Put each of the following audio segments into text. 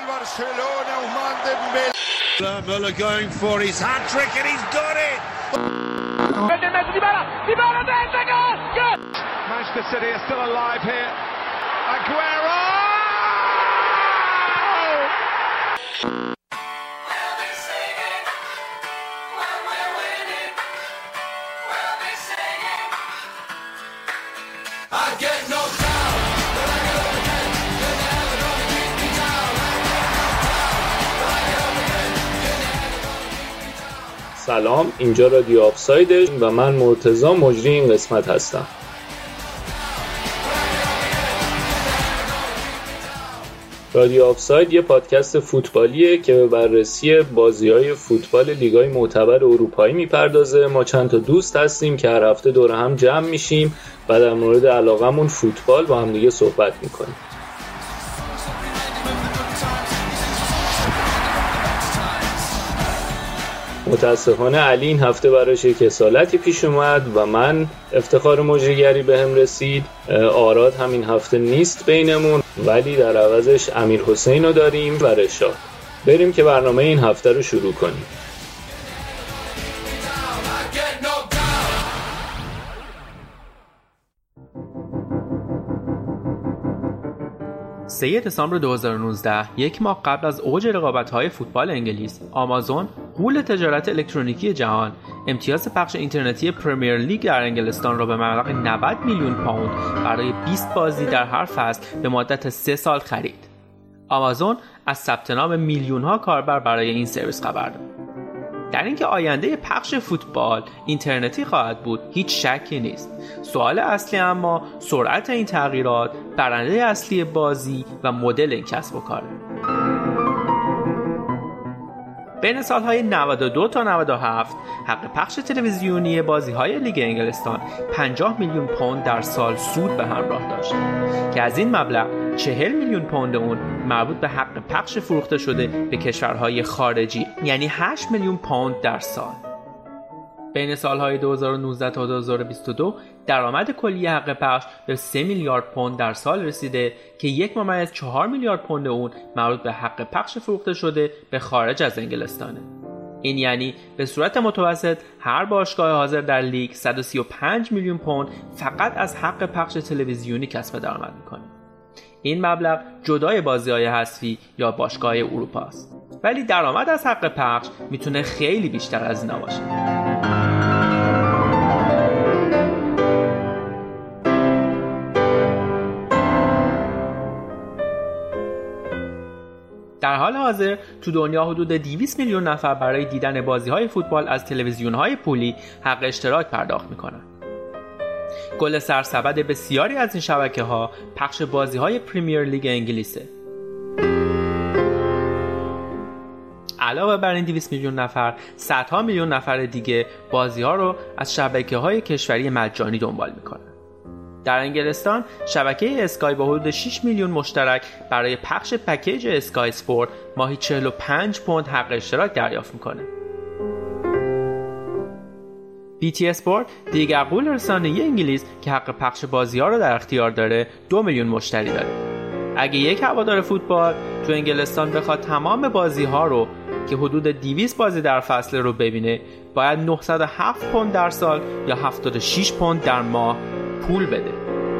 Barcelona, Ousmane Dembélé. Müller going for his hat-trick and he's got it. Manchester City are still alive here. Aguero! سلام، اینجا رادیو آفساید و من مرتضی مجری این قسمت هستم. رادیو آفساید یه پادکست فوتبالیه که به بررسی بازی‌های فوتبال لیگ‌های معتبر اروپایی میپردازه. ما چند تا دوست هستیم که هر هفته دور هم جمع میشیم و در مورد علاقمون فوتبال با هم دیگه صحبت میکنیم. متاسفانه علی این هفته براش یک اصالتی پیش اومد و من افتخار مجریگری بهم رسید. آراد هم این هفته نیست بینمون، ولی در عوضش امیر حسین رو داریم و رشاد. بریم که برنامه این هفته رو شروع کنیم. 3 دسامبر 2019، یک ماه قبل از اوج رقابت‌های فوتبال انگلیس، آمازون، غول تجارت الکترونیکی جهان، امتیاز پخش اینترنتی پرمیر لیگ در انگلستان را به مبلغ 90 میلیون پوند برای 20 بازی در هر فصل به مدت 3 سال خرید. آمازون از ثبت نام میلیون‌ها کاربر برای این سرویس خبر داد. در اینکه آینده پخش فوتبال اینترنتی خواهد بود هیچ شکی نیست. سوال اصلی اما سرعت این تغییرات، برنده اصلی بازی و مدل این کسب و کاره. بین سالهای 92 تا 97 حق پخش تلویزیونی بازی‌های لیگ انگلستان 50 میلیون پوند در سال سود به همراه داشت که از این مبلغ 40 میلیون پوند اون مربوط به حق پخش فروخته شده به کشورهای خارجی، یعنی 8 میلیون پوند در سال. بین سالهای 2019 تا 2022 درآمد کلی حق پخش به 3 میلیارد پوند در سال رسیده که 1.4 میلیارد پوند اون مربوط به حق پخش فروخته شده به خارج از انگلستانه. این یعنی به صورت متوسط هر باشگاه حاضر در لیگ 135 میلیون پوند فقط از حق پخش تلویزیونی کسب درآمد میکنه. این مبلغ جدای بازی‌های حذفی یا باشگاه اروپا است. ولی درآمد از حق پخش میتونه خیلی بیشتر از اینا باشه. در حال حاضر تو دنیا حدود 200 میلیون نفر برای دیدن بازی‌های فوتبال از تلویزیون‌های پولی حق اشتراک پرداخت می‌کنند. گل سرسبد بسیاری از این شبکه‌ها پخش بازی‌های پریمیر لیگ انگلیسه. علاوه بر این 200 میلیون نفر، صدها میلیون نفر دیگه بازی‌ها رو از شبکه‌های کشوری مجانی دنبال می‌کنن. در انگلستان شبکه اسکای با حدود 6 میلیون مشترک برای پخش پکیج اسکای اسپورت ماهی 45 پوند حق اشتراک دریافت میکنه. BT اسپورت دیگر غول رسانه‌ای انگلیس که حق پخش بازی‌ها رو در اختیار داره 2 میلیون مشتری داره. اگه یک هوادار فوتبال تو انگلستان بخواد تمام بازی‌ها رو که حدود 200 بازی در فصل رو ببینه، باید 907 پوند در سال یا 76 پوند در ماه پول بده.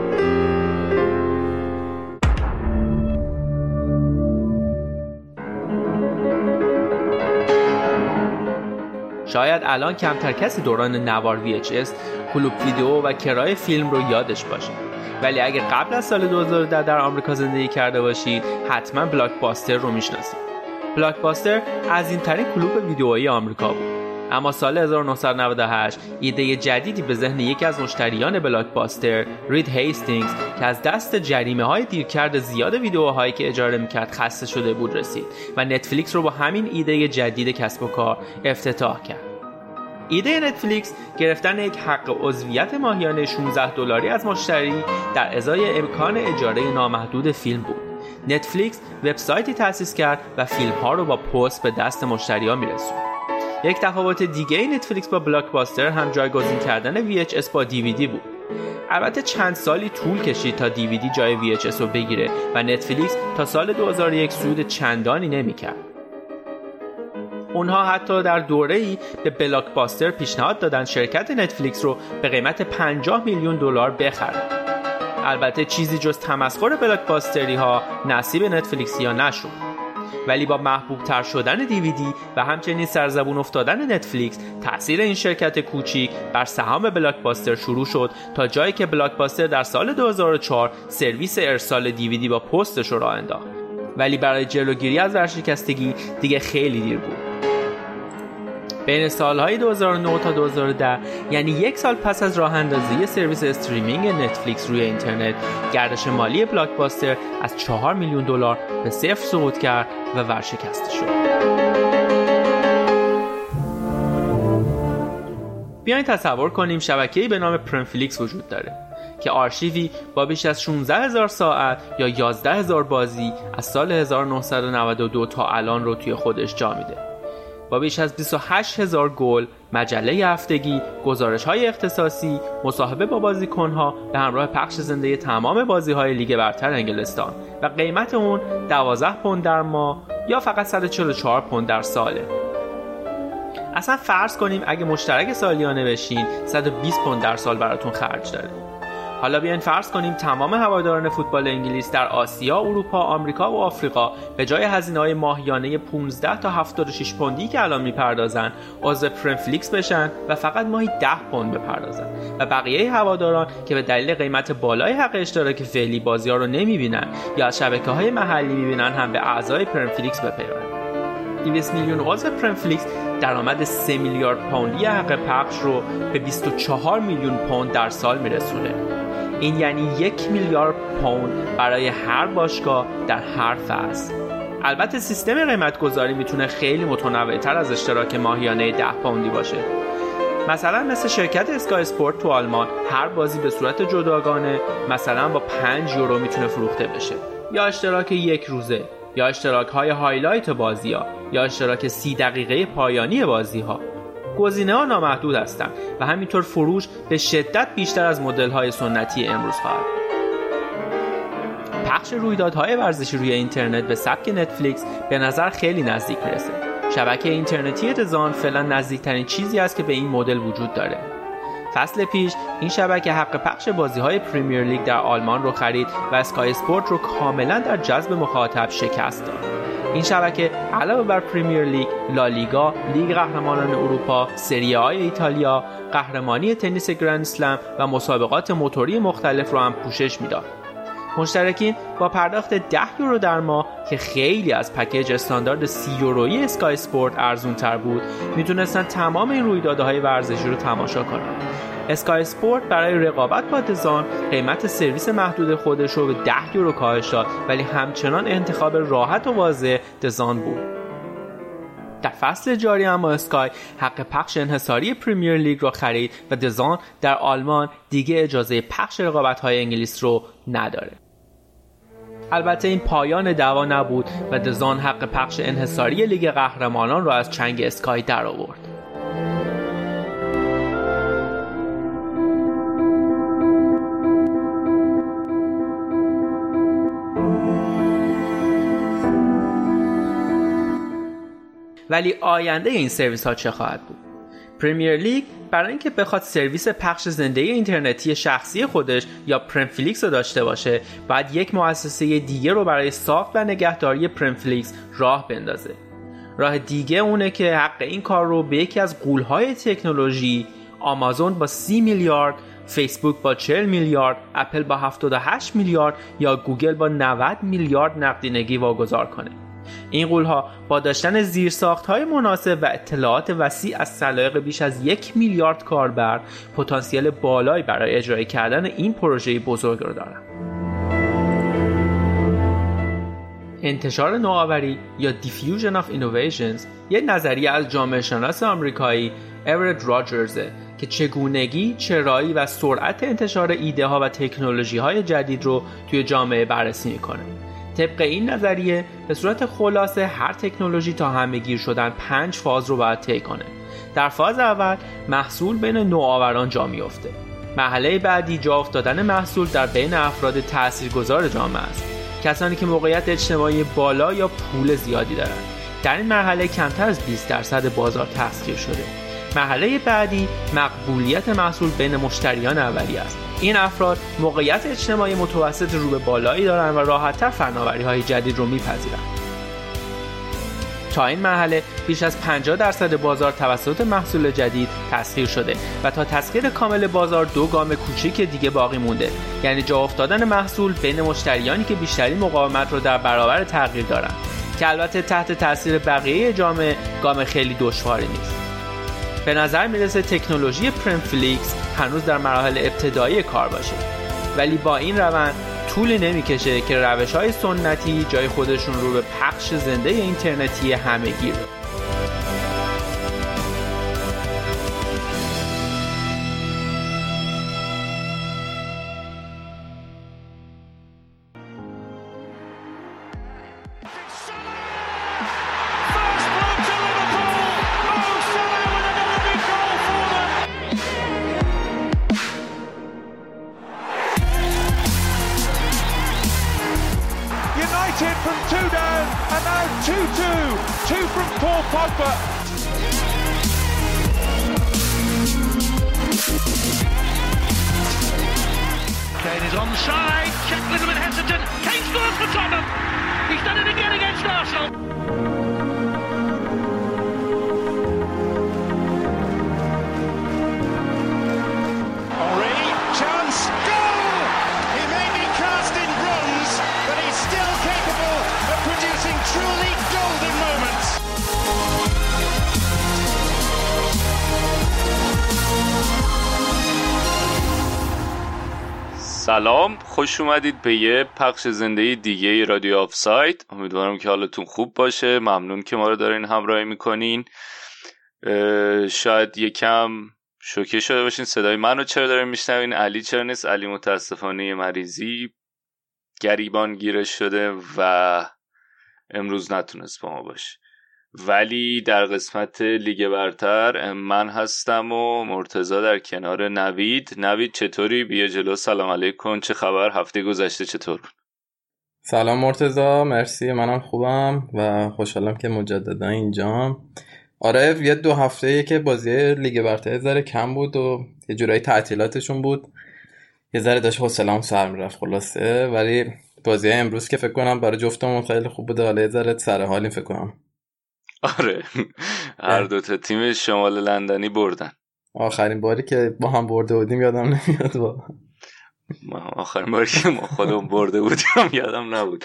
شاید الان کمتر کسی دوران نوار VHS، کلوب ویدیو و کرای فیلم رو یادش باشه، ولی اگه قبل از سال 2010 در آمریکا زندگی کرده باشید حتما بلاکباستر رو میشناسید. بلاکباستر عظیم‌ترین کلوب ویدئویی آمریکا بود. اما سال 1998 ایده جدیدی به ذهن یکی از مشتریان بلاکباستر، رید هیستینگز، که از دست جریمه‌های دیرکرد زیاد ویدئوهایی که اجاره می‌کرد خسته شده بود رسید و نتفلیکس رو با همین ایده جدید کسب و کار افتتاح کرد. ایده نتفلیکس گرفتن یک حق عضویت ماهیانه $16 از مشتری در ازای امکان اجاره نامحدود فیلم بود. نتفلیکس وبسایتی تأسیس کرد و فیلم‌ها رو با پست به دست مشتری‌ها می‌رسوند. یک تفاوت دیگه نتفلیکس با بلاکباستر هم جایگزین کردن VHS با DVD بود. البته چند سالی طول کشید تا دیویدی جای VHS رو بگیره و نتفلیکس تا سال 2001 سود چندانی نمی‌کرد. اونها حتی در دوره‌ای به بلاکباستر پیشنهاد دادن شرکت نتفلیکس رو به قیمت $50 میلیون بخره. البته چیزی جز تمسخر بلاکباستری ها نصیب نتفلیکسیا نشد. ولی با محبوب تر شدن دیویدی و همچنین سرزبون افتادن نتفلیکس، تأثیر این شرکت کوچیک بر سهام بلاکباستر شروع شد تا جایی که بلاکباستر در سال 2004 سرویس ارسال دیویدی با پستش را انداخت. ولی برای جلوگیری از ورشکستگی دیگه خیلی دیر بود. بین سالهای 2009 تا 2010، یعنی 1 سال پس از راه اندازی سرویس استریمینگ نتفلیکس روی اینترنت، گردش مالی بلاکباستر از $4 میلیون به 0 سقوط کرد و ورشکسته شد. بیاین تصور کنیم شبکه‌ای به نام پرمفلیکس وجود داره که آرشیوی با بیش از 16,000 ساعت یا 11,000 بازی از سال 1992 تا الان رو توی خودش جا میده. با بیش از 28,000 گل، مجله هفتگی، گزارش‌های اختصاصی، مصاحبه با بازیکن‌ها به همراه پخش زنده تمام بازی‌های لیگ برتر انگلستان و قیمت اون 12 پوند در ماه یا فقط 144 پوند در ساله. اصلا فرض کنیم اگه مشترک سالیانه بشین 120 پوند در سال براتون خرج داره. حالا بیاین فرض کنیم تمام هواداران فوتبال انگلیس در آسیا، اروپا، آمریکا و آفریقا به جای هزینه‌های ماهیانه 15 تا 76 پوندی که الان میپردازن عضو پرمفلیکس بشن و فقط ماهی 10 پوند بپردازن و بقیه هواداران که به دلیل قیمت بالای حق اشتراک فعلی بازی‌ها رو نمیبینن یا از شبکه‌های محلی میبینن هم به اعضای پرمفلیکس بپیوندن. 200 میلیون عضو پرمفلیکس درآمد 3 میلیارد پوندی حق پخش رو به 24 میلیون پوند در سال میرسونه. این یعنی 1 میلیارد پوند برای هر باشگاه در هر فصل. البته سیستم قیمت گذاری میتونه خیلی متنوع‌تر از اشتراک ماهیانه 10 پوندی باشه. مثلا مثل شرکت اسکای اسپورت تو آلمان هر بازی به صورت جداگانه مثلا با 5 یورو میتونه فروخته بشه، یا اشتراک 1 روزه، یا اشتراک‌های هایلایت بازی‌ها، یا اشتراک 30 دقیقه پایانی بازی‌ها. گزینه‌ها نامحدود هستند و همینطور فروش به شدت بیشتر از مدل‌های سنتی امروز خواهد بود. پخش رویدادهای ورزشی روی اینترنت به سبک نتفلیکس به نظر خیلی نزدیک میرسه. شبکه اینترنتی دزان فعلا نزدیکترین چیزی است که به این مدل وجود داره. فصل پیش این شبکه حق پخش بازی‌های پریمیر لیگ در آلمان رو خرید و اسکای اسپورت رو کاملا در جذب مخاطب شکست داد. این شبکه علاوه بر پریمیر لیگ، لالیگا، لیگ قهرمانان اروپا، سری آ ایتالیا، قهرمانی تنیس گرند اسلم و مسابقات موتوری مختلف رو هم پوشش میداد. مشترکین با پرداخت 10 یورو در ماه که خیلی از پکیج استاندارد 30 یورویی اسکای اسپورت ارزون تر بود، میتونستن تمام این رویدادهای ورزشی رو تماشا کنن. اسکای اسپورت برای رقابت با دزان قیمت سرویس محدود خودش رو به 10 یورو کاهش داد، ولی همچنان انتخاب راحت و واضح دزان بود. در فصل جاری اما اسکای حق پخش انحصاری پریمیر لیگ را خرید و دزان در آلمان دیگه اجازه پخش رقابت‌های انگلیس رو نداره. البته این پایان دعوا نبود و دزان حق پخش انحصاری لیگ قهرمانان را از چنگ اسکای در آورد. ولی آینده این سرویس ها چه خواهد بود؟ پریمیر لیگ برای اینکه بخواد سرویس پخش زنده اینترنتی شخصی خودش یا پرمفلیکس رو داشته باشه، باید یک مؤسسه دیگه رو برای ساخت و نگهداری پرمفلیکس راه بندازه. راه دیگه اونه که حق این کار رو به یکی از غول‌های تکنولوژی، آمازون با 30 میلیارد، فیسبوک با 40 میلیارد، اپل با 78 میلیارد یا گوگل با 90 میلیارد نقدینگی واگذار کنه. این غول‌ها با داشتن زیرساخت‌های مناسب و اطلاعات وسیع از سلایق بیش از 1 میلیارد کاربر پتانسیل بالایی برای اجرای کردن این پروژه بزرگ رو دارند. انتشار نوآوری یا Diffusion of Innovations یک نظریه از جامعه شناس آمریکایی اورد راجرزه که چگونگی، چرایی و سرعت انتشار ایده ها و تکنولوژی های جدید رو توی جامعه بررسی میکنه. طبق این نظریه به صورت خلاصه هر تکنولوژی تا همه‌گیر شدن 5 فاز رو باید طی کنه. در فاز اول محصول بین نوآوران جا میفته. مرحله بعدی جا افتادن محصول در بین افراد تاثیرگذار جامعه است، کسانی که موقعیت اجتماعی بالا یا پول زیادی دارند. در این مرحله کمتر از 20% بازار تسخیر شده. مرحله بعدی مقبولیت محصول بین مشتریان اولیه است. این افراد موقعیت اجتماعی متوسط رو به بالایی دارند و راحت‌تر فناوری‌های جدید رو می‌پذیرند. تا این مرحله بیش از 50% بازار توسط محصول جدید تسخیر شده و تا تسخیر کامل بازار 2 گام کوچیک دیگه باقی مونده، یعنی جا افتادن محصول بین مشتریانی که بیشترین مقاومت رو در برابر تغییر دارند، که البته تحت تاثیر بقیه جامعه گام خیلی دشواری نیست. به نظر میرسه تکنولوژی پرمفلیکس هنوز در مراحل ابتدایی کار باشه، ولی با این روند طولی نمیکشه که روش‌های سنتی جای خودشون رو به پخش زنده اینترنتی همه‌گیر بده. From 2 down and now 2-2. 2 from Paul Pogba. Kane is onside. Check a little bit hesitant. Kane scores for Tottenham. He's done it again against Arsenal. Henry, chance, goal! He may be cast in bronze, but he's still capable of producing truly golden moments. سلام، خوش اومدید به یه پخش زنده دیگه رادیو آفساید. امیدوارم که حالتون خوب باشه. ممنون که ما رو دارین همراهی میکنین. شاید یکم شوکه شده باشین صدای منو چرا دارین میشنوین. علی چرا نیست؟ علی متاسفانه مریضی گریبان گیرش شده و امروز نتونست با ما باشه. ولی در قسمت لیگ برتر من هستم و مرتضی در کنار نوید. نوید چطوری؟ بیا جلو سلام علیکم. چه خبر؟ هفته گذشته چطور بود؟ سلام مرتضی، مرسی، منم خوبم و خوشحالم که مجددا اینجام. آره، یه 2 هفته‌ای که بازی لیگ برتر یه ذره کم بود و یه جورایی تعطیلاتشون بود، یه ذره داشت حوصله‌ام سر میرفت خلاصه. ولی بازی امروز که فکر کنم برای جفتمون خیلی خوب بوده، حالا یه ذره سر حالیم فکر کنم. آره، هر دو تا تیم شمال لندنی بردن. آخرین باری که با هم برده بودیم یادم نمیاد. آخرین باری که ما خودمون برده بودیم یادم نبود.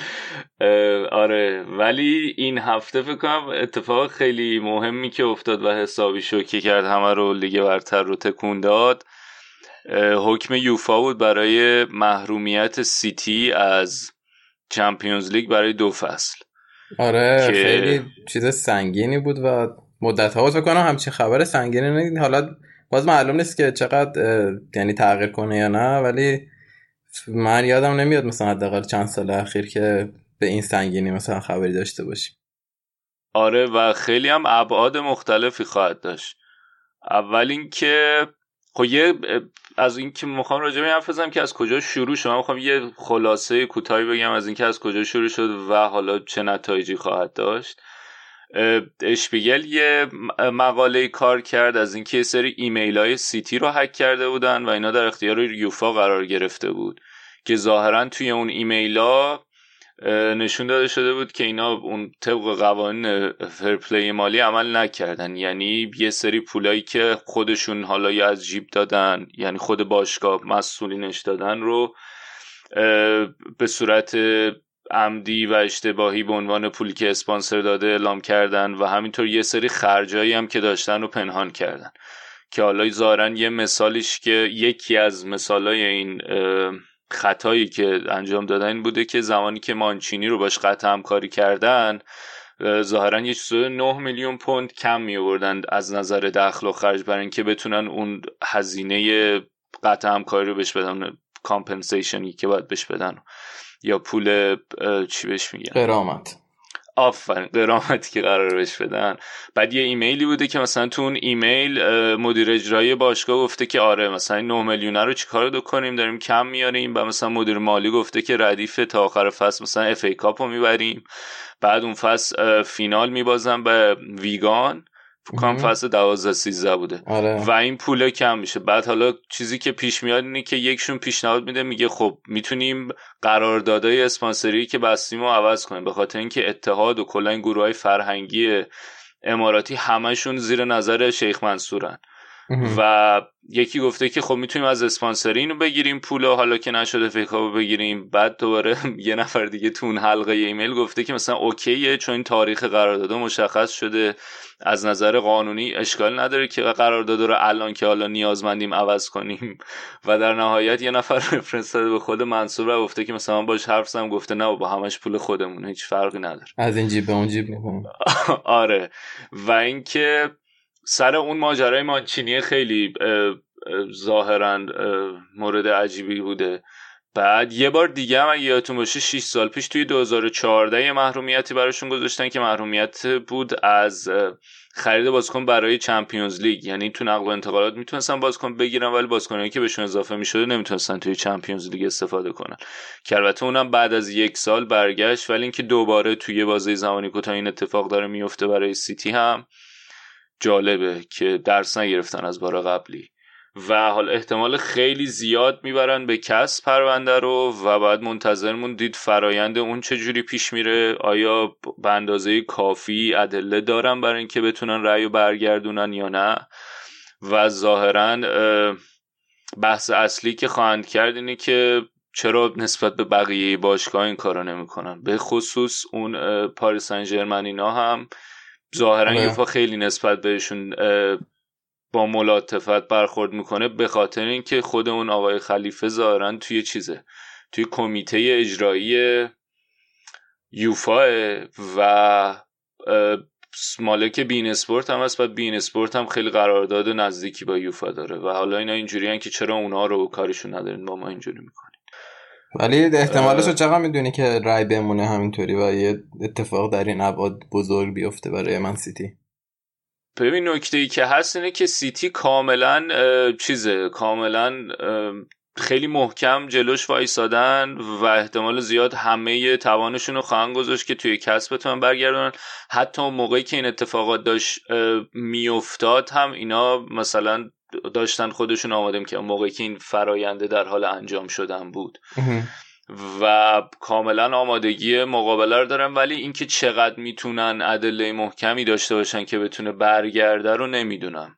آره، ولی این هفته فکر کنم اتفاق خیلی مهمی که افتاد و حسابی شوکه کرد همه رو، لیگ برتر رو تکون داد. حکم یوفا بود برای محرومیت سیتی از چمپیونز لیگ برای 2 فصل. آره، خیلی چیز سنگینی بود و مدت ها بود فکر کنم همچین خبر سنگینی نگید. حالا باز معلوم نیست که چقدر یعنی تغییر کنه یا نه، ولی من یادم نمیاد مثلا حداقل چند سال اخیر که به این سنگینی مثلا خبری داشته باشیم. آره، و خیلی هم ابعاد مختلفی خواهد داشت. اول اینکه خب از اینکه میخوام راجع به این حرف بزنم که از کجا شروع شد. من میخوام یه خلاصه کوتاهی بگم از اینکه از کجا شروع شد و حالا چه نتایجی خواهد داشت. اشپیگل یه مقاله کار کرد از اینکه یه سری ایمیل‌های سیتی رو هک کرده بودن و اینا در اختیار یوفا قرار گرفته بود که ظاهرا توی اون ایمیل‌ها نشون داده شده بود که اینا اون طبق قوانین فرپلی مالی عمل نکردن. یعنی یه سری پولایی که خودشون حالا یا از جیب دادن، یعنی خود باشگاه مسئولینش دادن، رو به صورت عمدی و اشتباهی به عنوان پولی که اسپانسر داده اعلام کردن و همینطور یه سری خرجایی هم که داشتن رو پنهان کردن. که حالا ظاهرا یه مثالیش که یکی از مثالای این خطایی که انجام دادن این بوده که زمانی که مانچینی رو باش قطع همکاری کردن، ظاهرا یه چیز 9 میلیون پوند کم می آوردن از نظر دخل و خرج برای اینکه بتونن اون هزینه قطع همکاری رو بهش بدن، کامپنسیشنی که باید بهش بدن، یا پول چی بهش میگن، غرامت. آفرین، غرامتی که قرار بهش بدن. بعد یه ایمیلی بوده که مثلا تو اون ایمیل مدیر اجرایی باشگاه گفته که آره مثلا 9 میلیونه رو چیکار کنیم، داریم کم میاریم. و مثلا مدیر مالی گفته که ردیف تا آخر فصل مثلا اف ای کاپ رو میبریم، بعد اون فصل فینال میبازن به ویگان، فکرم فصل 12-13 بوده. آره. و این پوله کم میشه. بعد حالا چیزی که پیش میاد اینه که یکشون پیشنهاد میده، میگه خب میتونیم قراردادهای اسپانسری که بستیم رو عوض کنیم، به خاطر اینکه اتحاد و کلا این گروهای فرهنگی اماراتی همشون زیر نظر شیخ منصورن. و یکی گفته که خب میتونیم از اسپانسری اینو بگیریم پولا، حالا که نشده فیکابو بگیریم. بعد دوباره یه نفر دیگه تو اون حلقه ایمیل گفته که مثلا اوکیه چون این تاریخ قرارداد مشخص شده، از نظر قانونی اشکال نداره که قرارداد رو الان که حالا نیازمندیم عوض کنیم. و در نهایت یه نفر رفرنس داده به خود منصور و گفته که مثلا باش حرف زدم، گفته نه با همش پول خودمونه، هیچ فرقی نداره، از این جیب به اون جیب میکنیم. آره. و اینکه سر اون ماجرای مانچینی خیلی ظاهرا مورد عجیبی بوده. بعد یه بار دیگه هم اگه یادتون باشه 6 سال پیش توی 2014 یه محرومیتی براشون گذاشتن که محرومیت بود از خرید بازیکن برای چمپیونز لیگ. یعنی تو نقل و انتقالات میتونستن بازیکن بگیرن ولی بازیکنایی که بهشون اضافه میشده نمیتونستن توی چمپیونز لیگ استفاده کنن، که البته اونم بعد از 1 سال برگشت. ولی اینکه دوباره توی بازه زمانی کوتاه این اتفاق داره میفته برای سیتی هم جالبه که درس نگرفتن از بار قبلی. و حالا احتمال خیلی زیاد میبرن به کسب پرونده رو و بعد منتظر موندید فرایند اون چجوری پیش میره. آیا به اندازه کافی ادله دارن برای اینکه بتونن رأیو برگردونن یا نه. و ظاهرا بحث اصلی که خواهند کرد اینه که چرا نسبت به بقیه باشگاه این کارو نمیکنن، به خصوص اون پاریس سن ژرمن اینا هم ظاهرا یوفا خیلی نسبت بهشون با ملاطفت برخورد میکنه، به خاطر اینکه خود اون آقای خلیفه ظاهرا توی کمیته اجرایی یوفا و مالک بین اسپورت هم هست. بعد بین اسپورت هم خیلی قرارداد نزدیکی با یوفا داره و حالا اینا اینجوری هن که چرا اونا رو کارشون ندارین با ما اینجوری میکنین. ولی احتمالش رو چقدر میدونی که رای بمونه همینطوری و یه اتفاق در این ابعاد بزرگ بیفته برای من سیتی؟ ببین نکته‌ای که هست اینه که سیتی کاملا خیلی محکم جلوش وایسادن و احتمال زیاد همه توانشون رو خواهن گذاشت که توی کسب بتونن برگردونن. حتی موقعی که این اتفاقات داشت میافتاد هم اینا مثلا داشتن خودشون آماده که موقعی که این فراینده در حال انجام شدن بود و کاملا آمادگی مقابله رو دارن. ولی اینکه چقدر میتونن ادله محکمی داشته باشن که بتونه برگرده رو نمیدونم.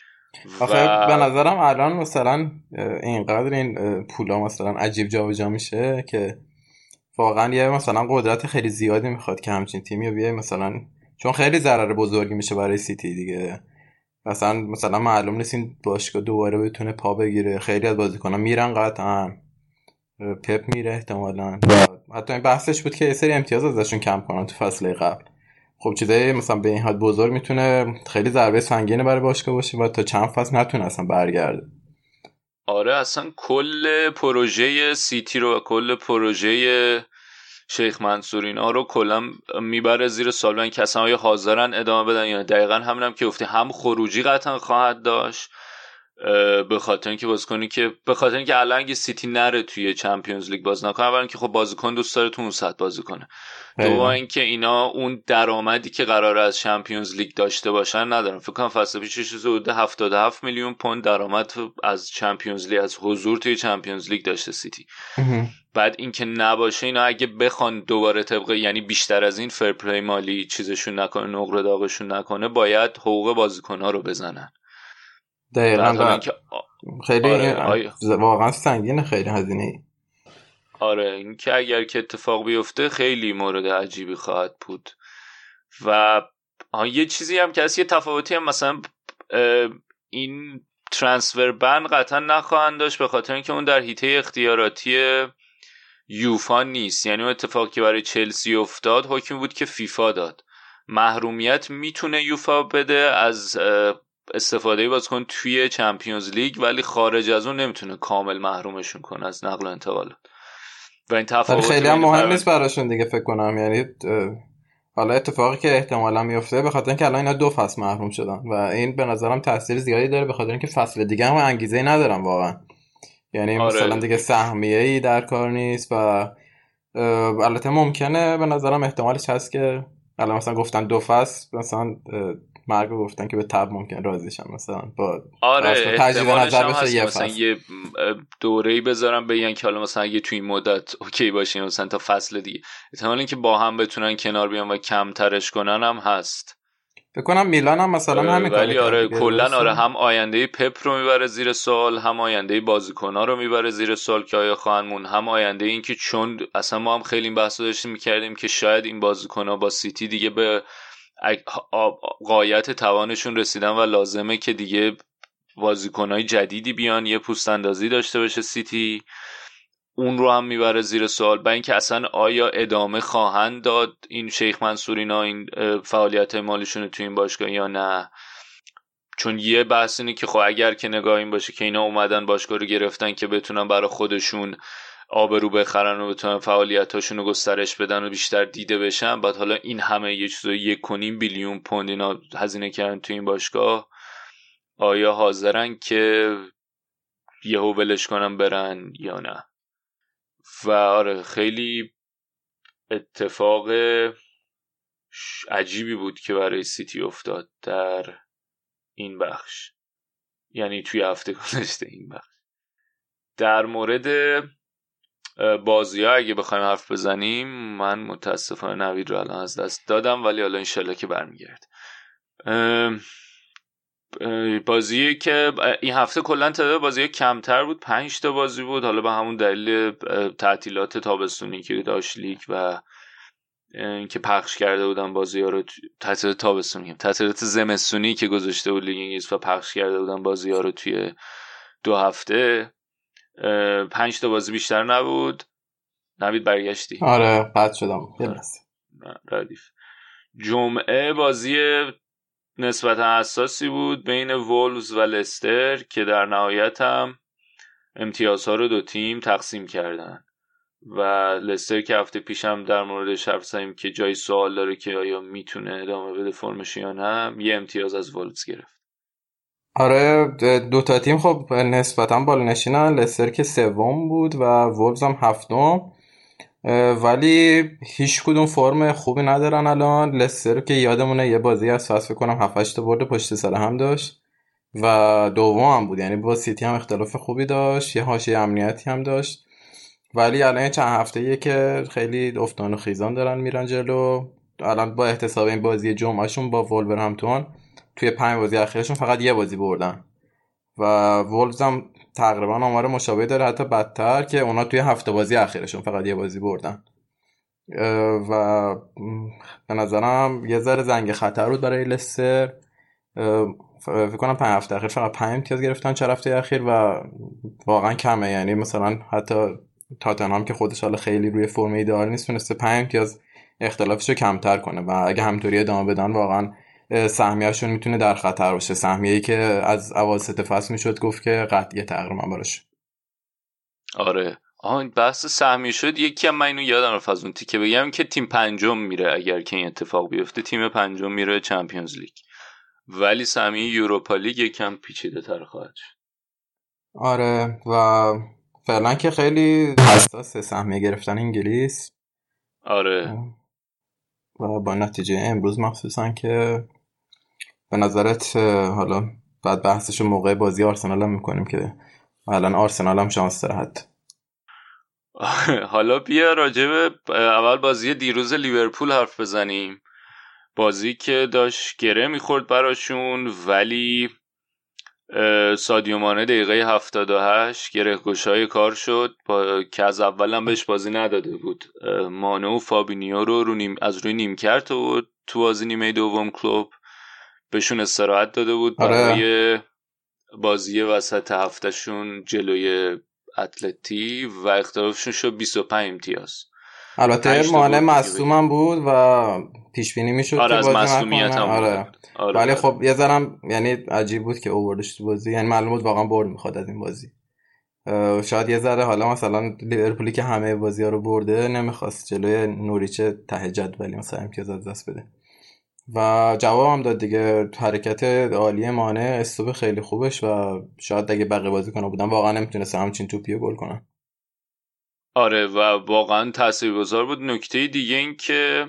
به نظرم الان مثلا اینقدر این پولا مثلا عجیب جابجا میشه که واقعا یه مثلا قدرت خیلی زیادی میخواد که همچین تیمی بیای مثلا، چون خیلی ضرر بزرگی میشه برای سیتی دیگه. مثلا معلوم نیست این باشگاه دوباره بتونه پا بگیره. خیلی از بازیکن‌ها میرن قطعا، پپ میره احتمالاً، حتی این بحثش بود که یه سری امتیاز ازشون کم کنن تو فصل قبل. خب چیزایی مثلا به این حد بزرگ میتونه خیلی ضربه سنگینه برای باشگاه باشه و تا چند فصل نتونه اصلا برگرده. آره اصلا کل پروژه سیتی رو و کل پروژه شیخ منصور اینا رو کلا میبره زیر سوال. و این که اصلا حاضرن ادامه بدن یا دقیقاً همینم که گفتی، هم خروجی قطعا خواهد داشت به خاطر اینکه الان اگه سیتی نره توی چمپیونز لیگ باز نکنه، اولا که خب بازیکن دوست داره تو اون سطح بازی کنه، دوم اینکه اینا اون درآمدی که قراره از چمپیونز لیگ داشته باشن ندارن. فکر کنم فصل پیشش حدود 77 میلیون پوند درآمد از چمپیونز لیگ، از حضور توی چمپیونز لیگ داشته سیتی. بعد اینکه نباشه، اینا اگه بخوان دوباره طبق یعنی بیشتر از این فر پلی مالی چیزشون نکنه، نقره داغشون نکنه، باید حقوق بازیکن‌ها رو بزنن. دقیقاً خیلی واقعا سنگینه، خیلی هزینه‌ای. آره این که اگر که اتفاق بیفته خیلی مورد عجیبی خواهد بود. و یه چیزی هم که هست، یه تفاوتی هم مثلا این ترانسفر بن قطعا نخواهند داشت به خاطر اینکه اون در حیطه اختیاراتی یوفا نیست. یعنی اون اتفاقی که برای چلسی افتاد حکمی بود که فیفا داد. محرومیت میتونه یوفا بده از استفاده بازیکن توی چمپیونز لیگ، ولی خارج از اون نمیتونه کامل محرومشون کنه از نقل و انتقالات. و این تفاوت خیلی هم مهم نیست براشون دیگه فکر کنم. یعنی حالا اتفاقی که احتمالاً میفته به خاطر اینکه الان اینا 2 فصل محروم شدن و این به نظرم تاثیر زیادی داره به خاطر اینکه فصل دیگه هم انگیزه‌ای ندارن واقعا. یعنی مثلا دیگه سهمیه‌ای در کار نیست و البته ممکنه به نظرم احتمالش هست که الان مثلا گفتن 2 فصل مثلا مرگ گفتن که به تب ممکن راضی شن مثلا با احتمالش هم هست مثلا یه دوره‌ای بذارم بگن که حالا مثلا اگه تو این مدت اوکی باشیم مثلا تا فصل دیگه احتمال اینکه با هم بتونن کنار بیان و کمترش کنن هم هست. فکر کنم میلان هم مثلا همین کاری کرده. ولی کلا هم آینده پپ رو میبره زیر سوال، هم آینده بازیکن‌ها رو میبره زیر سوال که آیا خواهند مون، هم آینده این که چون اصلا ما هم خیلی این بحثو داشتیم می‌کردیم که شاید این بازیکن‌ها با سیتی دیگه به غایت توانشون رسیدن و لازمه که دیگه بازیکن‌های جدیدی بیان، یه پوست اندازی داشته باشه سیتی، اون رو هم میبره زیر سوال. با اینکه اصلا آیا ادامه خواهند داد این شیخ منصورینا این فعالیت مالیشون تو این باشگاه یا نه. چون یه بحث اینه که خب اگر که نگاه این باشه که اینا اومدن باشگاه رو گرفتن که بتونن برای خودشون آبرو بخرن و بتونن فعالیتاشون رو گسترش بدن و بیشتر دیده بشن، بعد حالا این همه یه چیزای 1.5 بیلیون پوند اینا هزینه کردن تو این باشگاه، آیا حاضرن که یهو ولش کنن برن یا نه؟ و آره خیلی اتفاق عجیبی بود که برای سیتی افتاد در این بخش، یعنی توی هفته گذشته این بخش. در مورد بازی‌ها اگه بخوایم حرف بزنیم، من متاسفانه نوید رو الان از دست دادم، ولی حالا انشالله که برمیگرد. بازی که این هفته کلا تعداد بازی‌ها کمتر بود، 5 تا بازی بود، حالا به همون دلیل تعطیلات تابستونی که داشت لیگ و اینکه پخش کرده بودن بازی‌ها رو، تعطیلات تابستونی، تعطیلات زمستونی که گذاشته بود لیگ انگلیس و پخش کرده بودن بازی‌ها رو توی 2 هفته. 5 تا بازی بیشتر نبود. نوید برگشتی؟ آره قطع شدم. ردیف. جمعه بازی نسبتا حساسی بود بین وولفز و لستر که در نهایت هم امتیازها رو 2 تیم تقسیم کردن و لستر که هفته پیشم در موردش حرف زدیم که جای سوال داره که آیا میتونه ادامه بده فرمش یا نه، یه امتیاز از وولفز گرفت. آره 2 تا تیم خب نسبتا بالانشینن، لستر که 3 بود و وولفز هم 7، ولی هیچ کدوم فرم خوبی ندارن الان. لستر که یادمونه یه بازی از فصل کنم 7-8 تا برد پشت سر هم داشت و دوم هم بود، یعنی با سیتی هم اختلاف خوبی داشت، یه حاشیه امنیتی هم داشت، ولی الان چند هفته‌ایه که خیلی افتان و خیزان دارن میرن جلو. الان با احتساب این بازی جمعهشون با وولورهمپتون توی 5 بازی اخیرشون فقط یه بازی بردن و وولفز هم تقریبا آمار مشابهی داره، حتی بدتر، که اونا توی 7 بازی اخیرشون فقط یه بازی بردن و به نظرم یه ذره زنگ خطر بود برای لستر. فکر کنم 5 هفته اخیر فقط 5 امتیاز گرفتن 4 هفته اخیر و واقعا کمه. یعنی مثلا حتی تاتنهام که خودش حالا خیلی روی فرم ایدئال نیست تونسته 5 امتیاز اختلافش رو کمتر کنه و اگه همینطوری ادامه بدن واقعا سهمیه‌شون میتونه در خطر باشه، سهمیه‌ای که از اواسط فصل میشد گفت که قطعیه تقریبا براش. آره این بحث سهمیه شد، یکی هم من اینو یادم رفت از اون تیکه بگم که تیم 5 میره اگر که این اتفاق بیفته، تیم 5 میره چمپیونز لیگ، ولی سهمیه یوروپا لیگ یکم پیچیده تر خواهد شد. آره و فعلا که خیلی حساسه سهمیه گرفتن انگلیس. آره و با نتیجه امروز مخصوصا که به نظرت حالا بعد بحثشو موقع بازی آرسنال هم میکنیم که الان آرسنال هم شانس داره حتی. حالا بیا راجع به اول بازی دیروز لیورپول حرف بزنیم. بازی که داشت گره میخورد براشون، ولی سادیو مانه دقیقه 78 گره گشای کار شد که از اول هم بهش بازی نداده بود. مانه و فابینیو رو از روی نیمکت و تو بازی نیمه دوم کلوب بهشون استراحت داده بود برای بازی وسط هفتهشون جلوی اتلتی و اختلافشون شد 25 امتیاز. البته مانع مصدوم بود و پیش بینی میشد که بازی مصدومیت هم آره. ولی خب یه ذرم یعنی عجیب بود که آوردش تو بازی، یعنی معلوم بود واقعا برد میخواد از این بازی شاید یه ذره حالا مثلا لیورپولی که همه بازی‌ها رو برده نمیخواست جلوی نوریچ ته جدولی مثلا امتیاز از دست بده و جواب هم داد دیگه. حرکت عالی مانع، استوب خیلی خوبش و شاید اگه بقیه بازیکن‌ها بودن واقعا نمیتونست همچین توپیو گل کنن. آره و واقعا تاثیرگذار بود. نکته دیگه این که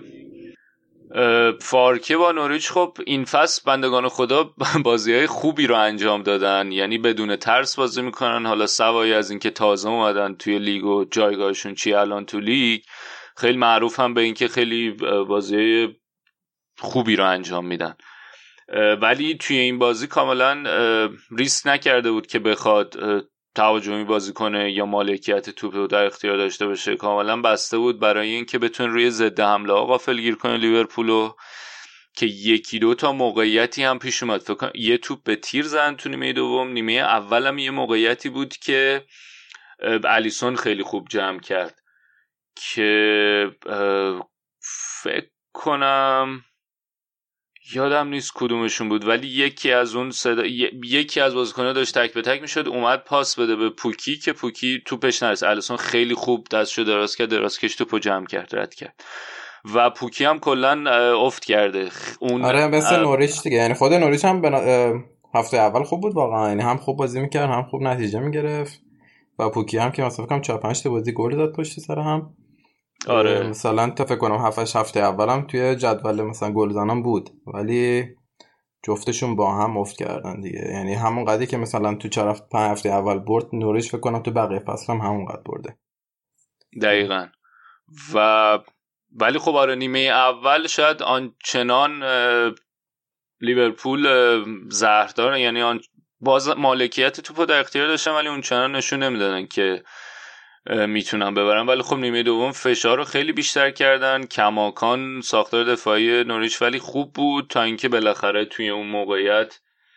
فارکه با نوریچ خب این فصل بندگان خدا بازی‌های خوبی رو انجام دادن، یعنی بدون ترس بازی میکنن. حالا سوای از اینکه تازه اومدن توی لیگ و جایگاهشون چی الان تو لیگ، خیلی معروف هم به اینکه خیلی بازی‌های خوبی رو انجام میدن. ولی توی این بازی کاملا ریسک نکرده بود که بخواد تهاجمی بازی کنه یا مالکیت توپ رو در اختیار داشته باشه. کاملا بسته بود برای اینکه بتونه روی ضد حمله ها غافلگیر کنه لیورپولو، که یکی دو تا موقعیتی هم پیش اومد. فکر کنم یه توپ به تیر زدن تو نیمه دوم. نیمه اولم یه موقعیتی بود که الیسون خیلی خوب جمع کرد که فکر کنم یادم نیست کدومشون بود، ولی یکی از بازیکن‌ها داشت تک به تک میشد، اومد پاس بده به پوکی که پوکی توپش نرسید. الیسون خیلی خوب دستشو دراز کرد، درازکش توپو جمع کرد، رد کرد و پوکی هم کلا افت کرده. اون آره مثل نوریچ دیگه، یعنی خود نوریچ هم هفته اول خوب بود واقعا، یعنی هم خوب بازی میکرد هم خوب نتیجه میگرفت و پوکی هم که مثلا فکر کنم 4-5 تا بازی گل داد پشت سر هم. آره مثلا تا فکر کنم 7-8 هفته اولم توی جدول مثلا گلزنان بود، ولی جفتشون با هم افت کردن دیگه. یعنی همون قدری که مثلا تو 4-5 هفته اول برد نوریچ، فکر کنم تو بقیه فصل هم همون قد برده دقیقاً. و ولی خب آره نیمه اول شاید آنچنان لیورپول زهردار، یعنی باز مالکیت توپو در اختیار داشتن ولی اونچنان نشون نمیدادن که میتونن ببرن. ولی خب نیمه دوم فشار رو خیلی بیشتر کردن. کماکان ساختار دفاعی نوریچ ولی خوب بود تا اینکه بالاخره توی اون موقعیت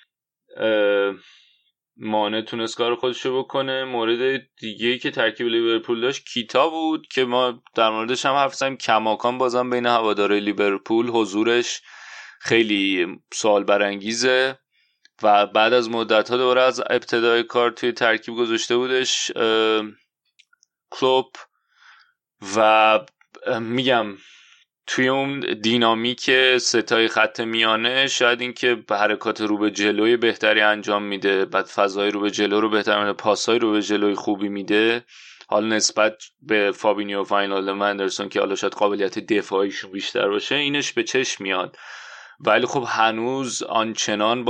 مانع تونست کار خودشو بکنه. مورد دیگه‌ای که ترکیب لیورپول داشت کیتا بود که ما در موردش هم حرف زدیم. کماکان بازم بین هوادارهای لیورپول حضورش خیلی سوال برانگیزه و بعد از مدت‌ها دوباره از ابتدای کار توی ترکیب گذاشته بودش کلوب و میگم توی اون دینامیک ستای خط میانه شاید این که به حرکات رو به جلوی بهتری انجام میده، بعد فضای رو به جلو رو بهتر میده، پاسای رو به جلوی خوبی میده، حالا نسبت به فابینیو و فاینال اندرسون که حالا شاید قابلیت دفاعیشون بیشتر باشه اینش به چشم میاد. ولی خب هنوز آنچنان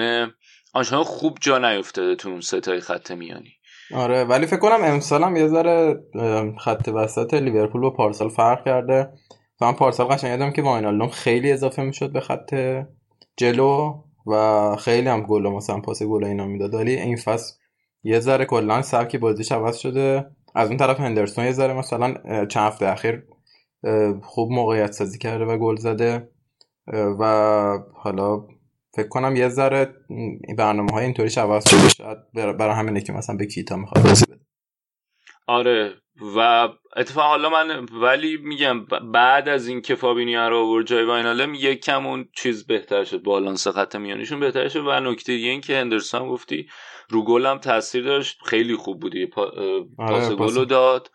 خوب جا نیفتاده تو اون ستای خط میانی. آره ولی فکر کنم امسال هم یه ذره خط وسط لیورپول با پارسال فرق کرده. من پارسال قشنگ یادم که واینالدوم خیلی اضافه میشد به خط جلو و خیلی هم گل مثلا پاس گل اینا میداد، ولی این فصل یه ذره کلا سبک بازیش عوض شده. از اون طرف هندرسون یه ذره مثلا چند هفته اخیر خوب موقعیت سازی کرده و گل زده و حالا فکر کنم یه ذره برنامه‌های اینطوری عوض شده، شاید برای همینه که مثلا به کیتا میخواد بازی بده. آره و اتفاقا حالا من ولی میگم بعد از این که فابینیو رو آورد جای واینالدوم یکم اون چیز بهتر شد، بالانس خط میانیشون بهتر شد. و نکته دیگه این که هندرسون گفتی رو گل هم تاثیر داشت، خیلی خوب بودی پاس گل داد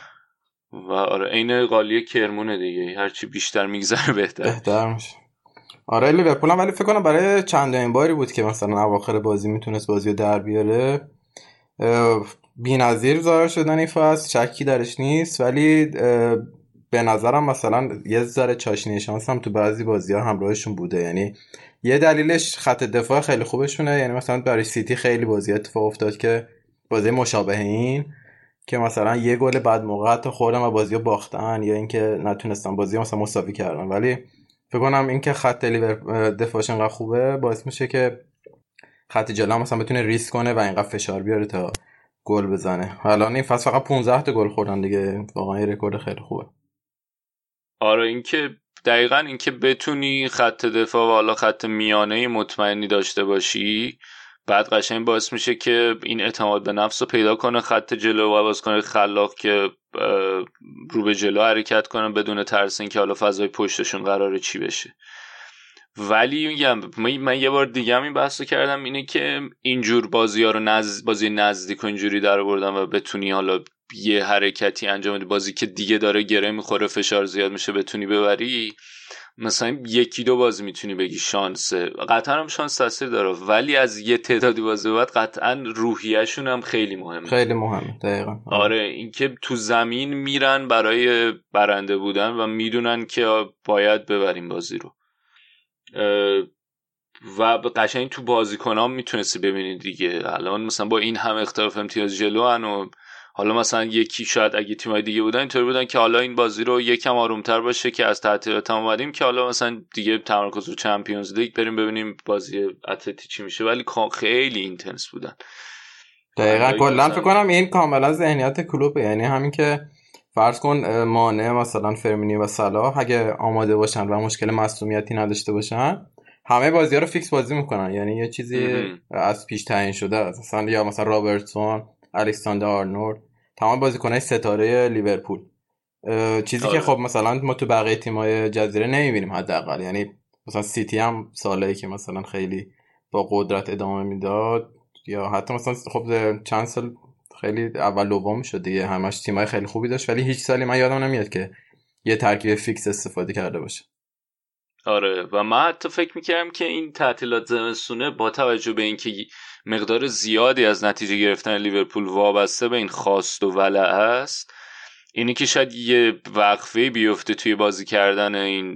و آره عین قالی کرمونه دیگه، هرچی بیشتر میگذره بهتر میشه. آره لیورپول هم ولی فکر کنم برای چندمین باری بود که مثلا اواخر بازی میتونست بازیو در بیاره. بی‌نظیر ظاهر شدن این فصل، شکی درش نیست، ولی به نظرم مثلا یه ذره چاشنی شانس هم تو بعضی بازی‌ها همراهشون بوده. یعنی یه دلیلش خط دفاع خیلی خوبشونه، یعنی مثلا برای سیتی خیلی بازی اتفاق افتاد که بازی مشابه این که مثلا یه گل بعد موقع تا خوردن و بازیو باختن یا اینکه نتونستن بازیو مثلا مساوی کردن. ولی فکر کنم این که خط دفاعش انقدر خوبه باعث میشه که خط جلو مثلا بتونه ریسک کنه و اینقدر فشار بیاره تا گل بزنه. الان این فصل فقط 15 تا گل خوردن دیگه، واقعا این رکورد خیلی خوبه. آره این که دقیقاً این که بتونی خط دفاع و حالا خط میانه مطمئنی داشته باشی بعد قشنگ باعث میشه که این اعتماد به نفس رو پیدا کنه خط جلو و بازیکن خلاق که رو به جلو حرکت کنن بدون ترس این که حالا فضای پشتشون قراره چی بشه. ولی میگم من یه بار دیگه هم این بحثو کردم، اینه که اینجور بازی‌ها رو بازی نزدیک و اینجوری در آوردن و بتونی حالا یه حرکتی انجام بدی، بازی که دیگه داره گره میخوره فشار زیاد میشه بتونی ببری، مثلا یکی دو بازی میتونی بگی شانسه، قطعا هم شانس تاثیر داره، ولی از یه تعدادی بازی بعد قطعا روحیه‌شون هم خیلی مهمه. خیلی مهمه دقیقاً. آره اینکه تو زمین میرن برای برنده بودن و میدونن که باید ببریم بازی رو، و قشنگ تو بازیکنام میتونستی ببینید دیگه. الان مثلا با این هم اختلاف امتیاز جلوان و حالا مثلا یکی شاید اگه تیمای دیگه بودن اینطوری بودن که حالا این بازی رو یکم آرومتر باشه که از تعطیلات اومدیم که حالا مثلا دیگه تمرکز رو چمپیونز لیگ بریم ببینیم بازی اتلتی چی میشه، ولی خیلی اینتنس بودن. دقیقاً کلا فکر کنم این کاملا ذهنیت کلوبه، یعنی همین که فرض کن مانع مثلا فرمینی و صلاح اگه آماده باشن و مشکل مصونیتی نداشته باشن همه بازی‌ها رو فیکس بازی میکنن، یعنی یه چیزی از پیش تعیین شده است. مثلا یا مثلا رابرتسون، الکساندر آرنولد، تمام بازیکن‌های ستاره لیورپول، چیزی که خب مثلا ما تو بقیه تیم‌های جزیره نمی‌بینیم حداقل. یعنی مثلا سیتی هم سالایی که مثلا خیلی با قدرت ادامه میداد، یا حتی مثلا خب چند سال خیلی اول دوم شد دیگه، همش تیم‌های خیلی خوبی داشت، ولی هیچ سالی من یادم نمیاد که یه ترکیب فیکس استفاده کرده باشه. آره و من حتی فکر میکردم که این تعطیلات زمستونه با توجه به اینکه مقدار زیادی از نتیجه گرفتن لیورپول وابسته به این خواست و ولع است، اینی که شاید یه وقفه بیفته توی بازی کردن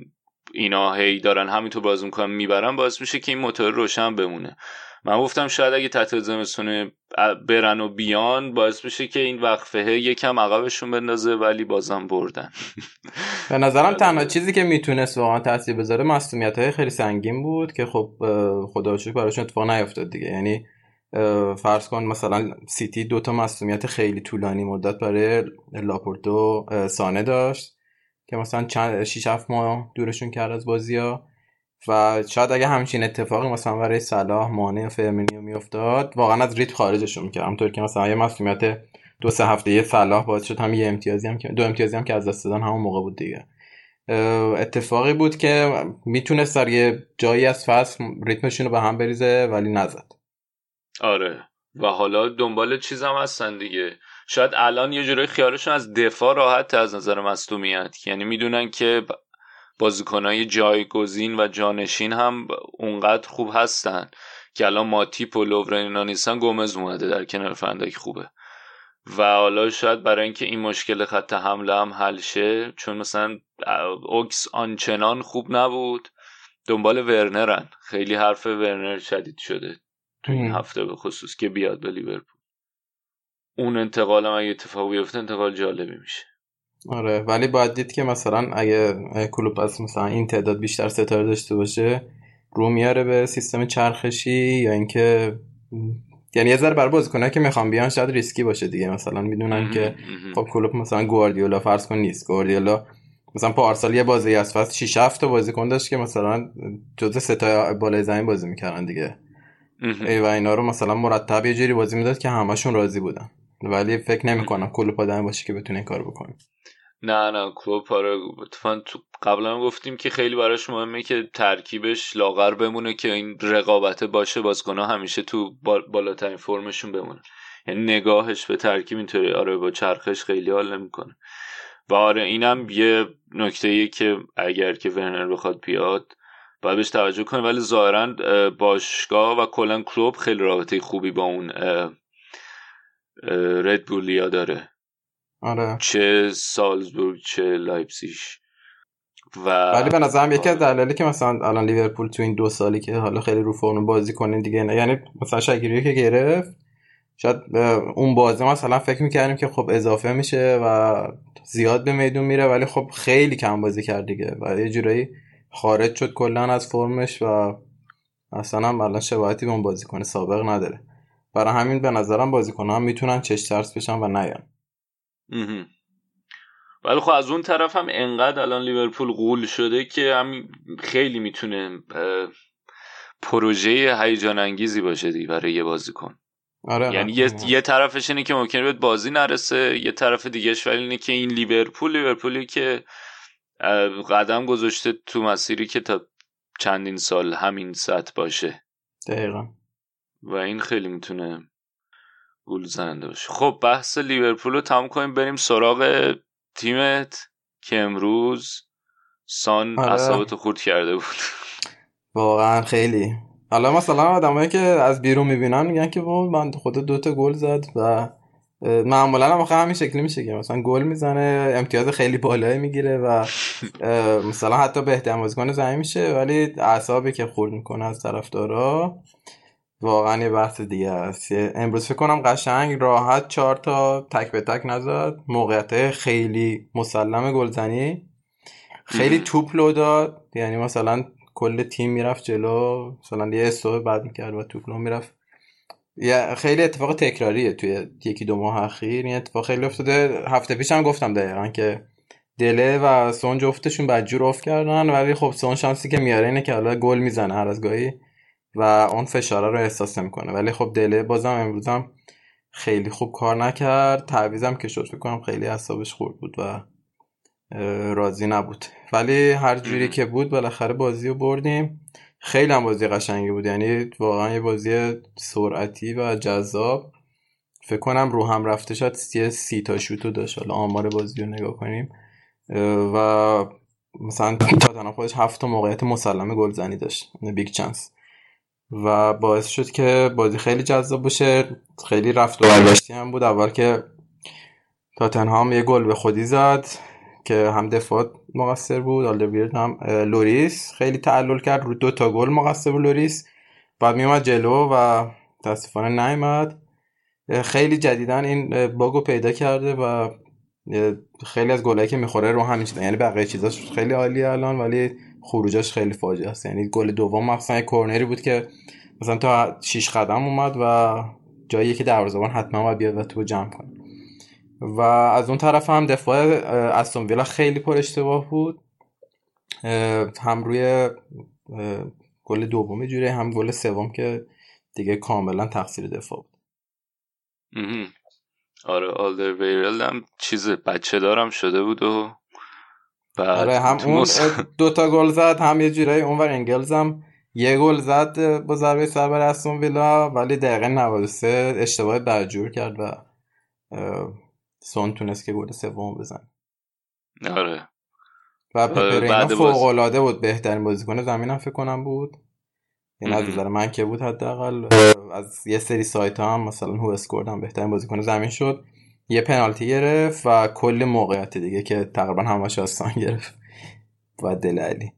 اینا هی دارن همینطور بازی میکنن میبرن، باعث میشه که این موتور روشن بمونه. من گفتم شاید اگه تعطیلات زمستونه برن و بیان باعث میشه که این وقفه یکم عقبشون بندازه، ولی بازم بردن. به نظرم تنها چیزی که میتونست واقعا تاثیر بذاره مصونیت‌های خیلی سنگین بود که خب خدا رو شکر براشون اتفاق نیفتاد دیگه. یعنی فرض کن مثلا سیتی 2 مصونیت خیلی طولانی مدت برای لاپورتو سانه داشت که مثلا 6-7 ماه دورشون کرد از بازی‌ها، و شاید اگه همچین اتفاقی مثلا برای صلاح، مانع، فرمینیو میافتاد واقعا از ریتم خارجشون می‌کرد. همونطور که مثلا یه مصونیت 2-3 هفته صلاح باعث شد هم یه امتیازی هم که 2 امتیازی هم که از دست دادن همون موقع بود دیگه. اتفاقی بود که میتونست در یه جایی از فصل ریتمشون رو به هم بریزه ولی نزد. آره و حالا دنبال چیز هم هستن دیگه. شاید الان یه جوری خیالشون از دفاع راحت از نظر مصدومیت، یعنی میدونن که بازیکنای جایگزین و جانشین هم اونقدر خوب هستن که الان ماتیپ و لوورن اینا نیستن، گومز اومده در کنار فندک خوبه، و حالا شاید برای اینکه این مشکل خط حمله هم حل شه، چون مثلا اوکس آنچنان خوب نبود، دنبال ورنرن. خیلی حرف ورنر شدید شده تو این هفته به خصوص که بیاد به لیورپول. اون انتقال هم اگه اتفاق بیفته انتقال جالبی میشه. آره ولی باید دید که مثلا اگه کلوب از مثلا این تعداد بیشتر ستاره داشته باشه رو میاره به سیستم چرخشی، یا اینکه یعنی یه ذره برای بازیکنایی که میخوان بیان شاید ریسکی باشه دیگه. مثلا میدونن که خب کلوب مثلا گواردیولا فرض کن نیست، گواردیولا مثلا پارسال یه بازی از فصل 6-7 تا بازیکن داشت که مثلا جزء ستای بالای زمین بازی میکردن دیگه، و اینا رو مثلا مرتب یه جوری بازی میداد که همشون راضی بودن، ولی فکر نمی‌کنم کلوب آدمی باشه که بتونه این کارو بکنه. نه کلوب اتفاقا تو قبلا گفتیم که خیلی براش مهمه که ترکیبش لاغر بمونه که این رقابت باشه، بازیکن‌ها همیشه تو بالاترین فرمشون بمونه. یعنی نگاهش به ترکیب اینطوری، آره با چرخش خیلی حال نمی‌کنه. و آره اینم یه نکته‌ایه که اگر که ورنر بخواد بیاد باید بهش توجه کنه، ولی ظاهرا باشگاه و کلا کلوب خیلی رابطه خوبی با اون ردبولیا داره. آره چه سالزبورگ چه لایپزیگ. ولی به نظرم یکی از دلایلی که مثلا الان لیورپول تو این 2 سالی که حالا خیلی رو فرم بازی کنه دیگه، یعنی مثلا شاگیری که گرفت شاید اون بازی مثلا فکر می‌کردیم که خب اضافه میشه و زیاد به میدون میره، ولی خب خیلی کم بازی کرد دیگه و یه جورایی خارج شد کلا از فرمش و اصلا هم الان شباهتی به اون بازیکن سابق نداره. برای همین به نظرم بازیکن‌ها هم میتونن چش ترس بشن و نیان. ولی خب از اون طرف هم انقدر الان لیورپول غول شده که هم خیلی میتونه پروژه هیجان انگیزی باشه دیگه برای یه بازیکن. آره یعنی یه طرفش اینه که ممکنه بهت بازی نرسه، یه طرف دیگهش ولی اینه که این لیورپولی که قدم گذاشته تو مسیری که تا چندین سال همین سطح باشه. دقیقا. و این خیلی میتونه گول زننده باشه. خب بحث لیورپول رو تمام کنیم بریم سراغ تیمت که امروز سان اعصابتو خورد کرده بود. واقعا خیلی. حالا مثلا آدمایی که از بیرون میبینن میگن که من خود 2 تا گل زد و معمولا هم آخه همین شکلی میشه که مثلا گل میزنه امتیاز خیلی بالایی میگیره و مثلا حتی بهترین بازیکن زمین میشه، ولی اعصابی که خورد میکنه از طرفدارا واقعا یه بحث دیگه است. امروز فکر کنم قشنگ راحت 4 تا تک به تک نزد، موقعیت خیلی مسلم گلزنی، خیلی توپ لو داد، یعنی مثلا کل تیم میرفت جلو، مثلا یه استوب بعد میکرد و توپ لو میرفت. یه خیلی اتفاق تکراریه توی 1-2 ماه اخیر این اتفاق خیلی افتاده. هفته پیش هم گفتم دقیقاً که دله و سون جفتشون بدجور افت کردن، ولی خب سون شانسی که میاره اینه که حالا گل میزنه هر از گاهی و اون فشار رو احساس نمیکنه، ولی خب دله بازم امروزم خیلی خوب کار نکرد، تعویضم که شد فکر کنم خیلی اعصابش خورد بود و راضی نبود، ولی هر جوری که بود بالاخره بازی رو بردیم. خیلی هم بازی قشنگی بود، یعنی واقعا یه بازی سرعتی و جذاب. فکر کنم رو هم رفته شد 30 تا شوتو داشت، حالا آمار بازی رو نگاه کنیم و مثلا تاتنهام خودش 7 تا موقعیت مسلم گلزنی داشت، بیگ چانس، و باعث شد که بازی خیلی جذاب باشه. خیلی رفت و برگشتی هم بود. اول که تاتنهام یه گل به خودی زد که هم دفاع مقصر بود، آلدرویرد هم لوریس خیلی تعلل کرد رو 2 تا گل مقصر بود لوریس، بعد میومد جلو و متاسفانه نیامد. خیلی جدیدن این باگو پیدا کرده و خیلی از گلایی که میخوره رو همین چیزا، یعنی بقیه چیزاش خیلی عالیه الان ولی خروجاش خیلی فاجعه است. یعنی گل دوم مثلا یک کورنری بود که مثلا تا 6 قدم اومد و جایی که دروازه‌بان حتما باید بیاد و تو جمع کنه. و از اون طرف هم دفاع استون ویلا خیلی پر اشتباه بود، هم روی گل دوم جوره هم گل سوم که دیگه کاملا تقصیر دفاع بود. آره آلدرویرلد هم چیز بچه دارم شده بود و آره هم اون 2 تا گل زد، هم یه جورایی اونور انگلز هم یه گل زد با ضربه سر بر استون ویلا، ولی دقیقه 93 اشتباه بدجور کرد و سون تونست که گل سوم بزنه. آره و پپرینا فوق‌العاده بود، بهترین بازیکن زمینم فکر کنم بود، این از نظر من که بود حداقل. از یه سری سایت ها هم مثلا هو اسکورد هم بهترین بازیکن زمین شد، یه پنالتی گرفت و کل موقعیت دیگه که تقریبا همش آستان گرفت و دل علی.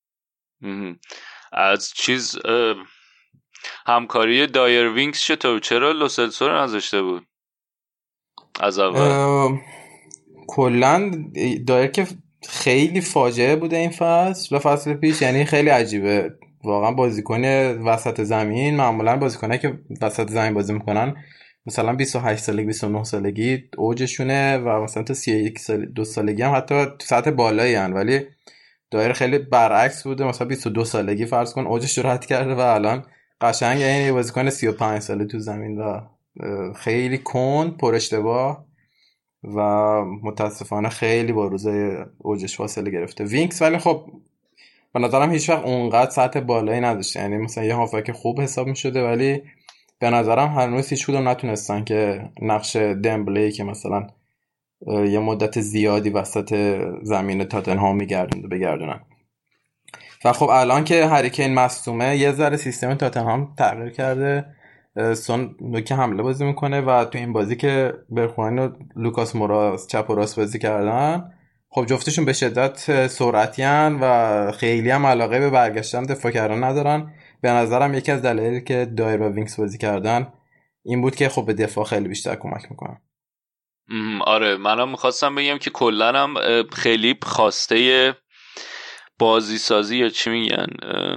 از چیز همکاری دایر وینکس چطور؟ چرا لوسلسو رو نذاشته بود از اول؟ کلن دایر که خیلی فاجعه بوده این فصل و فصل پیش، یعنی خیلی عجیبه واقعا. بازیکن وسط زمین، معمولا بازیکنایی که وسط زمین بازی میکنن مثلا 28 سالگی 29 سالگی اوجشونه و مثلا تا 31 سال 2 سالگی هم حتی تو سطح بالایی ان، ولی دایر خیلی برعکس بوده، مثلا 22 سالگی فرض کن اوجش رو رد کرده و الان قشنگ یعنی بازیکن 35 ساله تو زمین و خیلی کند پر اشتباه و متاسفانه خیلی با روزای اوجش فاصله گرفته. وینکس ولی خب به نظرم هیچ وقت اونقدر سطح بالایی نداشته، یعنی مثلا یه هافک خوب حساب می‌شده ولی به نظرم هنوز هیچ کدوم نتونستن که نقش دمبلی که مثلا یه مدت زیادی وسط زمین تاتنهام بگردونن. و خب الان که هری کین مصدومه یه ذره سیستم تاتنهام تغییر کرده، سون نوک حمله بازی میکنه و تو این بازی که برخوان و لوکاس مورا چپ و راست بازی کردن، خب جفتشون به شدت سرعتیان و خیلی هم علاقه به برگشتن دفاع کردن ندارن. به نظرم یکی از دلایلی که دایر و وینکس بازی کردن این بود که خب به دفاع خیلی بیشتر کمک میکنن. آره منم میخواستم بگم که کلن هم خیلی خواسته بازی سازی یا چی میگن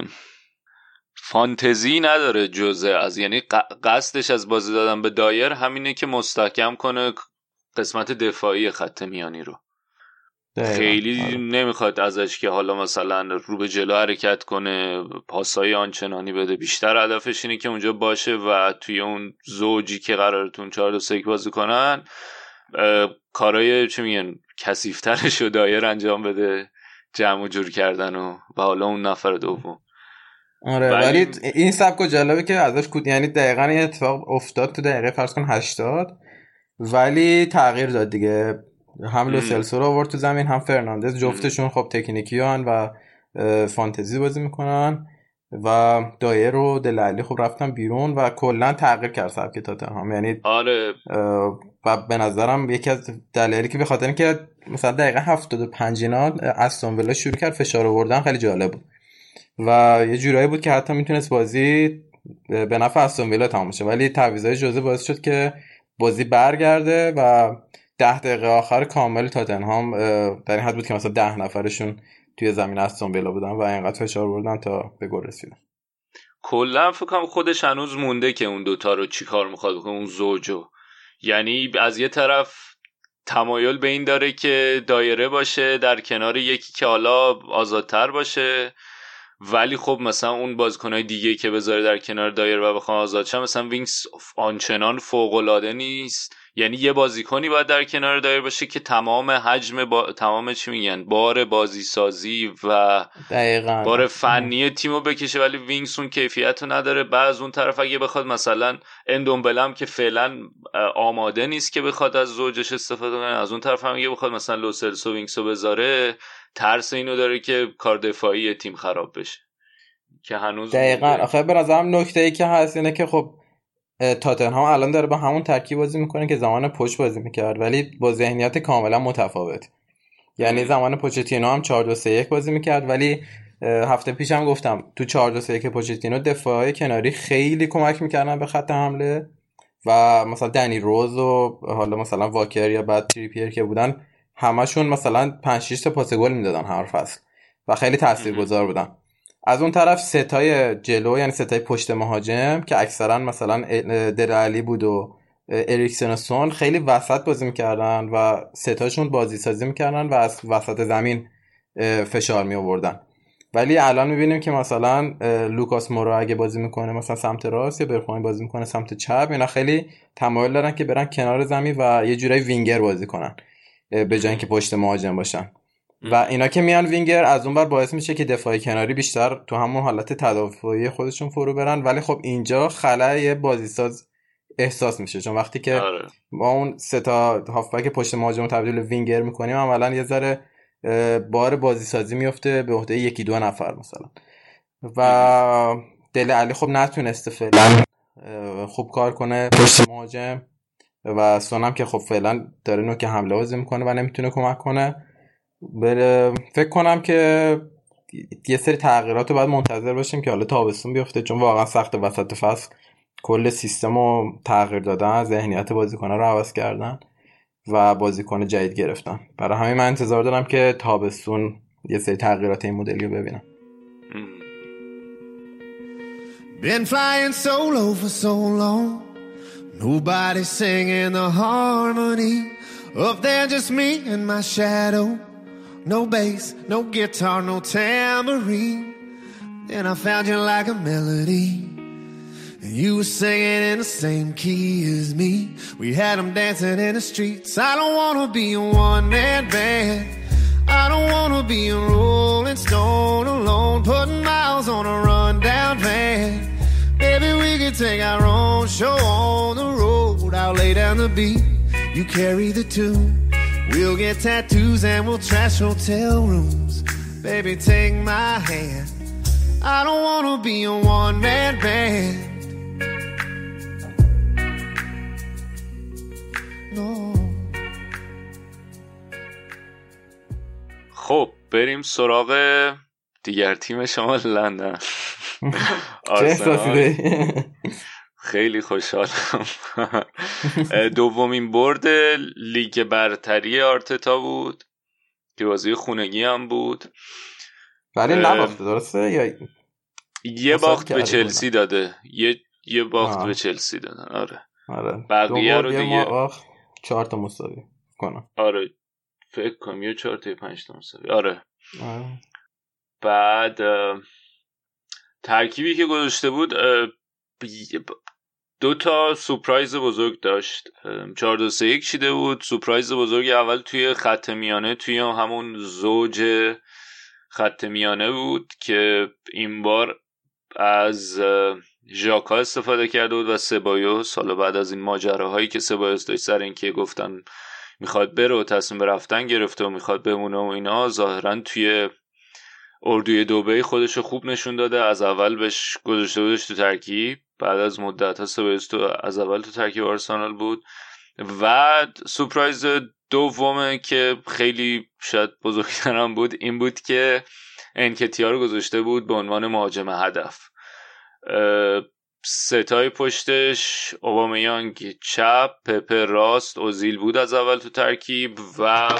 فانتزی نداره جزء از، یعنی قصدش از بازی دادن به دایر همینه که مستحکم کنه قسمت دفاعی خط میانی رو. خیلی نمیخواد ازش که حالا مثلا رو به جلو حرکت کنه، پاسای آنچنانی بده، بیشتر هدفش اینه که اونجا باشه و توی اون زوجی که قرارتون 4-2-3 بازی کنن کارای چی میگن کثیف‌ترش رو دایر انجام بده، جمع و جور کردن و حالا اون نفر دوم. آره ولی این سبک جالبه که ازش یعنی دقیقاً این اتفاق افتاد تو دقیقه فرض کن 80 ولی تغییر داد دیگه. هم لو سلسو رو آورد تو زمین هم فرناندز، جفتشون خب تکنیکیان و فانتزی بازی میکنن و دایر و دلالی خب رفتن بیرون و کلا تغییر کرد سبک تاتنهام. یعنی آره و به نظرم یکی از دلایلی که به خاطر اینکه مثلا دقیقه 75 اینا استون ویلا شروع کرد فشار آوردن خیلی جالب بود و یه جورایی بود که حتی میتونست بازی به نفع استون ویلا تمام شه، ولی تعویضای جوزه باعث شد که بازی برگرده و 10 دقیقه آخر کامل تاتنهام در این حد بود که مثلا 10 نفرشون توی زمین استون ویلا بودن و اینقدر فشار آوردن تا به گل رسیدن. کلا فکر کنم خودش هنوز مونده که اون دوتا رو چی کار میخواد بکنه اون زوجو. یعنی از یه طرف تمایل به این داره که دایره باشه در کنار یکی که حالا آزادتر باشه، ولی خب مثلا اون بازیکنای دیگه که بذاره در کنار دایره و بخوام آزاد شن، مثلا وینگز آنچنان فوق‌العاده نیست. یعنی یه بازیکنی باید در کنار دایره باشه که تمام حجم تمام چی میگن بار بازی سازی و دقیقاً بار فنی تیمو بکشه، ولی وینگز اون کیفیتو نداره. بعد اون طرف اگه بخواد مثلا اندومبلم که فعلا آماده نیست که بخواد از زوجش استفاده کنه، از اون طرف هم اگه بخواد مثلا لو سلسو وینگزو بذاره، ترس اینو داره که کار دفاعی تیم خراب بشه که هنوز دقیقاً. آخه به نظرم نکته‌ای که هست اینه که خب تاتنهام الان داره با همون ترکیب بازی میکنه که زمان پوچ بازی میکرد، ولی با ذهنیت کاملا متفاوت. یعنی زمان پوچتینو هم 4-2-3-1 بازی میکرد، ولی هفته پیش هم گفتم تو 4-2-3-1 پوچتینو دفاعی کناری خیلی کمک میکردن به خط حمله و مثلا دنی روز و حالا مثلا واکر یا بعد تریپیر که بودن همشون مثلا 5-6 تا پاس گل میدادن هر فصل و خیلی تاثیرگذار بودن. از اون طرف ستای جلو یعنی ستای پشت مهاجم که اکثرا مثلا دلالی بود و اریکسن و سون خیلی وسط بازی میکردن و ستاشون بازی سازی میکردن و از وسط زمین فشار می آوردن. ولی الان میبینیم که مثلا لوکاس مورا اگه بازی میکنه مثلا سمت راست یا برخوانی بازی میکنه سمت چپ، اینا خیلی تمایل دارن که برن کنار زمین و یه جورایی وینگر بازی کنن به جای اینکه پشت مهاجم باشن و اینا که میان وینگر از اونور باعث میشه که دفاعی کناری بیشتر تو همون حالت تدافعی خودشون فرو برن. ولی خب اینجا خلای بازیساز احساس میشه، چون وقتی که ما اون سه تا هافبک پشت مهاجم تبدیل وینگر میکنیم عملاً یه ذره بار بازیسازی میفته به عهده یکی دو نفر مثلا و دل علی خب نتونسته فعلا خوب کار کنه پشت مهاجم و سونم که خب فعلا داره نوک حمله بازی میکنه و نمیتونه کمک کنه. فکر کنم که یه سری تغییرات رو باید منتظر باشیم که حالا تابستون بیفته، چون واقعا سخت وسط فصل کل سیستم رو تغییر دادن، ذهنیت بازیکن‌ها رو عوض کردن و بازیکن جدید گرفتن. برای همین من انتظار دارم که تابستون یه سری تغییرات این مدلی رو ببینم. Been flying solo for so long, nobody singing the harmony. Up there just me and my shadow, no bass, no guitar, no tambourine. Then I found you like a melody, and you were singing in the same key as me. We had them dancing in the streets. I don't wanna be a one-man band, I don't wanna be a rolling stone alone, putting miles on a rundown van. Maybe we could take our own show on the road. I'll lay down the beat, you carry the tune. We'll get tattoos and we'll trash hotel rooms. Baby, take my hand, I don't wanna be a one-man band. No. خب بریم سراغ دیگر تیم شما لندن. خیلی خوشحالم. دومین برد لیگ برتری آرتتا بود که بازی خونگی هم بود، ولی نباخته درسته یا یه باخت به چلسی داده، یه باخت به چلسی دادن. آره بقیه رو دیگه 4 تا مساوی کنم. آره فکر کنم یه 4 تا 5 تا مساوی. آره. بعد ترکیبی که گذاشته بود 2 تا سورپرایز بزرگ داشت. 4-2-3-1 چیده بود. سورپرایز بزرگ اول توی خط میانه، توی همون زوج خط میانه بود که این بار از ژاکا استفاده کرده بود و سبایوس. حالا بعد از این ماجراهایی که سبایوس داشت سر این که گفتن میخواد بره و تصمیم به رفتن گرفته و میخواد بمونه و اینا، ظاهرا توی اردوی دبی خودشو خوب نشون داده. از اول بهش گذاشته بودش تو ترکیب، بعد از مدت ها سبایوس تو از اول تو ترکیب آرسنال بود. و سورپرایز دومه که خیلی شاید بزرگترم بود این بود که انکتیا رو گذاشته بود به عنوان مهاجم هدف. ستای پشتش اوبامیانگ چپ، پپه راست، اوزیل بود از اول تو ترکیب و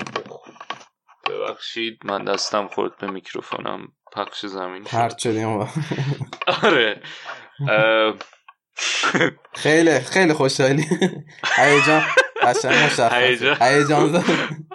ببخشید من دستم خورد به میکروفونم، پخش زمین پرت شدیم. آره خیلی خیلی خوشحالی. هیجان قشنگ مشخصه. هیجان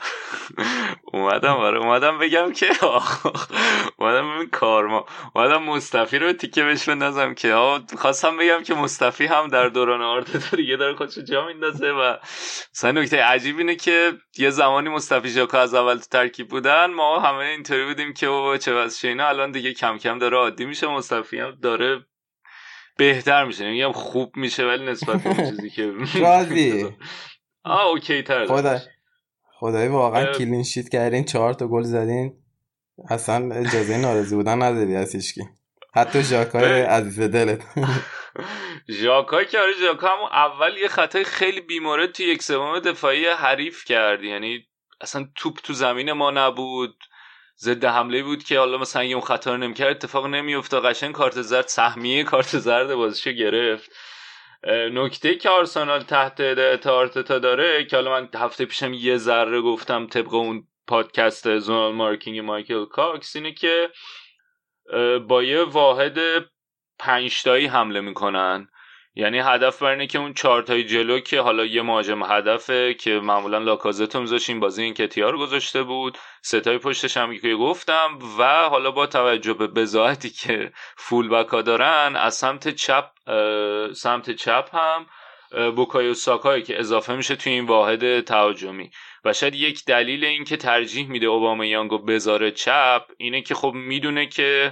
اومدم بگم که اومدم ببین کارما، اومدم مصطفی رو تیکه بهش بندازم که خواستم بگم که مصطفی هم در دوران آرتتا دیگه داره خودشو جا میندازه. و مثلا نکته عجیب اینه که یه زمانی مصطفی ژاکا از اول تو ترکیب بودن، ما همه اینطوری بودیم که بابا چه وضعشه اینا، الان دیگه کم کم داره عادی میشه، مصطفی هم داره بهتر میشه، نمیگم خوب میشه ولی نسبت به اون چیزی که راضی اوکی تر. خدای واقعا کلین شیت کردین، 4 تا گل زدین، اصلا اجازه ناراضی بودن نداری از هیچکی، حتی ژاکای عزیز دلت. ژاکا که آره، ژاکا هم اول یه خطای خیلی بیمورد تو 1/3 دفاعی حریف کرد، یعنی اصلا توپ تو زمین ما نبود، ضد حمله بود که حالا مثلا اگه اون خطا رو نمی‌کرد اتفاق نمی‌افتاد، قشنگ کارت زرد، سهمیه کارت زرد بازیشو گرفت. نکته که آرسنال تحت هدایت آرتتا داره که حالا من هفته پیشم یه ذره گفتم طبق اون پادکست زونال مارکینگ مایکل کاکس، اینه که با یه واحد 5 تایی حمله میکنن، یعنی هدف بر اینه که اون 4 تای جلو که حالا یه مهاجم هدفه که معمولا لاکازتو میذاشیم، بازی این کتیا رو گذاشته بود، 3 تای پشتش هم که گفتم، و حالا با توجه به بضاعتی که فول بکا دارن از سمت چپ هم بوکایو ساکایی که اضافه میشه توی این واحد تهاجمی. و شاید یک دلیل این که ترجیح میده اوبامیانگو بذاره چپ اینه که خب میدونه که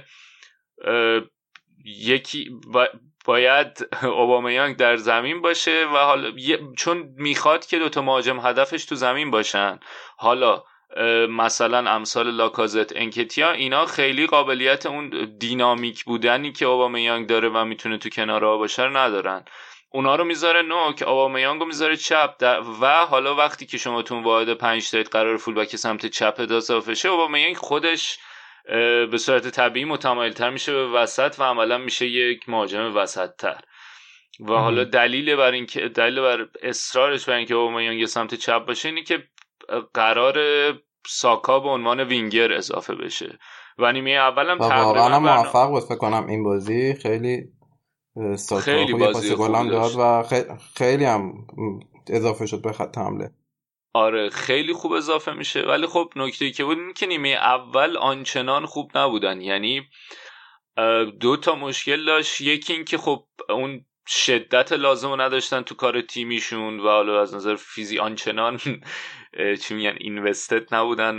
یکی باید اوبامیانگ در زمین باشه و حالا چون میخواد که 2 مهاجم هدفش تو زمین باشن، حالا مثلا امثال لاکازت، انکتیا، اینا خیلی قابلیت اون دینامیک بودنی که اوبامیانگ داره و میتونه تو کنارها باشه رو ندارن. اونا رو میذاره نوک، اوبامیانگ رو میذاره چپ و حالا وقتی که شما تو واحد 5 تایت قرار فول بک سمت چپ اضافه شه، اوبامیانگ خودش به صورت طبیعی متمایل‌تر میشه به وسط و عملا میشه یک مهاجم وسط‌تر. و حالا دلیل بر اصرارش بر اینکه اوبامیانگ سمت چپ باشه اینه که قرار ساکا به عنوان وینگر اضافه بشه و نیمه اولم تقریبا موفق بود فکر کنم این بازی، خیلی خیلی بازی خوبی داد و خیلی هم اضافه شد به خط حمله. آره خیلی خوب اضافه میشه، ولی خب نکته‌ای که بود این که نیمه اول آنچنان خوب نبودن، یعنی 2 تا مشکل داشت. یکی این که خب اون شدت لازم رو نداشتن تو کار تیمیشون و حالا از نظر فیزی آنچنان چی میگن اینوستد نبودن،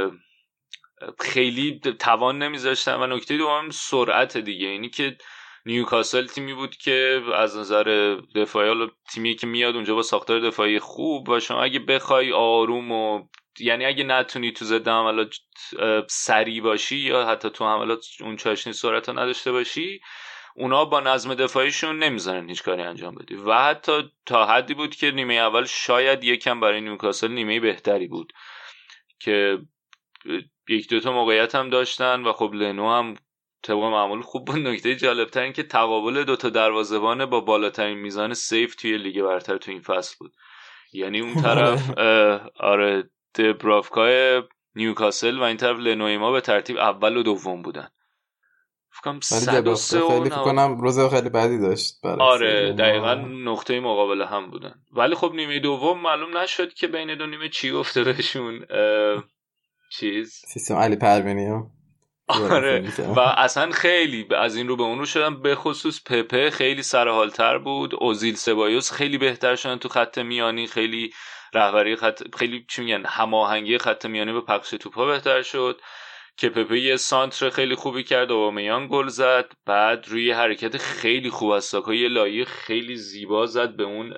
خیلی توان نمیذاشتن. و نکته دوم سرعت دیگه، اینی که نیوکاسل تیمی بود که از نظر دفاعی حالا تیمی که میاد اونجا با ساختار دفاعی خوب و شما اگه بخوای آروم و یعنی اگه نتونی تو ضد حملات سریع باشی یا حتی تو حملات اون چاشنی سرعت رو نداشته باشی، اونا با نظم دفاعیشون نمیذارن هیچ کاری انجام بدی. و حتی تا حدی بود که نیمه اول شاید یکم برای نیوکاسل نیمه بهتری بود که 1-2 تا موقعیت هم داشتن و خب لنو هم طبق معمول خوب بود. نکته جالب‌تر این که تقابل 2 تا دروازه‌بان با بالاترین میزان سیو توی لیگ برتر تو این فصل بود، یعنی اون طرف آره دبرافکای نیوکاسل و این طرف لنویما به ترتیب اول و دوم بودن. فکرم 103 خیلی فکر کنم روز خیلی بدی داشت برای آره دقیقاً نقطه مقابله هم بودن، ولی خب نیمه دوم معلوم نشد که بین دو نیمه چی گفته بهشون سیستم علی پروینی. آره و اصلا خیلی از این رو به اون رو شدن، به خصوص پپه خیلی سرحالتر بود، اوزیل سبایوس خیلی بهتر شدن تو خط میانی، خیلی رهبری خط، خیلی چی میگن هماهنگی خط میانی به پخش توپا بهتر شد که پپه یه سانتر خیلی خوبی کرد، اوبامیانگ گل زد، بعد روی حرکت خیلی خوب از ساکا یه لایه خیلی زیبا زد به اون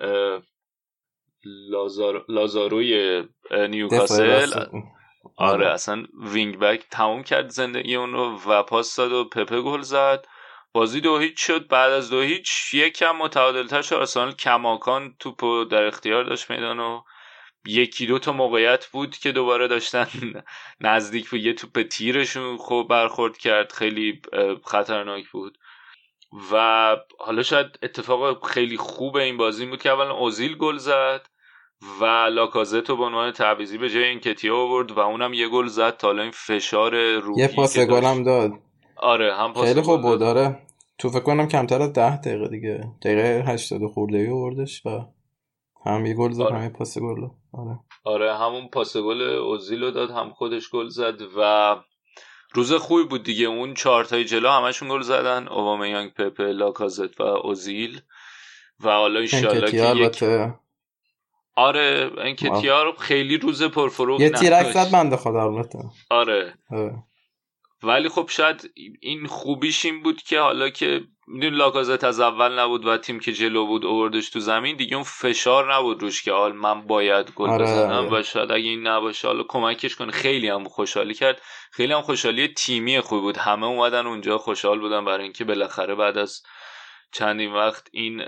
لازاروی نیوکاسل. آره اصلا وینگ بک تموم کرد زندگی اون رو و پاس داد و پپه گل زد. بازی 2-0 شد. بعد از 2-0 یکم متعادل‌تر شد. آرسنال کماکان توپو در اختیار داشت میدان و 1-2 تا موقعیت بود که دوباره داشتن نزدیک بود یه توپ تیرشون خوب برخورد کرد، خیلی خطرناک بود. و حالا شاید اتفاق خیلی خوب این بازی بود که اولا اوزیل گل زد و لاکازتو به عنوان تعویضی به جای انکتیا آورد و اونم یه گل زد. تا الان این فشار روحی یه پاس گل هم داد. آره هم پاس خیلی خوب بود. داره تو فکر کنم کمتر از 10 دقیقه دیگه، دقیقه 80 خورده‌ای آوردش و هم یه گل زد. آره. هم یه پاس گل. آره همون پاس گل اوزیلو داد، هم خودش گل زد و روز خوبی بود دیگه. اون 4 تای جلو همشون گل زدن، اوبامیانگ، پپه، لاکازت و اوزیل. و حالا ان شاءالله که آره انکتیار خیلی روز پرفروغ یه تیرک زد بنده خدا البته. آره ولی خب شاید این خوبیش این بود که حالا که میدون لاکازت از اول نبود و تیم که جلو بود آوردش تو زمین دیگه، اون فشار نبود روش که حال من باید گل بزنم و شاید اگه این نباشه حالا کمکش کنه. خیلی هم خوشحالی کرد، خیلی هم خوشحالی تیمی خوبی بود. همه اومدن اونجا خوشحال بودن برای اینکه بالاخره بعد از چندین وقت این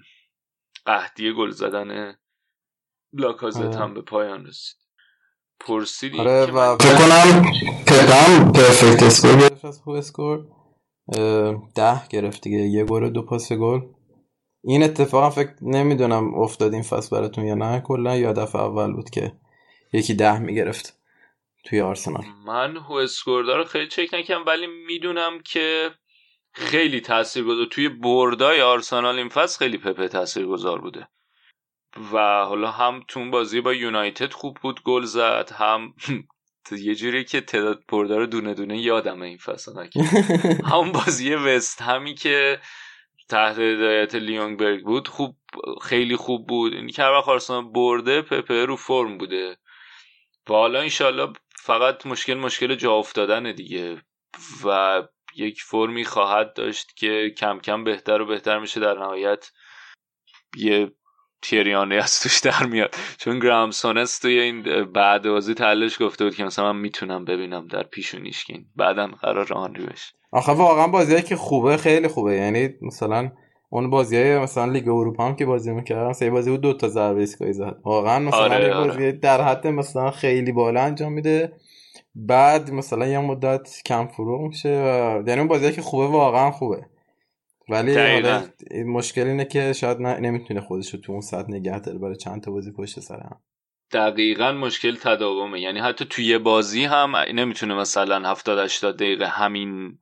قحطی گل زدن لاکازت هم به پایان رسید. پرسیدی آره و فکر کنم پدام پرفکت اسکور گرفت از خوب اسکور 10 گرفت دیگه، 1 گل و 2 پاس گل. این اتفاقا فکر نمیدونم افتاد این فصل براتون یا نه، کلا یا دفعه اول بود که یکی 10 میگرفت توی آرسنال. من هو اسکور داره خیلی چک نکردم ولی میدونم که خیلی تاثیرگذار توی بردای آرسنال این فصل خیلی پپه تاثیرگذار بوده و حالا هم تو بازی با یونایتد خوب بود گل زد، هم یه جوری که تعداد بردا رو دونه دونه یادمه این فصل همون بازی وست همی که تحت هدایت لیونگبرگ بود خوب، خیلی خوب بود. این که هر وقت آرسنال برده پپه رو فرم بوده و حالا انشالله فقط مشکل جا افتادن دیگه و یک فرمی خواهد داشت که کم کم بهتر و بهتر میشه. در نهایت یه تیریانه از توش در میاد، چون گرام سونس توی این بعد بازی تحلیلش گفته بود که مثلا من میتونم ببینم در پیشونیشکین بعداً قرار آنری بشه. آخه واقعا بازیایی که خوبه خیلی خوبه، یعنی مثلا اون بازیای مثلا لیگ اروپا هم که بازی می‌کردن سه بازی بود 2 تا ضربه ایستگاهی زد، واقعا مثلا آره، بازی در حد مثلا خیلی بالا انجام میده، بعد مثلا یه مدت کم فروغ میشه و یعنی اون بازیایی که خوبه واقعا خوبه. ولی حالا مشکل اینه که شاید نمیتونه خودش رو تو اون سطح نگه داره برای چند تا بازی پشت سر هم. دقیقاً مشکل تداومه، یعنی حتی توی بازی هم نمیتونه مثلا 70-80 دقیقه همین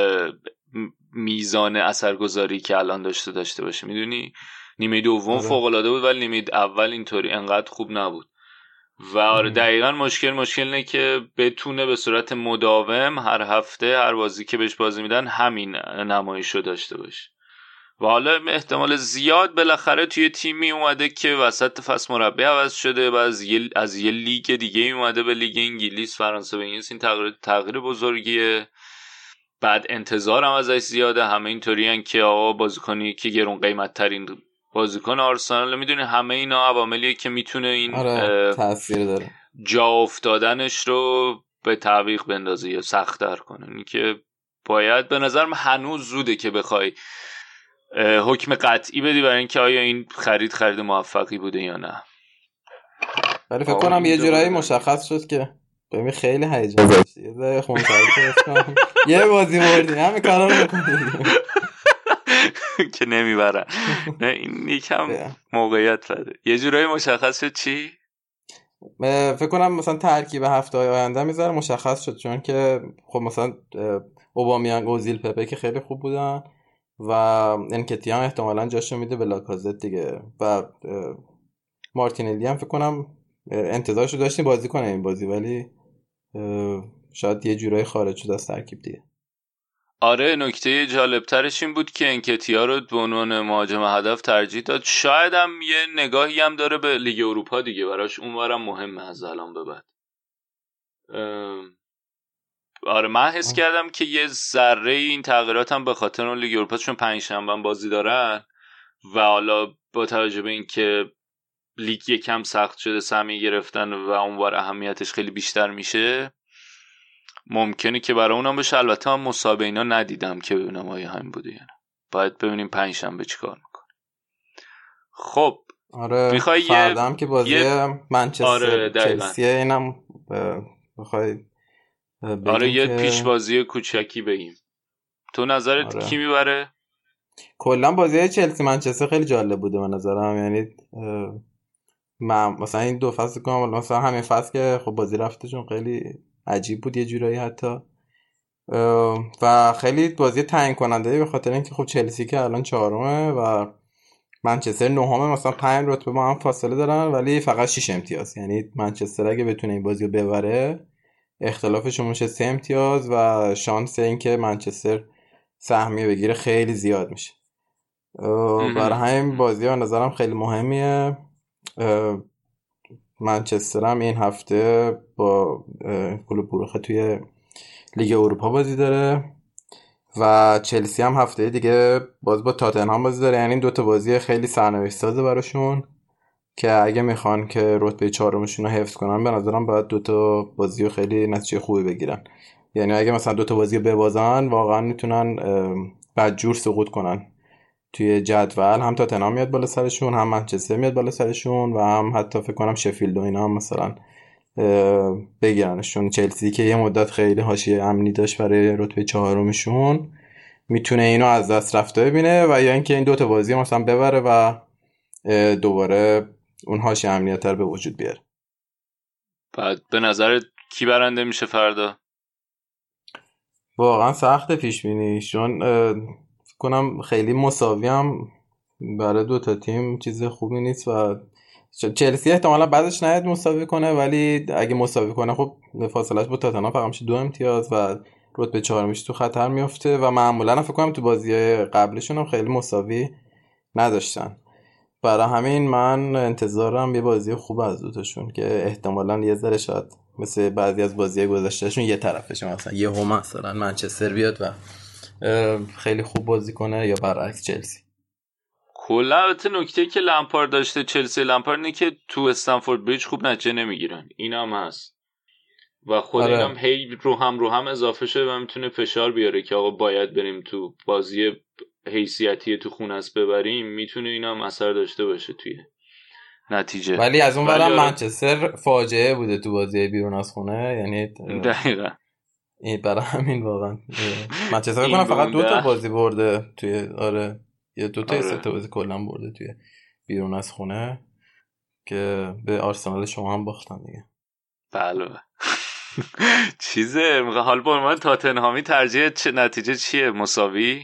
میزان اثرگذاری که الان داشته باشه. میدونی نیمه دوم فوق‌العاده بود ولی نیمه اول اینطوری انقدر خوب نبود و آره دقیقاً مشکل اینه که بتونه به صورت مداوم هر هفته هر بازی که بهش بازی میدن همین نمایشو داشته باشه. و حالا احتمال زیاد بالاخره توی تیمی اومده که وسط فصل مربی عوض شده و از یه لیگ دیگه اومده به لیگ انگلیس، فرانسه و انگلیس. این تغییر بزرگیه، بعد انتظار هم ازش زیاده. همه اینطوریان که آقا بازیکنی که گرون قیمت ترین بازیکن آرسنال، میدونه همه اینا عواملیه که میتونه این تاثیر داره جا افتادنش رو به تعویق بندازه یا سخت‌تر کنه. این که باید به نظرم هنوز زوده که بخوای حکم قطعی بدی برای اینکه آیا این خرید موفقی بوده یا نه. ولی فکر کنم یه جورایی مشخص شد که ببین خیلی هیجان داشت یه خونسردی یه بازی بردی همه کارا رو بکنید که نمیبرن. نه این یکم موقعیت بده. یه جورایی مشخص شد چی؟ فکر کنم مثلا ترکیب هفته‌های آینده میذاره مشخص شد، چون که خب مثلا اوبامیانگ، اوزیل، پپه که خیلی خوب بودن و انکتیا هم احتمالاً جاشو میده به لاکازت دیگه و مارتینلی هم فکر کنم انتظارشو داشتیم بازی کنه این بازی ولی شاید یه جورایی خارج شد از ترکیب دیگه. آره نکته جالبترش این بود که انکتیا رو به عنوان مهاجم هدف ترجیح داد. شاید هم یه نگاهی هم داره به لیگ اروپا دیگه، براش اونورم مهمه از الان به بعد. آره من حس کردم که یه ذره این تغییرات هم به خاطر اون لیگ اروپا چون پنجشنبه بازی دارن و حالا با توجه به این که لیگ یکم سخت شده سهمیه گرفتن و اونور اهمیتش خیلی بیشتر میشه ممکنه که برای اونم بشه. البته من مسابقه اینا ندیدم که ببینم آیا همین بوده یا نه. باید ببینیم پنجشنبه چیکار میکنه. خب آره میخوای فردام که بازی منچستر آره چلسی اینم میخوای آره یه پیش بازی کوچکی بگیم. تو نظرت کی میبره؟ کلا بازی چلسی منچستر خیلی جالب بوده به نظرم. یعنی من مثلا این دو فصل کامل مثلا همین فصل که خب بازی رفتشون خیلی عجیب بود یه جورایی حتی و خیلی بازی تعیین کننده به خاطر اینکه خب چلسی که الان چهارمه و منچستر نهمه مثلا 5 رتبه با هم فاصله دارن ولی فقط 6 امتیاز. یعنی منچستر اگه بتونه این بازی رو ببره اختلافشون میشه 3 امتیاز و شانس این که منچستر سهمیه بگیره خیلی زیاد میشه. برای همین بازی ها نظرم خیلی مهمیه. منچستر هم این هفته با کلوب بروخه توی لیگ اروپا بازی داره و چلسی هم هفته دیگه باز با تاتنهام بازی داره. یعنی دو تا بازی خیلی سرنوشت سازه براشون که اگه میخوان که رتبه چهارمشون رو حفظ کنن به نظرم باید دو تا بازی خیلی نتیجه خوبی بگیرن. یعنی اگه مثلا دو تا بازی ببازن واقعا میتونن بدجور سقوط کنن توی جدول. هم تاتنهام میاد بالا سرشون هم منچستر میاد بالا سرشون و هم حتی فکر کنم شفیلد و اینا هم مثلا بگیرنشون. چلسی که یه مدت خیلی حاشیه امنی داشت برای رتبه چهارمشون میتونه اینو از دست رفته ببینه و یا اینکه این دو تا بازی مثلا ببره و دوباره اون حاشیه امنیت رو به وجود بیاره. بعد به نظر کی برنده میشه فردا؟ واقعا سخت پیش بینی چون فکر کنم خیلی مساوی هم برای دو تا تیم چیز خوبی نیست و چلسی احتمالا بعدش نیاد مساوی کنه ولی اگه مساوی کنه خب فاصلهش با تاتنهام فقط میشه 2 امتیاز و رتبه 4 میشه تو خطر میفته و معمولا فکر کنم تو بازی‌های قبلشون هم خیلی مساوی نداشتن. برای همین من انتظارم یه بازی خوب از دوتاشون که احتمالاً یه ذره شاید مثل بعضی از بازی‌های گذشتهشون یه طرفشه مثلا یه هم مثلا منچستر بیاد و خیلی خوب بازی کنه یا برعکس چلسی. کلا البته نکته که لمپارد داشته چلسی لمپارد اینه که تو استنفورد بریج خوب نتیجه نمیگیرن. اینم هست و خود اینم هی رو هم اضافه شده و میتونه فشار بیاره که آقا باید بریم تو بازی حیثیتی تو خونه است ببریم. میتونه اینم اثر داشته باشه توی نتیجه. ولی از اون برم منچستر فاجعه بوده تو بازی بیرون از خونه. یعنی دقیقاً این برای همین واقعا منچستر کنم فقط 2 تا بازی برده توی یا 2 تا 3 تا بازی کلا برده توی بیرون از خونه که به آرسنال شما هم باختن دیگه. بله چیزه حال با من تاتنهامی ترجیح نتیجه چیه؟ مساوی؟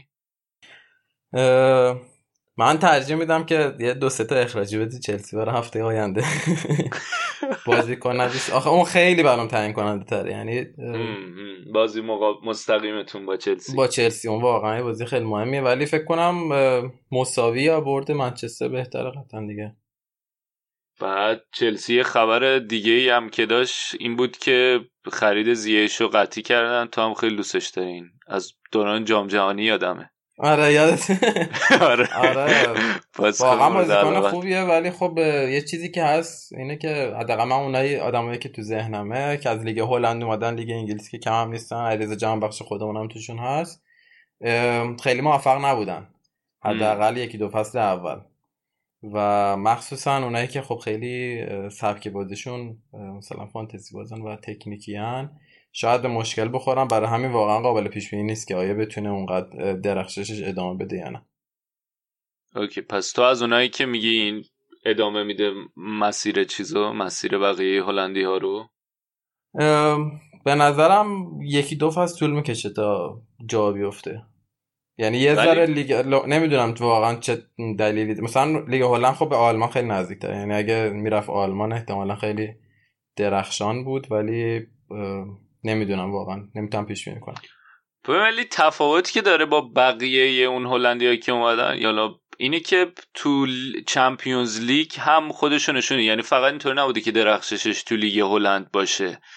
من ترجیح میدم که یه 2-3 تا اخراجی بده چلسی برای هفته آینده بازی کنه. آخه اون خیلی برام تعیین کننده تره. یعنی بازی مستقیمتون با چلسی اون واقعا بازی خیلی مهمیه ولی فکر کنم مساوی یا برد منچستر بهتره قطعا دیگه. بعد چلسی خبر دیگه ای هم که داشت این بود که خرید زیهشو قطعی کردن. تو هم خیلی دوستش دارین از دوران جام جهانی یادمه. آره یادت آره واقعا بازیکن خوبیه ولی خب یه چیزی که هست اینه که حداقل من اونایی آدمایی که تو ذهنمه که از لیگ هلند اومدن لیگ انگلیس که کم هم نیستن علیرضا جهانبخش خودمونم توشون هست خیلی موفق نبودن حداقل 1-2 فصل اول و مخصوصا اونایی که خب خیلی سبک بازیشون مثلا فانتزی بازن و تکنیکیان شاید به مشکل بخورن. برای همین واقعا قابل پیش بینی نیست که آیا بتونه اونقدر درخششش ادامه بده یا نه. اوکی پس تو از اونایی که میگی این ادامه میده مسیر بقیه هلندی ها رو؟ به نظرم 1-2 فصل طول میکشه تا جا بیفته. یعنی یه ذره لیگ نمیدونم تو واقعا چه دلیلی مثلا لیگ هلند خب به آلمان خیلی نزدیک‌تره. یعنی اگه میرفت آلمان احتمالاً خیلی درخشان بود ولی نمیدونم واقعا نمیتونم پیش بینی کنم. ولی تفاوتی که داره با بقیه اون هلندیایی که اومدن یالا اینه که تو چمپیونز لیگ هم خودشونشونه. یعنی فقط اینطور نبوده که درخششش تو لیگ هلند باشه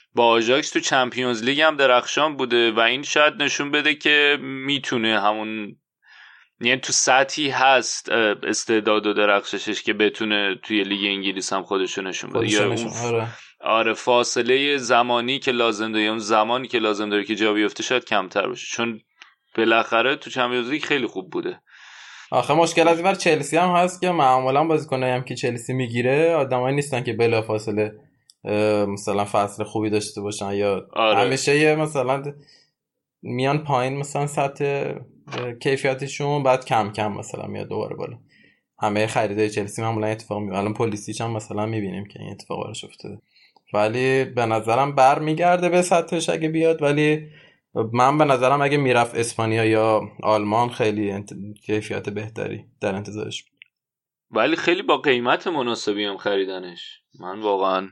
با آژاکس تو چمپیونز لیگ هم درخشان بوده و این شاید نشون بده که میتونه همون، یعنی تو سطحی هست استعداد و درخششش که بتونه توی لیگ انگلیس هم خودشو نشون بده. یا اون آره فاصله زمانی که لازم داره، اون زمانی که لازم داره که جا بیفته شاید کمتر باشه، چون بالاخره تو چمپیونز لیگ خیلی خوب بوده. آخه مشکل از اینور چلسی هم هست که معمولا بازیکنایی هم که چلسی میگیره آدمایی نیستن که بلافاصله مثلا فصل خوبی داشته باشن یا همیشه یه مثلا میان پایین مثلا سطح کیفیتشون بعد کم کم مثلا میاد دوباره بالا. همه خریدای چلسی معمولا اتفاق میفته. الان پولیسیچ هم مثلا میبینیم که این اتفاق براش افتاده، ولی به نظرم برمیگرده به سطحش اگه بیاد. ولی من به نظرم اگه میرفت اسپانیا یا آلمان خیلی کیفیت بهتری در انتظارش بود. ولی خیلی با قیمت مناسبی هم خریدنش. من واقعا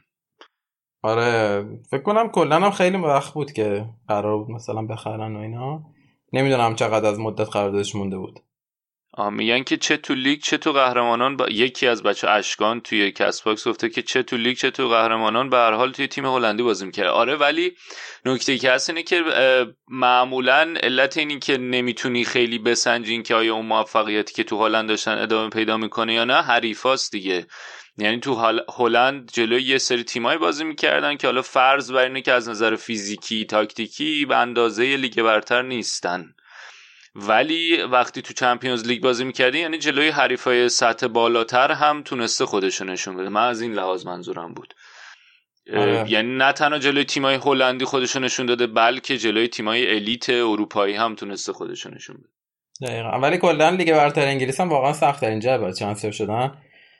آره فکر کنم کلا هم خیلی وقت بود که قرار بود مثلا بخرن و اینا. نمیدونم چقدر از مدت قراردادش مونده بود. میگن که چه تو لیگ چه تو قهرمانان یکی از بچه اشکان توی کست باکس گفته که چه تو لیگ چه تو قهرمانان به هر حال توی تیم هلندی بازی می‌کنه. آره ولی نکته که هست اینه که معمولاً علت اینی که نمیتونی خیلی بسنجین که آیا اون موفقیتی که تو هلند داشتن ادامه پیدا میکنه یا نه حریفاست دیگه. یعنی تو هلند جلوی یه سری تیمای بازی میکردن که حالا فرض بر اینه که از نظر فیزیکی تاکتیکی به اندازه لیگ برتر نیستن، ولی وقتی تو چمپیونز لیگ بازی میکردی یعنی جلوی حریفای سطح بالاتر هم تونسته خودشو نشون بده. من از این لحاظ منظورم بود. یعنی نه تنها جلوی تیمای هلندی خودشو نشون داده بلکه جلوی تیمای الیت اروپایی هم تونسته خودشو نشون بده. دقیقاً. ولی کلا لیگ برتر انگلیس هم واقعا سخت ترین جای باید چانسر شدن.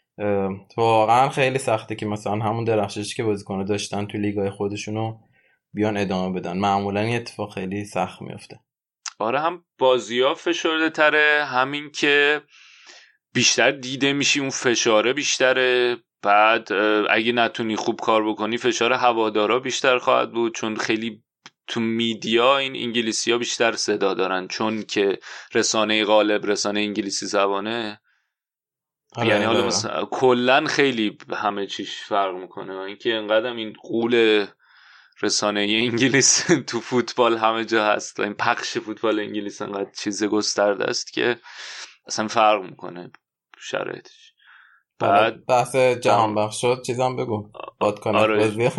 واقعا خیلی سخته که مثلا همون درخششی که بازیکن‌ها داشتن تو لیگ‌های خودشونو بیان ادامه بدن. معمولا این اتفاق خیلی سخت میفته. آره هم بازی‌ها فشرده تره، همین که بیشتر دیده میشی اون فشاره بیشتره. بعد اگه نتونی خوب کار بکنی فشار هوادارا بیشتر خواهد بود، چون خیلی تو میدیا این انگلیسی‌ها بیشتر صدا دارن چون که رسانه غالب رسانه انگلیسی زبانه. یعنی حالا مثلا کلن خیلی همه چیش فرق میکنه و اینکه انقدر این قول رسانه انگلیس تو فوتبال همه جا هست، این پخش فوتبال انگلیس انقدر چیز گسترده است که اصلا فرق میکنه شرایطش. بعد بحث جهان بخش شد چیزام بگو بادکنک بازی.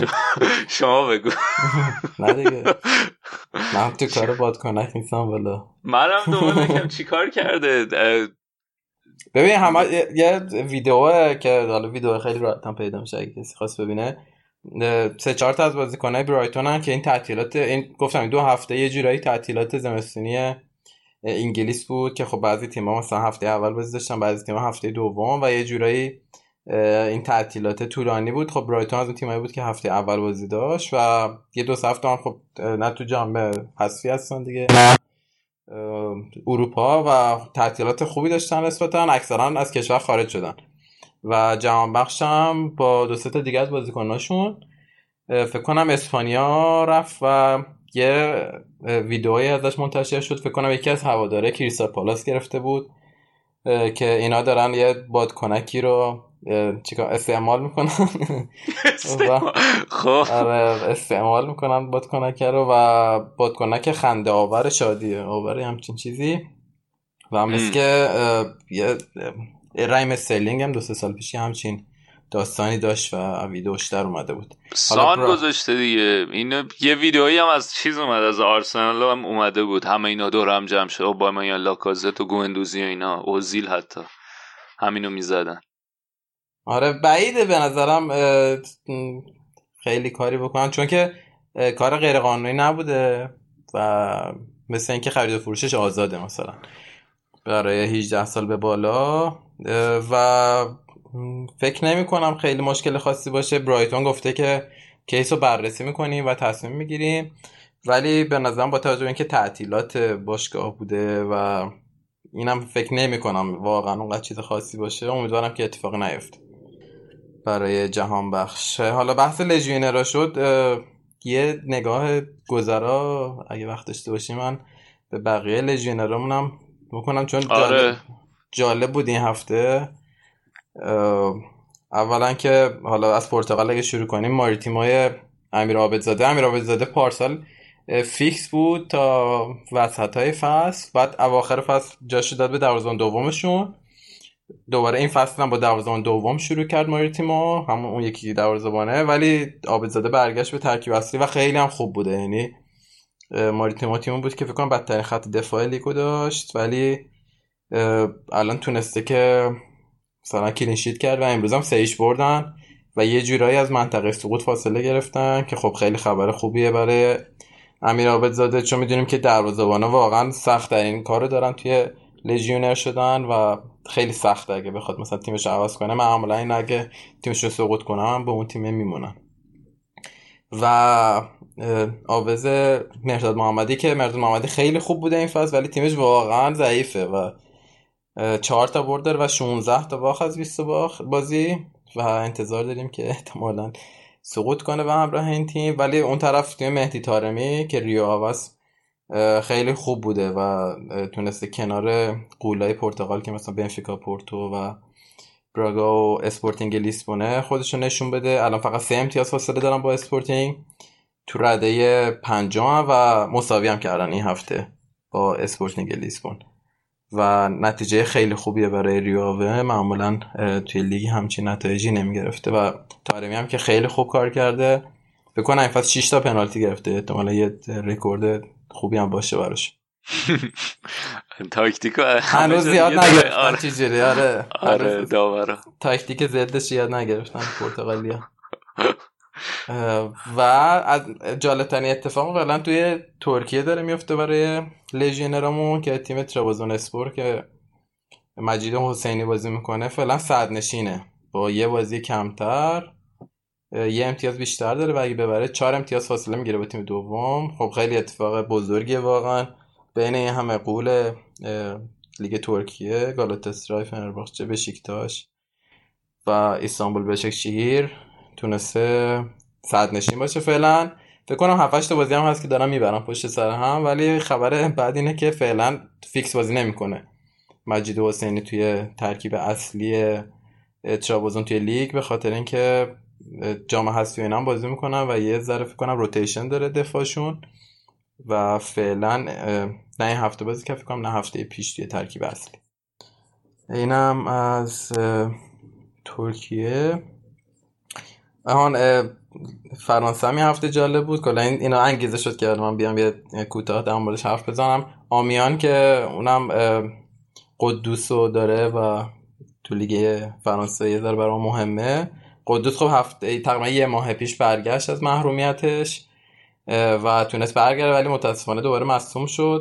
شما بگو. نه دیگه من تو کار بادکنک نیستم والا. منم دوباره نکم چی کار کرده. ببین همه یه ویدیوه که حالا ویدیو خیلی راحت هم پیدا میشه اگه کسی خواست ببینه. 3-4 تا از بازیکنای برایتونن که این تعطیلات این گفتم 2 هفته یه جورایی تعطیلات زمستونی انگلیس بود که خب بعضی تیم‌ها مثلا هفته اول بازی داشتن بعضی تیم‌ها هفته دوم و یه جورایی این تعطیلات طولانی بود. خب برایتون از اون تیمایی بود که هفته اول بازی داشت و یه 2 هفته هم خب نه تو جام حذفی هستن دیگه اروپا و تعطیلات خوبی داشتن نسبتاً، اکثرا از کشور خارج شدن و جهان بخش هم با 2-3 تا دیگه از بازیکناشون فکر کنم اسپانیا رفت و یه ویدئویی ازش منتشر شد. فکر کنم یکی از هواداره کریستال پالاس گرفته بود که اینا دارن یه بادکنکی رو چیکار استعمال میکنن. خب استعمال میکنن بادکنک رو و بادکنک خنده آور شادیه آور همچین چیزی و مثل که یه رایم استرلینگ هم 2-3 سال پیش همچین داستانی داشت و ویدیوش در اومده بود. سان گذاشته دیگه. این یه ویدیویی هم از چیز اومد از آرسنال هم اومده بود، همه اینا دور هم جمع شد با من یا لاکازت و گوندوزی و اینا اوزیل حتی همینو میزدن. آره بعیده به نظرم خیلی کاری بکنن چون که کار غیر قانونی نبوده و مثل اینکه خرید و فروشش آزاده مثلا برای 18 سال به بالا و فکر نمی کنم خیلی مشکل خاصی باشه. برایتون گفته که کیس رو بررسی میکنیم و تصمیم میگیریم، ولی به نظرم با توجه به اینکه تعطیلات باشگاه بوده و اینم فکر نمی کنم واقعا اونقدر چیز خاصی باشه. امیدوارم که اتفاق نیفته برای جهان بخش. حالا بحث لژیونرها شد، یه نگاه گذرا اگه وقت داشته باشیم من به بقیه لژیونرامونم بکنم چون جالب بود این هفته. اولا که حالا از پرتغال اگه شروع کنیم ماریتیموی امیر عابدزاده پارسال فیکس بود تا وسطای فصل، بعد اواخر فصل جاشو داد به دروازه‌بان دومشون. دوباره این فصل هم با دروازه‌بان دوم شروع کرد ماریتیمو، همون اون یکی دروازه‌بانه، ولی عابدزاده برگشت به ترکیب اصلی و خیلی هم خوب بوده. یعنی ماریتیمو تیمون بود که فکر کنم بدترین خط دفاع لیگو داشت، ولی الان تونسته که مثلا کلین شیت کرد و امروز هم 3-0 بردن و یه جورایی از منطقه سقوط فاصله گرفتن که خب خیلی خبر خوبیه برای امیر عابدزاده، چون میدونیم که دروازه‌بانا واقعا سخت ترین کارو دارن توی لژیونر شدن و خیلی سخته اگه بخواد مثلا تیمش عوض کنه. معمولا این اگه تیمش رو سقوط کنه هم به اون تیم میمونن. و آوز مهرداد محمدی خیلی خوب بوده این فصل، ولی تیمش واقعا ضعیفه و 4 تا برد داره و 16 تا باخت از 20 بازی و انتظار داریم که احتمالاً سقوط کنه به همراه این تیم. ولی اون طرف تیم مهدی طارمی که ریو آواز خیلی خوب بوده و تونسته کنار قولای پرتغال که مثلا بنفیکا، پورتو و براگا و اسپورتینگ لیسبونه خودشون نشون بده. الان فقط 3 امتیاز فاصله دارن با اسپورتینگ، تو رده 5 و مساوی هم کردن این هفته با اسپورتینگ لیسبون و نتیجه خیلی خوبیه برای ریوآوه. معمولا توی لیگ همچین نتایجی نمیگرفته و طارمی هم که خیلی خوب کار کرده، فکر کنم این فصل 6 تا پنالتی گرفته، احتمالاً یه رکورد خوبی هم باشه براش. تاکتیکو هنوز زیاد نگرفتن چیزی. آره داورا تاکتیک ضدش یاد نگرفتن پرتغالیا. و از جالب‌ترین اتفاق فعلا توی ترکیه داره میفته برای لژیونرامون که تیم ترابزونسپور که مجید حسینی بازی میکنه فعلا صدرنشینه با یه بازی کمتر، یه امتیاز بیشتر داره و اگه ببره 4 امتیاز فاصله میگیره با تیم دوم. خب خیلی اتفاق بزرگیه واقعا بین این همه قول لیگ ترکیه، گالاتاسرای، فنرباخچه، بشیکتاش و استانبول بشکشهیر تونسته صدرنشین باشه فعلا. فکر کنم 7-8 تا بازی هم هست که دارن میبرن پشت سر هم، ولی خبر بعد اینه که فعلا فیکس بازی نمیکنه مجید حسینی توی ترکیب اصلی ترابزون توی لیگ، به خاطر اینکه جام حذفی اینا هم بازی میکنن و یه ذره فکر کنم روتیشن داره دفاعشون و فعلا نه این هفته بازی که فکر کنم نه هفته پیش توی ترکیب اصلی. اینم از ترکیه. فرانسه هم هفته جالب بود، کلا اینا انگیزه شد که من بیام یه کوتاه در موردش حرف بزنم. آمیان که اونم قدوسو داره و تو لیگ فرانسه یه ذره برام مهمه. قدوس خب هفته تقریبا یه ماه پیش برگشت از محرومیتش و تونست برگرده، ولی متاسفانه دوباره مصدوم شد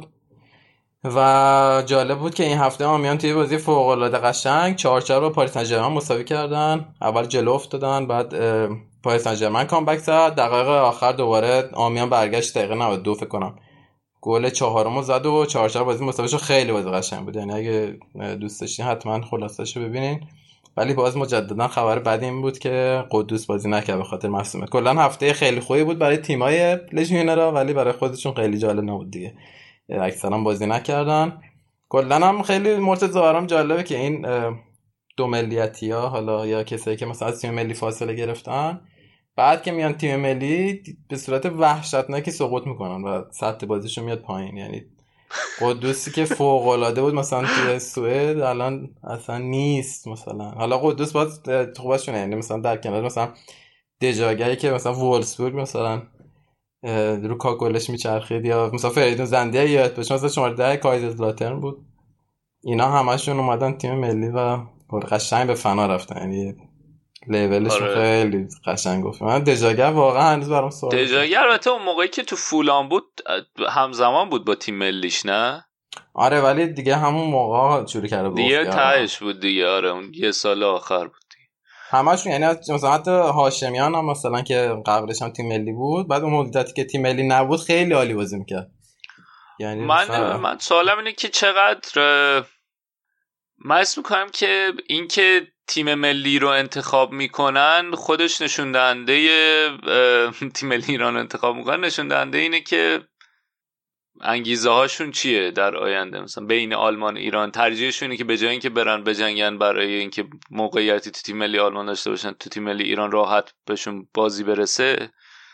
و جالب بود که این هفته آمیان توی بازی فوق العاده قشنگ 4-4 با پاریس سن ژرمن مساوی کردن. اول جلو افتادن، بعد پاریس سن ژرمن کامبک زد، دقایق آخر دوباره آمیان برگشت، دقیقه 92 فکر کنم گل 4م زد و 4-4 بازی مساوی شد. خیلی بازی قشنگ بود، یعنی اگه دوست داشتین حتما خلاصه‌شو ببینین. ولی باز مجددا خبر بعد این بود که قدوس بازی نکرد به خاطر مصونیت. کلا هفته خیلی خوبی بود برای تیمای لژیونرها، ولی برای خودشون خیلی جالب نبود دیگه، اکثرا بازی نکردن. کلا هم خیلی مرتضی برام جالبه که این دو ملیتی‌ها حالا یا کسایی که مثلا از تیم ملی فاصله گرفتن بعد که میان تیم ملی به صورت وحشتناکی سقوط میکنن و سطح بازیشون میاد پایین. یعنی قدوسی که فوق العاده بود مثلا توی سوئد الان اصلا نیست مثلا. حالا قدوس باز خوبشونه، یعنی مثلا در کنار مثلا دژاگری که مثلا وولسبورگ مثلا رو کاکولش میچرخید، یا مثلا فریدون زندیه یاد باشه مثلا شماره 10 کایزرلاترن بود، اینا همشون اومدن تیم ملی و قشنگ به فنا رفتن. یعنی لیولشون خیلی قشنگ گفت. من دژاگر واقعا هنوز برام سوال. دژاگر البته اون موقعی که تو فولان بود همزمان بود با تیم ملیش نه؟ آره ولی دیگه همون موقع شروع کرده بود دیگه تهش بود دیگه. آره اون یه سال آخر بود دیگه همشون. یعنی مثلا حتی هاشمیان هم مثلا که قبلش هم تیم ملی بود، بعد اون مدتی که تیم ملی نبود خیلی عالی بازی میکرد. یعنی من سوالم اینه که چقدر من اسم میکنم که این که تیم ملی رو انتخاب میکنن خودش نشون دهنده تیم ملی ایران رو انتخاب میکنن نشون دهنده اینه که انگیزه هاشون چیه در آینده. مثلا بین آلمان ایران ترجیحشون اینه که به جای اینکه برن بجنگن برای اینکه موقعیتی تو تیم ملی آلمان داشته باشن تو تیم ملی ایران راحت بهشون بازی برسه،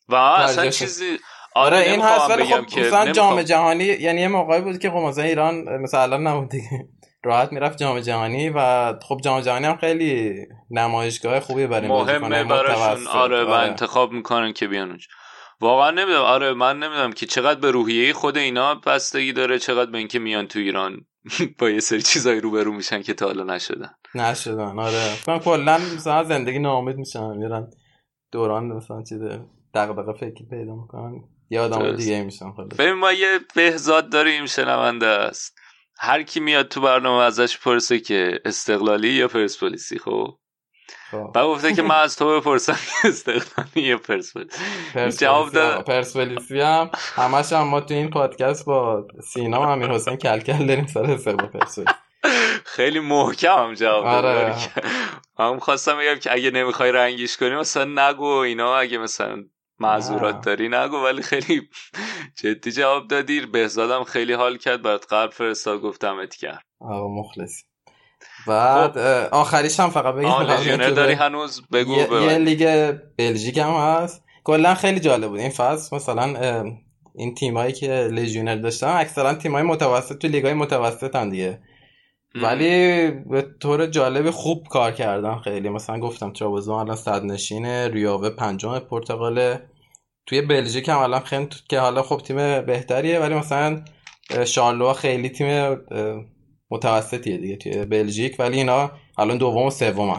و اصلا چیزی آره این هست. ولی خب مثلا جام جهانی یعنی یه موقعی بود که خب مثلا ایران مثلا الان نبود دیگه، راحت میرفت جام جهانی و خب جام جهانی هم خیلی نمایشگاه خوبی برای مهمه براشون. آره و انتخاب میکنن که بیان اونجا. واقعا نمیدونم. آره من نمیدونم که چقدر به روحیه خود اینا بستگی داره، چقدر به اینکه میان تو ایران با یه سری چیزایی روبرو میشن که تا حالا نشدن. آره من کلا مثلا زندگی ناامید میشن، میرن دوران مثلا چیز دغدغه فکری پیدا میکنن، یه آدم دیگه میشن. ببین ما یه بهزاد داریم شنونده است، هر کی میاد تو برنامه ازش پرسه که استقلالی یا پرسپولیسی، خب بعد گفته که من از تو بپرسم استقلالی یا پرسپولیسی. جواب داد پرسپولیسی هم همش هم ما تو این پادکست با سینا و امیر حسین کلکل داریم سر استقلال پرسپولیسی. خیلی محکم هم جواب داد. آره. من خواستم بگم که اگه نمیخوای رنگیش کنی مثلا نگو اینا، اگه مثلا معذورات داری نگو، ولی خیلی جدی جواب دادی. بهزادم خیلی حال کرد، برات قلب فرستاد، گفتم ات کرد. مخلص. بعد آخریش هم فقط بگم لیژیونر داری هنوز بگو. یه لیگ بلژیک هم هست، کلا خیلی جالب بود این فصل. مثلا این تیمایی که لیژیونر داشتن اکثرا تیمای متوسط تو لیگای متوسطن دیگه، ولی به طور جالب خوب کار کردن خیلی. مثلا گفتم ترابزون الان صدرنشین، ریاوه پنجم پرتغاله. توی بلژیک هم الان خیلی که حالا خب تیم بهتریه، ولی مثلا شارلوآ خیلی تیم متوسطیه دیگه توی بلژیک، ولی اینا الان دوم و سومن.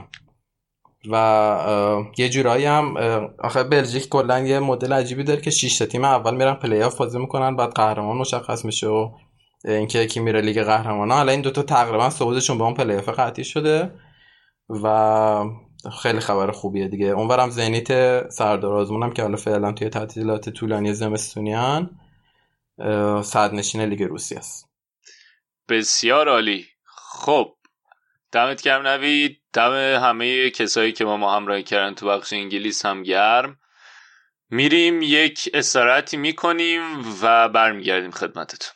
و یه جورایی هم آخه بلژیک کلا یه مدل عجیبی داره که 6 تا تیم اول میرن پلی آف بازی میکنن، بعد قهرمان مشخص میشه و اینکه کی میره لیگ قهرمانان. حالا این دوتا تقریبا صعودشون به اون پلی آف قطعی شده و خیلی خبر خوبیه دیگه. اونورم زنیت سردار آزمونم که حالا فعلا توی تعطیلات طولانی زمستونیان صدرنشین لیگ روسیه است. بسیار عالی. خب دمت گرم نوید، دم همه کسایی که ما همراهی کردن تو بخش انگلیس هم گرم. میریم یک استراحتی میکنیم و برمیگردیم خدمتتون.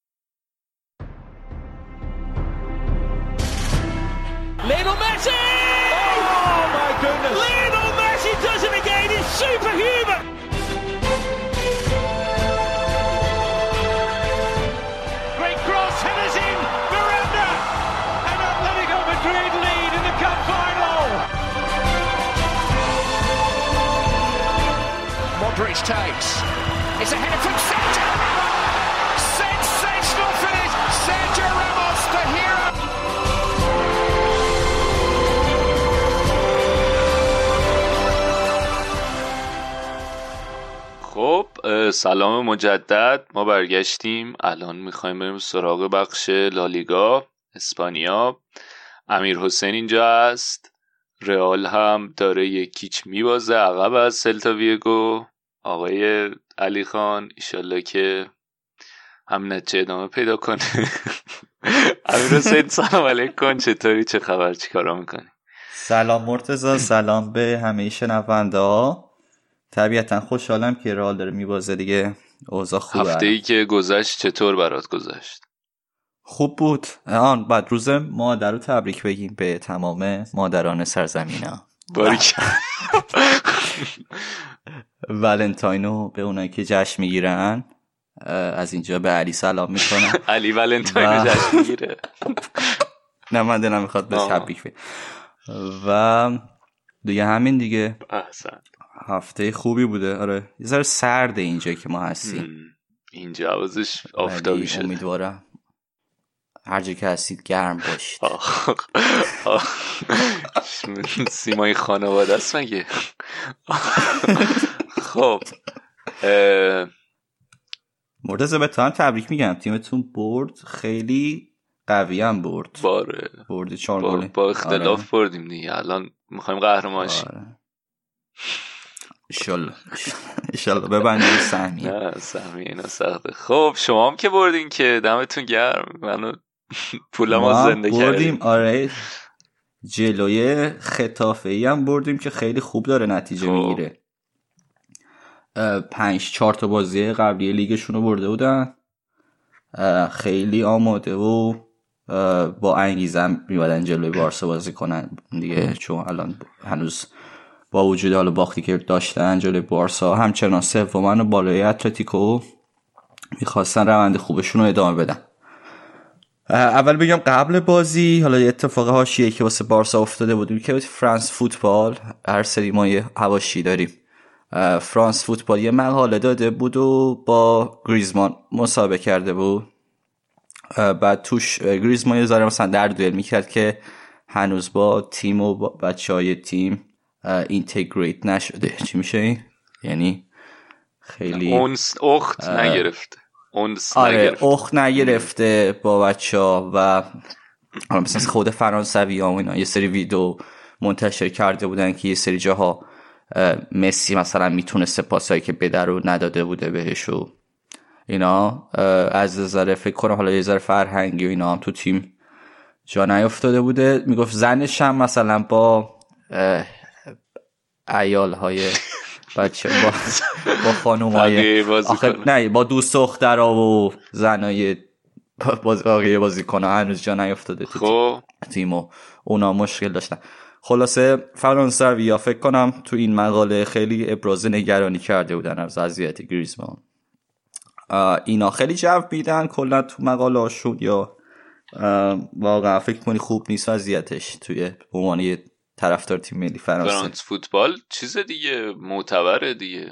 Lionel Messi! Oh my goodness! Lionel Messi does it again. He's superhuman. Great cross, headers in. Miranda, and Atletico Madrid lead in the cup final. Modric takes. It's a header from Sergio Ramos. Sensational finish. Sergio Ramos, the hero. خب سلام مجدد، ما برگشتیم. الان میخوایم بریم سراغ بخش لالیگا اسپانیا. امیر حسین اینجا است، رئال هم داره یکیچ میبازه عقب از سلتا ویگو. آقای علی خان ایشالله که هم نتیجه ادامه پیدا کنه. امیر حسین سلام علیکم، چطوری؟ چه خبر؟ چی کارا میکنی؟ سلام مرتضی، سلام به همه شنونده ها. طبیعتا خوشحالم که رئال داره میبازه دیگه، اوضاع خوبه. هفته‌ای که گذشت چطور برات گذشت؟ خوب بود. بعد روز مادر رو تبریک بگیم به تمام مادران سرزمینم. باریکلا. ولنتاینو به اونایی که جشن میگیرن از اینجا به علی سلام میکنم. علی ولنتاینو جشن میگیره. نه من دلم میخواد به تبریک بگم. و دیگه همین دیگه. احسن. هفته خوبی بوده. آره یه ذره سرده اینجا که ما هستیم. اینجا عوضش آفتابی شده. امیدوارم هر جا که هستید گرم باشید. سیمای خانواده است مگه؟ خب مرتضی به تو هم تبریک میگم، تیمتون برد، خیلی قوی هم برد. باره برد 4 گل با اختلاف بردیم دیگه. الان میخوایم قهرمان شیم. ایشالله ببندیم سهمی. نه سهمی اینا سخته. خب شما هم که بردین که دمتون گرم، منو پولمو زنده کردیم. آره جلوی خطافه‌ای هم بردیم که خیلی خوب داره نتیجه میگیره. 5-4 تا بازی قبلی لیگشون رو برده بودن، خیلی آماده و با انگیزه میبادن جلوی بارسا بازی کنن دیگه، چون الان هنوز با وجود حالا باختی که داشتن جلوی بارسا همچنان سومن و بالای اتلتیکو میخواستن روند خوبشون رو ادامه بدن. اول بگم قبل بازی حالا یه اتفاق حاشیه‌ای که واسه بارسا افتاده بود که فرانس فوتبال، هر سری ما یه حواشی داریم، فرانس فوتبال یه مقاله داده بود و با گریزمان مسابقه کرده بود. بعد توش گریزمان یه ذره مثلا در دوئل میکرد که هنوز با تیم و با بچهای تیم اینتگریت نشده. چی میشه این؟ یعنی خیلی اخت نگرفته. اخت نگرفته با بچه‌ها. و مثلا خود فرانسوی ها اینا یه سری ویدیو منتشر کرده بودن که یه سری جاها مسی مثلا میتونسته پاسایی که بده رو نداده بوده بهش و اینا. از نظر فکر کنم حالا یه ذره فرهنگی و اینا هم تو تیم جا نیافتاده بوده. میگفت زنش هم مثلا با عیال‌های بچه با خانومای نه با دوست دخترها و زنای بازیکن‌ها هنوز جا نیافتاده تو تیم و اونا مشکل داشتن. خلاصه فرانسوی‌ها فکر کنم تو این مقاله خیلی ابراز نگرانی کرده بودن از وضعیت گریزمان. اینا خیلی جو میدن کلا تو مقاله هاشون یا واقعا فکر کنی خوب نیست وضعیتش توی عنوان طرفدار تیم ملی فرانسه؟ فرانس فوتبال چیز دیگه معتبره دیگه،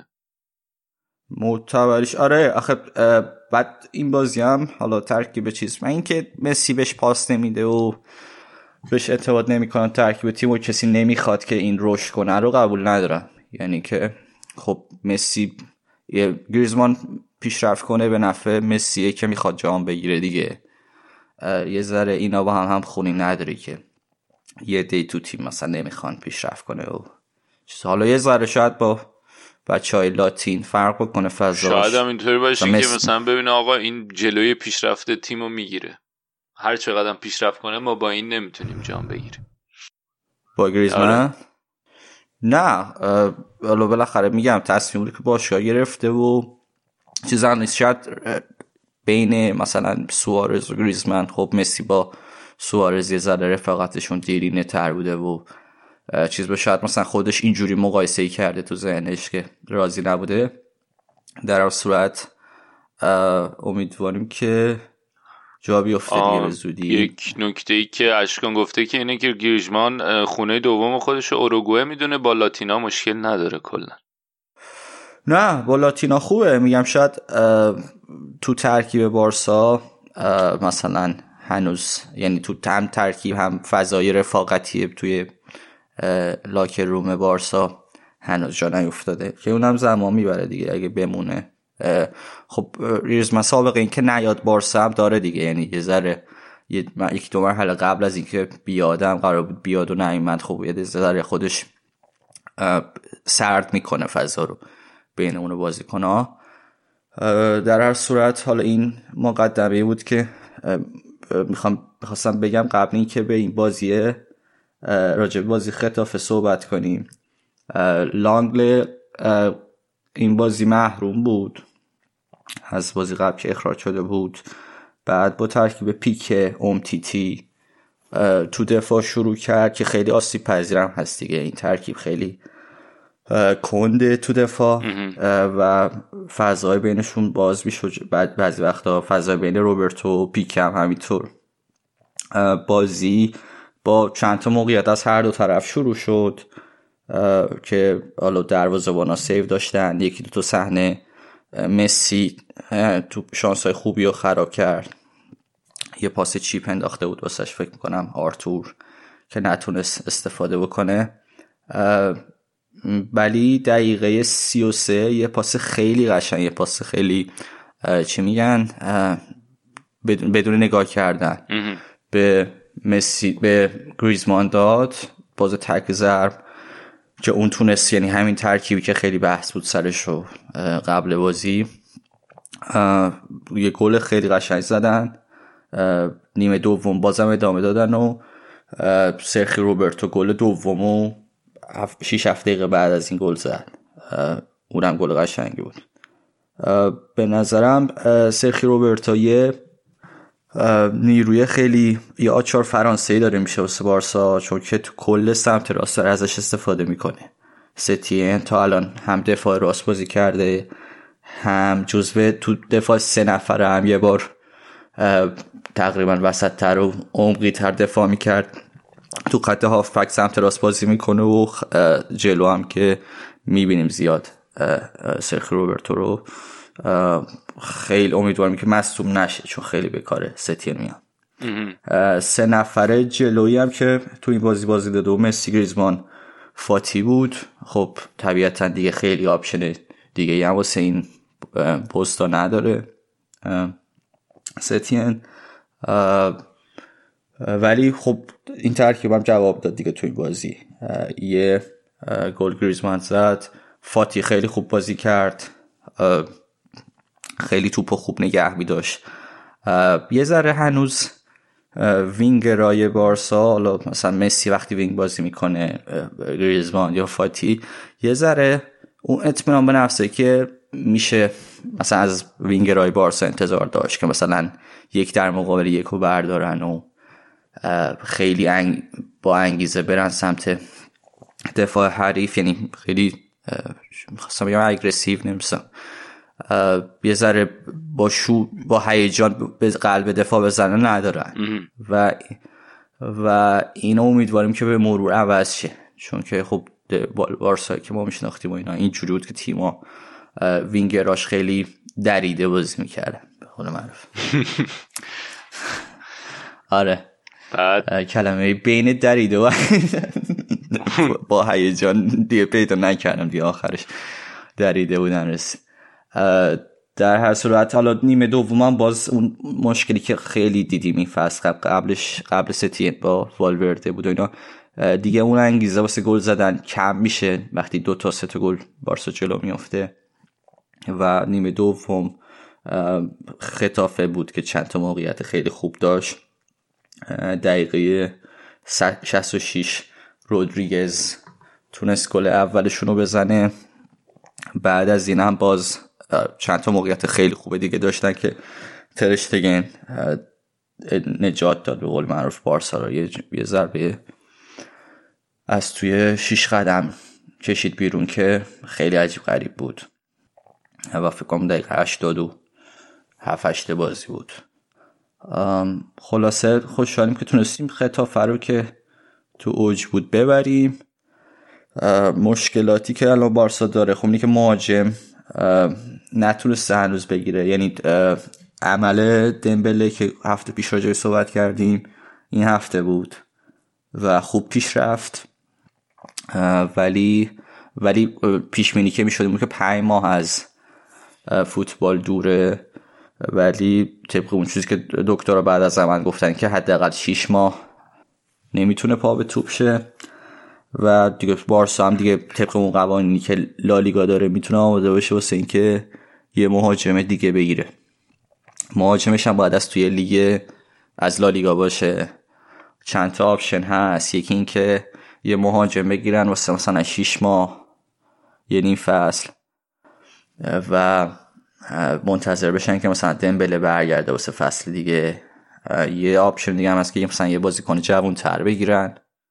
معتبرش آره. آخه بعد این بازی هم حالا ترکیب چیز من این که مسی بهش پاس نمیده و بهش اعتماد نمیکنن ترکیب تیم و کسی نمیخواد که این رشد کنه رو قبول ندارم. یعنی که خب مسی گریزمان پیشرفت کنه به نفع مسیه که میخواد جام بگیره دیگه. یه ذره اینا با هم خونی نداره که یه دی تو تیم مثلا نمیخوان پیشرفت کنه و حالا یه ذره شاید با بچهای لاتین فرق بکنه فضاش. شاید هم اینطوری باشه که مثلا ببینه آقا این جلوی پیشرفت تیمو میگیره، هر چقدر پیشرفت کنه ما با این نمیتونیم جام بگیریم. با گریزمان نه حالا بالاخره میگم تصمیمی که باشگاه گرفته و چیزا نیست. شاید بین مثلا سوارز و گریزمان خب مسی با سوارز یه ذره رفاقتشون دیرینه تر بوده و چیز به شاید مثلا خودش اینجوری مقایسه‌ای کرده تو ذهنش که راضی نبوده. در هر صورت امیدواریم که جا بیفته دیگه به زودی. یک نکته‌ای که اشکان گفته که اینه که گریزمان خونه دوم خودش اوروگوئه میدونه، با لاتینا مشکل نداره کلا. نه با لاتینا خوبه. میگم شاید تو ترکیب بارسا مثلا هنوز یعنی تو هم ترکیب هم فضای رفاقتی توی لاکر روم بارسا هنوز جا نیفتاده که اونم زمان میبره دیگه اگه بمونه. خب ریزمان سابقه این که نیاد بارسا هم داره دیگه، یعنی یه ذره یک دو مرحله قبل از اینکه بیادم قرار بود بیاد و نیامد. خب یه ذره خودش سرد میکنه فضا رو بین اون بازیکن‌ها. در هر صورت حالا این مقدمه بود که میخواستم بگم قبل این که به این بازیه راجع به بازی خطافه صحبت کنیم. لانگل این بازی محروم بود از بازی قبل که اخراج شده بود. بعد با ترکیب پیک اومتیتی تو دفاع شروع کرد که خیلی آسیب پذیرم هست دیگه. این ترکیب خیلی کنده تو دفاع و فضای بینشون باز میشه. بعد بعضی وقتا فضای بین روبرتو و پیک هم همینطور. بازی با چند تا موقعیت از هر دو طرف شروع شد که حالا دروازه‌بانا سیو داشتن. یکی دو تا صحنه مسی تو شانس‌های خوبی رو خراب کرد. یه پاس چیپ انداخته بود واسش فکر می‌کنم آرتور که نتونست استفاده بکنه. ولی دقیقه 33 یه پاس خیلی قشنگ، یه پاس خیلی چی میگن بدون نگاه کردن به مسی به گریزمان داد باز تک ضرب که اون تونست، یعنی همین ترکیبی که خیلی بحث بود سرش رو قبل بازی، یه گل خیلی قشنگ زدن. نیمه دوم بازم ادامه دادن و سرخی روبرتو گل دومو 6-7 دقیقه بعد از این گل زد. اونم گل قشنگی بود. به نظرم سرخی روبرتو یه نیروی خیلی یه آچار فرانسه‌ای داره میشه واسه بارسا، چون که تو کل سمت راست ازش استفاده میکنه. ستین تا الان هم دفاع راست بازی کرده، هم جزو تو دفاع 3 نفره، هم یه بار تقریبا وسط تر و عمقی تر دفاع میکرد. تو خط هافبک سمت راست بازی میکنه و جلو هم که میبینیم زیاد سرخیو روبرتو رو. خیلی امیدوارم که مصدوم نشه چون خیلی بکاره ستین میاد. 3 نفره جلویی هم که تو این بازی داده و مسی، گریزمان، فاتی بود. خب طبیعتا دیگه خیلی آپشن دیگه هم واسه این پستا نداره ستین، ولی خب این ترکیبم جواب داد دیگه تو این بازی. یه گل گریزمان زد، فاتی خیلی خوب بازی کرد، خیلی توپو خوب نگه می داشت. یه ذره هنوز وینگرای بارسا، حالا مثلا مسی وقتی وینگ بازی میکنه، گریزمان یا فاتی، یه ذره اون اطمینان به نفسه که میشه مثلا از وینگرای بارسا انتظار داشت که مثلا یک در مقابل یک رو بردارن و خیلی با انگیزه برن سمت دفاع حریف، یعنی خیلی میخواستم بگم اگریسیو نمیستم، یه ذره با هیجان به قلب دفاع بزنه ندارن و اینو امیدواریم که به مرور عوض شه، چون که خب بارسا که ما میشناختیم و اینا اینجوری بود که تیما وینگراش خیلی دریده بازی میکردن به قول معروف. آره کلمه بین دریده و با هیجان دیگه پیدا نکردم دیگه آخرش دریده بودن رسید. در هر صورت حالا نیمه دوم باز اون مشکلی که خیلی دیدیم این فصل قبل ستین با والورده بود و اینا، دیگه اون انگیزه واسه گل زدن کم میشه وقتی 2 تا 3 تا گل بارسا جلو میفته. و نیمه دوم خطافه بود که چند تا موقعیت خیلی خوب داشت. دقیقه 66 رودریگز تونست گل اولشون رو بزنه. بعد از این هم باز چند تا موقعیت خیلی خوبه دیگه داشتن که تر اشتگن نجات داد به قول معروف بارسا رو. یه ضربه از توی 6 قدم کشید بیرون که خیلی عجیب غریب بود و فکر کنم دقیقه 87 بازی بود. خلاصه خوشحالیم که تونستیم خطافه رو که تو اوج بود ببریم. مشکلاتی که الان بارسا داره خب اینه که مهاجم نتونسته هنوز بگیره، یعنی عمل دمبله که هفته پیش راجعش صحبت کردیم این هفته بود و خوب پیش رفت، ولی پیش بینی که میشد که 5 ماه از فوتبال دوره، ولی طبق اون چیزی که دکترها بعد از زمان گفتن که حداقل 6 ماه نمیتونه پا به توپ شه و دیگه بارسا هم دیگه طبق اون قوانینی که لالیگا داره میتونه آماده باشه واسه اینکه یه مهاجم دیگه بگیره. مهاجمش هم باید از توی لیگ از لالیگا باشه. چند تا آپشن هست، یکی این که یه مهاجم بگیرن واسه مثلا 6 ماه یه نیم فصل و منتظر بشن که مثلا دمبله برگرده واسه فصل دیگه. یه آپشن دیگه هم هست که مثلا یه بازیکن جوان تر بگیرن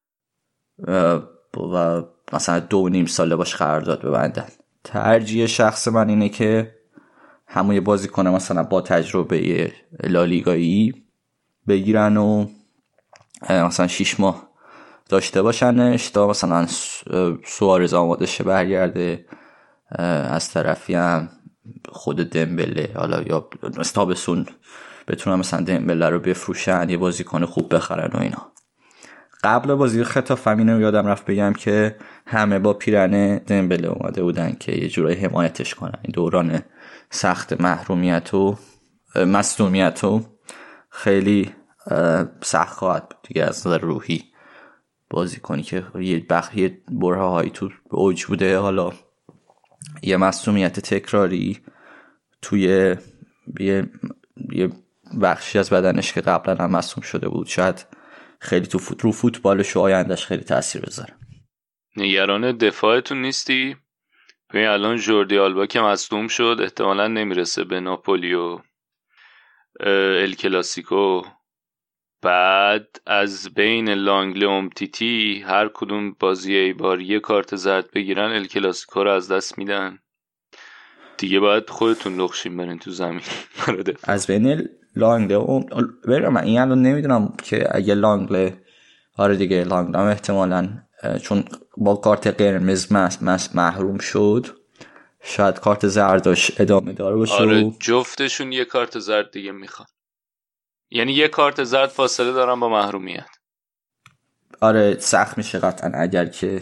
و مثلا 2.5 ساله باش قرارداد ببندن. ترجیح شخص من اینه که همون یه بازیکن مثلا با تجربه لالیگایی بگیرن و مثلا 6 ماه داشته باشنش تا مثلا سوارز آماده شه برگرده، از طرفی هم خود دمبله حالا یا تابستون بتونن مثلا دمبله رو بفروشن یه بازیکن خوب بخرن و اینا. قبل بازی خطافه اینو یادم رفت بگم که همه با پیرن دمبله اومده بودن که یه جورای حمایتش کنن. این دوران سخت محرومیت و مصدومیت و خیلی سخت خواهد بود دیگه از نظر روحی. بازیکنی که یه برهه‌هایی تو اوج بوده، حالا یه مصدومیت تکراری توی یه بخشی از بدنش که قبلا هم مصدوم شده بود شاید خیلی رو فوتبالش و آیندهش خیلی تاثیر بذاره. نگران دفاعتون نیستی؟ ببین الان جوردی آلبا که مصدوم شد احتمالاً نمیرسه به ناپولی و ال کلاسیکو بعد از بین لانگله و امتیتی هر کدوم بازی ایبار یه کارت زرد بگیرن ال کلاسیکو رو از دست میدن دیگه. باید خودتون لغشین برین تو زمین. از بین لانگله من این الان نمیدونم که اگه لانگله آره دیگه لانگله هم احتمالاً چون با کارت قرمز محروم شد شاید کارت زردش ادامه داره باشه. آره جفتشون یه کارت زرد دیگه میخوان، یعنی یه کارت زرد فاصله دارن با محرومیت. آره سخت میشه قطعا اگر که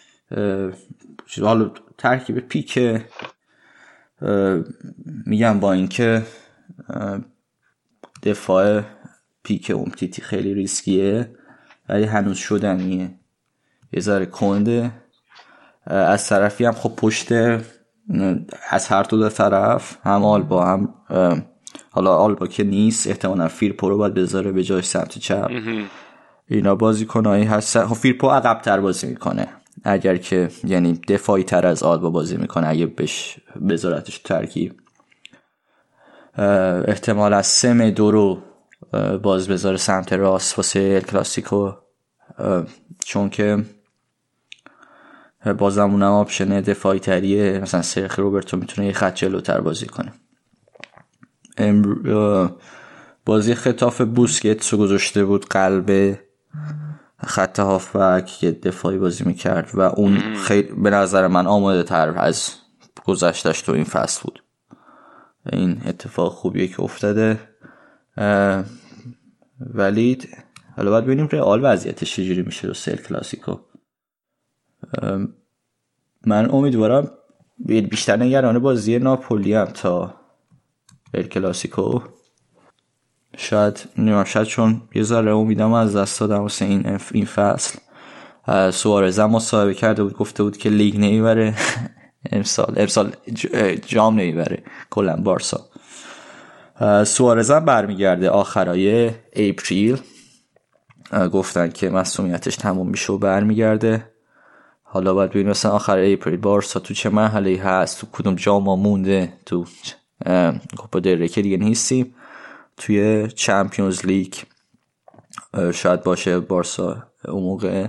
حالا ترکیب پیک میگم با اینکه دفاع پیک امتیتی خیلی ریسکیه ولی هنوز شدنیه، یه ذره کنده. از طرفی هم خب پشت از هر دو طرف هم آلبا هم حالا آلبا که نیست احتمالا فیرپو رو باید بذاره به جای سمت چپ. اینا بازیکنایی هستن. خب فیرپو عقب‌تر بازی میکنه اگر که یعنی دفاعی تر از آلبا بازی میکنه اگه بهش بذارتش ترکیب. احتمال از 3-2 رو باز بذاره سمت راست واسه ال کلاسیکو، چون که بازم اونم آپشن دفاعی تریه. مثلا سرخ روبرتو میتونه یه خط جلوتر بازی کنه. بازی خطاف بوسکتس رو گذاشته بود قلب خط هافبک که دفاعی بازی میکرد و اون خیلی به نظر من آماده تر از گذشتش تو این فصل بود. این اتفاق خوبیه که افتاده. ولی حالا باید ببینیم رئال وضعیتش چجوری میشه رو سل کلاسیکو. من امیدوارم بیشتر نگران بازی ناپولی هم تا ال کلاسیکو. شاید چون یه ذره امیدم از دست دادم واسه این فصل. سوارز هم مصاحبه کرده بود گفته بود که لیگ نمیبره امسال جام نمیبره کلا بارسا. سوارز هم برمیگرده آخرای اپریل، گفتن که مسئولیتش تموم میشه و برمیگرده. حالا باید ببینیم مثلا آخر اپریل بارسا تو چه مرحله‌ای هست، تو کدوم جام مونده، تو کوپا دل ری که دیگه نیستیم، توی چمپیونز لیگ شاید باشه بارسا اون موقع.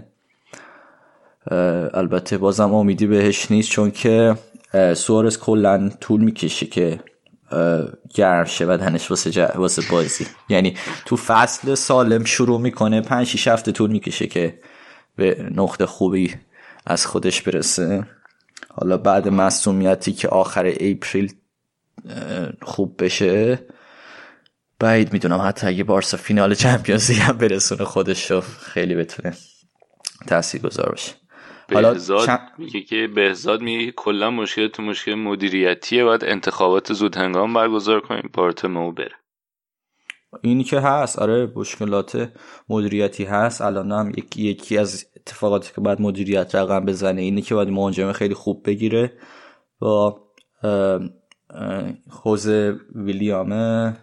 البته بازم امیدی بهش نیست چون که سوارز کلا طول میکشه که گرم شه بدنش واسه بازی. یعنی تو فصل سالم شروع میکنه 5-6 هفته طول میکشه که به نقطه خوبی از خودش برسه. حالا بعد مصونیتی که آخر اپریل خوب بشه بعید میدونم حتی اگه بارسا فینال چمپیونز لیگ هم برسونه خودش رو خیلی بتونه تاثیرگذار باشه. بهزاد میگه که بهزاد میگه کلا مشکل تو مشکل مدیریتیه، باید انتخابات زود هنگام برگزار کنیم بارتومئو بره. اینی که هست آره مشکلات مدیریتی هست. الان هم یکی از اتفاقاتی که بعد مدیریت رقم بزنه اینه که باید مهاجم خیلی خوب بگیره. با خوزه ویلیام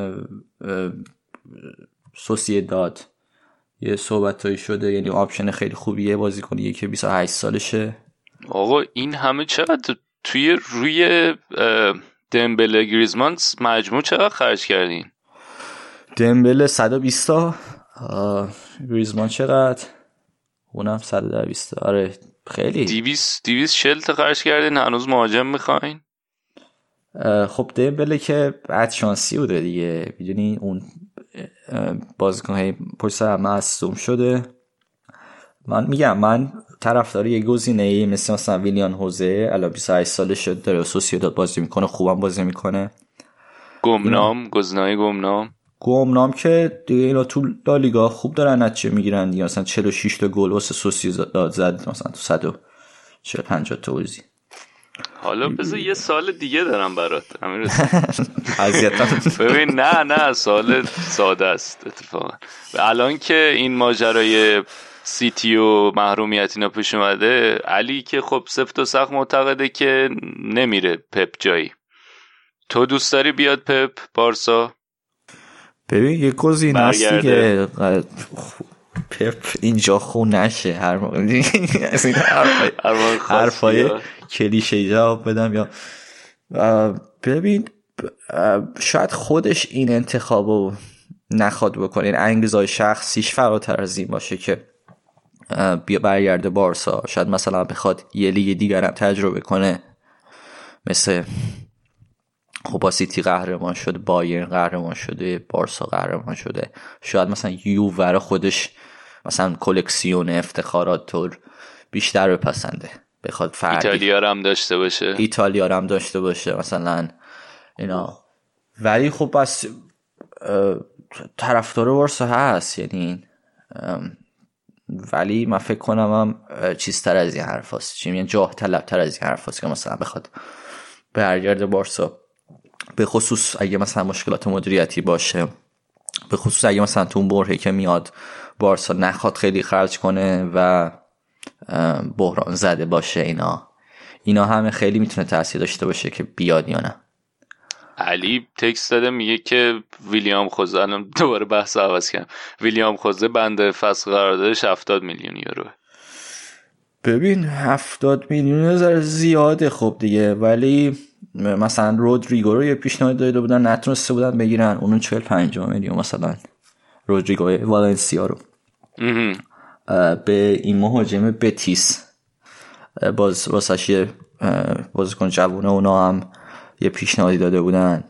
سوسییداد یه صحبتایی شده، یعنی آپشن خیلی خوبیه، بازیکنیه که 28 سالشه. آقا این همه چقدر روی دمبله گریزمان مجموع چقدر خرج کردین؟ دمبله 120 تا، گریزمان چقدر؟ اونم 120 تا. آره خیلی 240 تا خرج کردین، هنوز مهاجم میخواین؟ خب دمبله که بعد شانسی بوده دیگه، میدونی اون بازیکن پشت سر مصدوم شده. من طرفدار یه گزینه‌ای مثلا ویلیان هوزه الان 28 سالش شد، داره سوسییداد بازی میکنه، خوبم بازی میکنه. گمنام که دیگه اینا تو لالیگا خوب دارن نتیجه میگیرن دیگه، مثلا 46 تا گل واسه سوسییداد زد مثلا تو 150 تا بازی. حالا بذار یه سال دیگه دارم برات امیر اذیتم. ببین نه سال ساده است اتفاقا. الان که این ماجرای سیتی و محرومیت اینا پیش اومده، علی که خب سفت و سخت معتقده که نمیره پپ جایی. تو دوست داری بیاد پپ بارسا؟ ببین یه گزینه است دیگه، پپ اینجا خون نشه هر موقع از این حرفای کلیشه جواب بدم. یا ببین شاید خودش این انتخابو نخواد بکنه، این انگیزه‌های شخصیش فراتر از این باشه که بیا برگرده بارسا. شاید مثلا بخواد یه لیگ دیگر هم تجربه کنه، مثل خب با سیتی قهرمان شده، بایرن قهرمان شده، بارسا قهرمان شده، شاید مثلا یووه خودش مثلا کلکسیون افتخارات طور بیشتر بپسنده، بخواد ایتالیا رو هم داشته باشه مثلا اینا. ولی خب بس طرفدار بارسا هست یعنی، ولی من فکر کنم هم چیزتر از این حرف هست، چی میگن، جاه طلب تر از این حرف هست که مثلا بخواد برگرده بارسا، به خصوص اگه مثلا مشکلات مدیریتی باشه، به خصوص اگه مثلا تو اون برهه که میاد بارسا نخواد خیلی خرج کنه و بحران زده باشه، اینا همه خیلی میتونه تاثیر داشته باشه که بیاد یا نه. علی تکست داده میگه که ویلیام خوزه، الان دوباره بحث عوض کردم، ویلیام خوزه بنده فسخ قراردادش 70 میلیون یورو. ببین 70 میلیون زر زیاده خب دیگه، ولی مثلا رودریگو رو یه پیشنهاد داده بودن نتونسته بودن بگیرن، اونو 40-50 میلیون مثلا رودریگو والنسیا رو به این مهاجم بتیس واسش یه بازیکن جوونه اونا هم یه پیشنهادی داده بودن.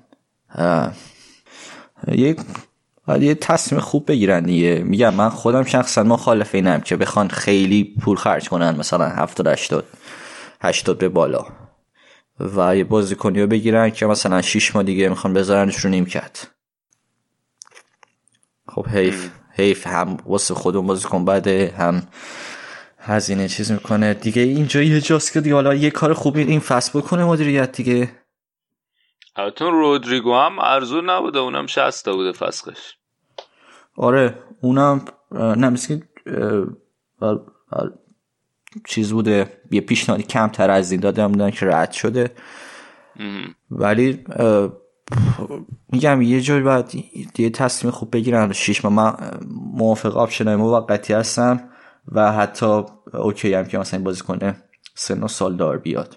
یه تصمیم خوب بگیرن دیگه. میگم من خودم شخصا مخالف اینم که بخوان خیلی پول خرج کنن، مثلا 70-80 به بالا، و یه بازیکنی رو بگیرن که مثلا 6 ماه دیگه میخوان بذارنش رو نیمکت. خب حیف هم واسه خودمون بازیکن بده، هم هزینه چیز میکنه دیگه. اینجا یه جاست که دیگه حالا یه کار خوبی این فصل بکنه مدیریت دیگه. البته رودریگو هم ارزون نبوده، اونم 60 بوده فسخش. آره اونم نمیشه چیز بوده، یه پیشنهادی کمتر از این داده بودن که رد شده. ولی میگم یه جوری باید یه تصمیم خوب بگیرن. 6 ماه من موافق آپشنای موقتی هستم و حتی اوکی هم که مثلا این بازیکن سن و سال دار بیاد.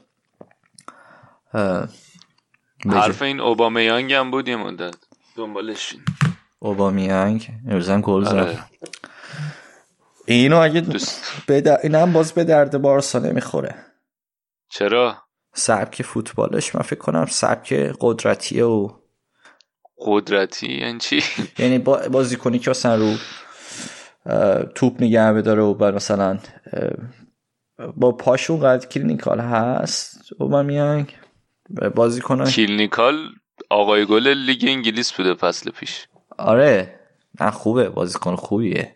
حرف این اوبامیانگ هم بود یه مدت دنبالش. اوبامیانگ امروزم گل زد. اینو اگه اینم باز به درد بارسا نمیخوره. چرا؟ سبک فوتبالش من فکر کنم سبک قدرتیه. و قدرتی یعنی چی؟ یعنی بازیکنی که مثلا رو توپ نگه بداره و بعد مثلا با پاشون قد کلینیکال هست. اوبامیانگ بازیکن کلینیکال آقای گل لیگ انگلیس بوده فصل پیش. آره نه خوبه، بازیکن خوبیه.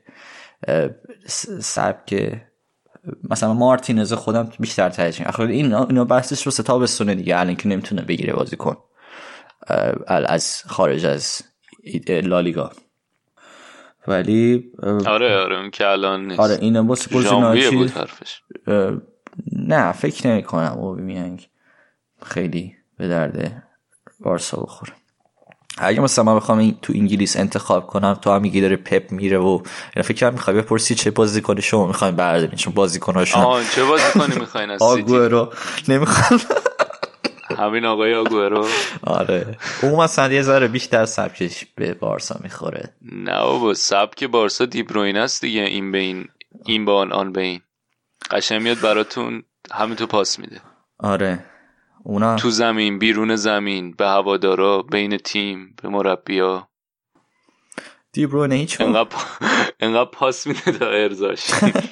سبک مثلا مارتینز خودم بیشتر ترجیح میدم. اینا بحثش رو تابستونه دیگه، الان که نمیتونه بگیره بازیکن از خارج از لالیگا. ولی آره اون که الان نیست. آره اینا واسه گزینه‌ای بود حرفش. نه فکر نمی‌کنم اوبامیانگ خیلی به درد بارسا بخوره. اگه مثلا من بخوام تو انگلیس انتخاب کنم، تو هم میگی داره پپ میره و اینا، فکر کنم میخوای بپرسی چه بازیکنی شما میخواین بردارین، چون بازیکناشون چه بازیکنی میخواین از سیتی؟ آگوئرو نمیخوام. همین آقای آگوئرو. آره اون مثلا یه ذره بیشتر سبکش به بارسا میخوره. نه بابا سبک بارسا دیبروینه است دیگه، این به این به آن به این قشنگ میاد براتون، همین تو پاس میده. آره اونا تو زمین، بیرون زمین، به هوادارا، بین تیم، به مربی‌ها. دیبروینه هیچ انقدر پاس میده تا ارزاش.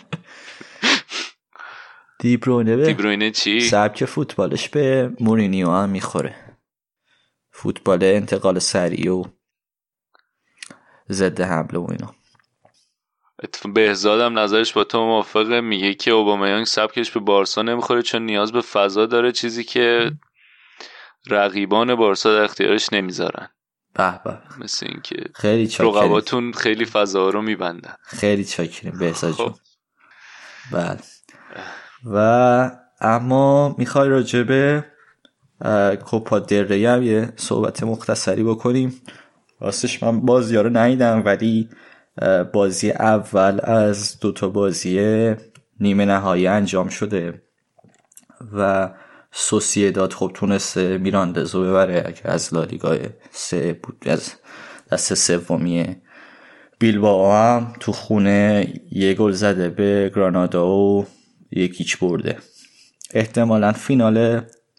دیبروینه چی؟ سبک فوتبالش به مورینیو هم میخوره. فوتبال انتقال سریع و ضد حمله و اینا. بهزادم نظرش با تو موافقه، میگه که اوبامیانگ سبکش به بارسا نمیخوره چون نیاز به فضا داره، چیزی که رقیبان بارسا در اختیارش نمیذارن. به به، مثل این که خیلی چاکریم، رقباتون خیلی فضا رو میبندن. خیلی چاکریم بهزاد جون. بله و اما میخوای راجبه کوپا دل ری هم یه صحبت مختصری بکنیم. راستش من بازی ها رو ندیدم، ولی بازی اول از 2 بازی نیمه نهایی انجام شده و سوسییداد خب تونسته میراندزو ببره که از لالیگا 3 بود، از دست سومی بیلبائو هم تو خونه یه گل زده به گرانادا و 1-0 برده. احتمالاً فینال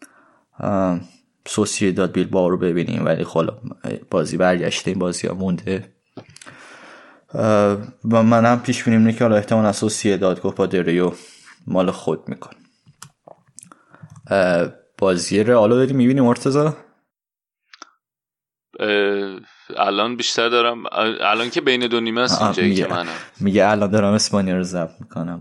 سوسییداد بیلبائو رو ببینیم، ولی خب بازی برگشته، این بازی ها مونده و منم پیش بینیم اینه که حالا احتمالاً سوسییداد کوپا دل ریو مال خود میکنه. بازی رئال رو داریم میبینیم مرتضی؟ الان بیشتر دارم، الان که بین دو نیمه است اینجایی که منم میگه الان دارم اسپانیا رو ضبط میکنم.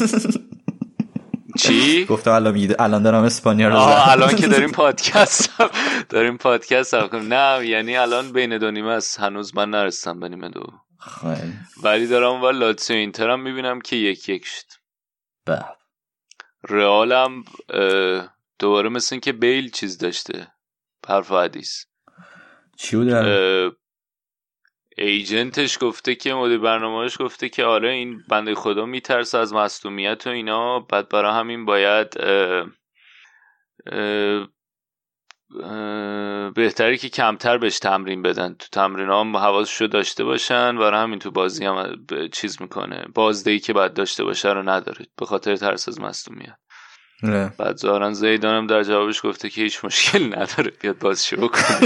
چی؟ گفتم الان دارم اسپانیا رو ضبط. الان که داریم پادکست کنیم. نه یعنی الان بین دو نیمه است، هنوز من نرسیدم به نیمه دو. ولی دارم ولی لاتزیو اینتر هم میبینم که 1-1 شد. رئالم دوباره مثل این که بیل چیز داشته، حرف و حدیث. چی بوده؟ ایجنتش گفته که مدیر برنامه‌اش گفته که آره این بنده خدا میترسه از مصدومیت و اینا، بعد برای همین باید بهتره که کمتر بهش تمرین بدن، تو تمرین هم حواسشو داشته باشن، برای همین تو بازی هم چیز میکنه، بازدهی که باید داشته باشه رو نداره به خاطر ترس از مصدومیت. بعد ظاهرا زیدان هم در جوابش گفته که هیچ مشکل نداره بیاد بازیشو بکنه.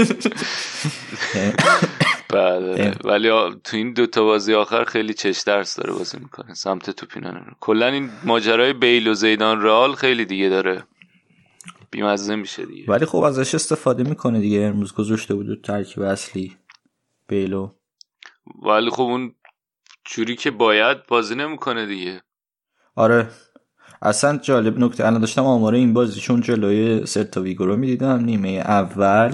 ولی تو این دوتا بازی آخر خیلی چش درس داره بازی میکنه سمت توپینانه. کلا این ماجرای بیل و زیدان رئال خیلی دیگه داره بیمزه میشه دیگه، ولی خب ازش استفاده میکنه دیگه. امروز گذاشته بود ترکیب اصلی بیلو، ولی خب اون جوری که باید بازی نمیکنه دیگه. آره اصلا جالب نکته، الان داشتم آماره این بازی چون جلوی سلتا ویگو رو میدیدم، نیمه اول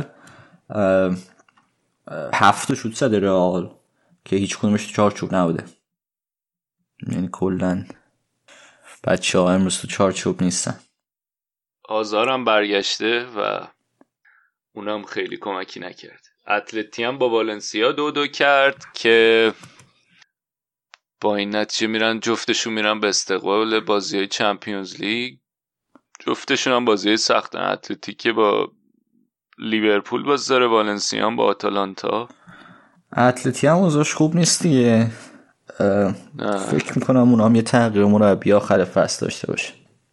7 شوت زده رئال که هیچ کدومش تو چارچوب نبوده. یعنی کلا بچه‌ها امروز تو چارچوب نیستن. آزارم برگشته و اونم خیلی کمکی نکرد. اتلتی هم با والنسیا 2-2 کرد که با این نتیجه میرن جفتشون میرن به استقبال بازی‌های چمپیونز لیگ. جفتشون هم بازی‌های سختن. اتلتی که با لیورپول باز داره، والنسیا هم با آتالانتا. اتلتی هم اوضاعش خوب نیست دیگه. فکر میکنم اونا هم یه تغییر مربی آخر فصل داشته باشه.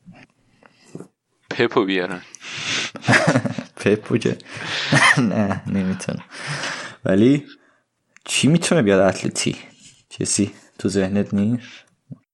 پپو بیارن. پپو که نه نمیتونه. ولی چی میتونه بیاد اتلتی؟ کسی تو ذهنت نیست؟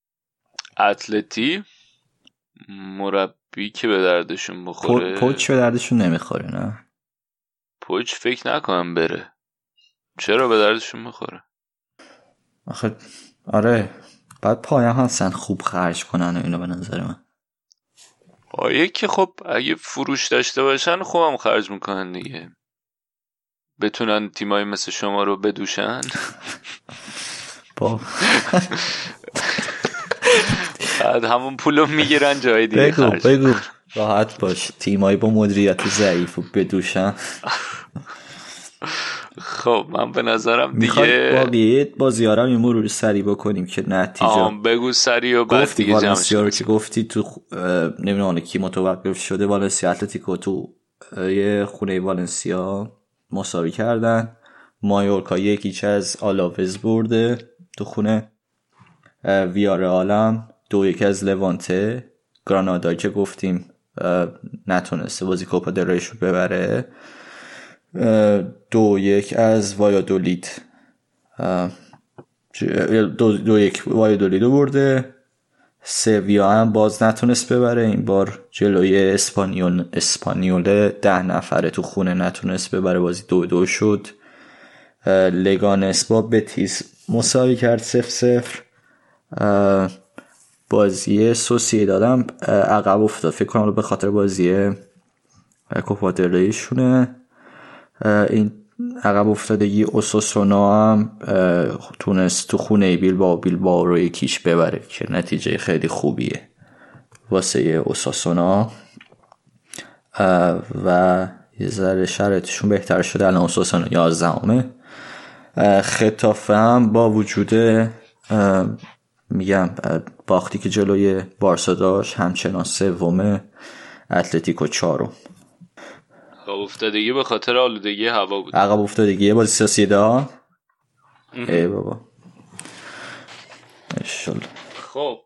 اتلتی مربی که به دردشون بخوره. پوچ به دردشون نمیخوره. نه پوچ فکر نکنم بره. چرا به دردشون میخوره؟ آخه آره بعد پایا هستن خوب خرج کنن و اینو به نظر من. پایه که خب اگه فروش داشته باشن خوبم خرج میکنن دیگه، بتونن تیمایی مثل شما رو بدوشن. بعد همون پولو میگیرن جای دیگه خرج. بگو راحت باش، تیمایی با مدیریت ضعیف و بدوشن. خب من به نظرم دیگه باقیه بازی‌ها رو یه مرور سری بکنیم که نتیجه بگو سری و بعد دیگه والنسیا رو که گفتی تو نمیدونم کی متوقف شده، والنسیا اتلتیکو تو یه خونه والنسیا مساوی کردن. مایورکا 1-0 از آلاوز برده تو خونه. ویارئال هم 2-1 از لوانته. گرانادا که گفتیم نتونسته بازی کوپا دل ریش رو ببره، 2-1 از وایادولید 2-1 وایادولید رو برده. سویا هم باز نتونست ببره، این بار جلوی اسپانیول 10 نفره تو خونه نتونست ببره، بازی 2-2 شد. لگانس با بتیس مساوی کرد 0-0. بازی سوسییداد هم عقب افتاد فکر کنم به خاطر بازی کوپا دل ریشونه. این عقب افتادگی اوساسونا هم تونست تو خونه بیلبائو رو 1-0 ببره که نتیجه خیلی خوبیه واسه اوساسونا و یه ذره شرایطشون بهتر شده. الان اوساسونا 11ame. خطافه هم با وجود میگم باختی که جلوی بارسا داشت همچنان 3ame. اتلتیکو 4م. عقب افتادگی به خاطر آلودگی هوا بود. عقب افتادگی بازی سوسییداد. ای بابا انشالله. خب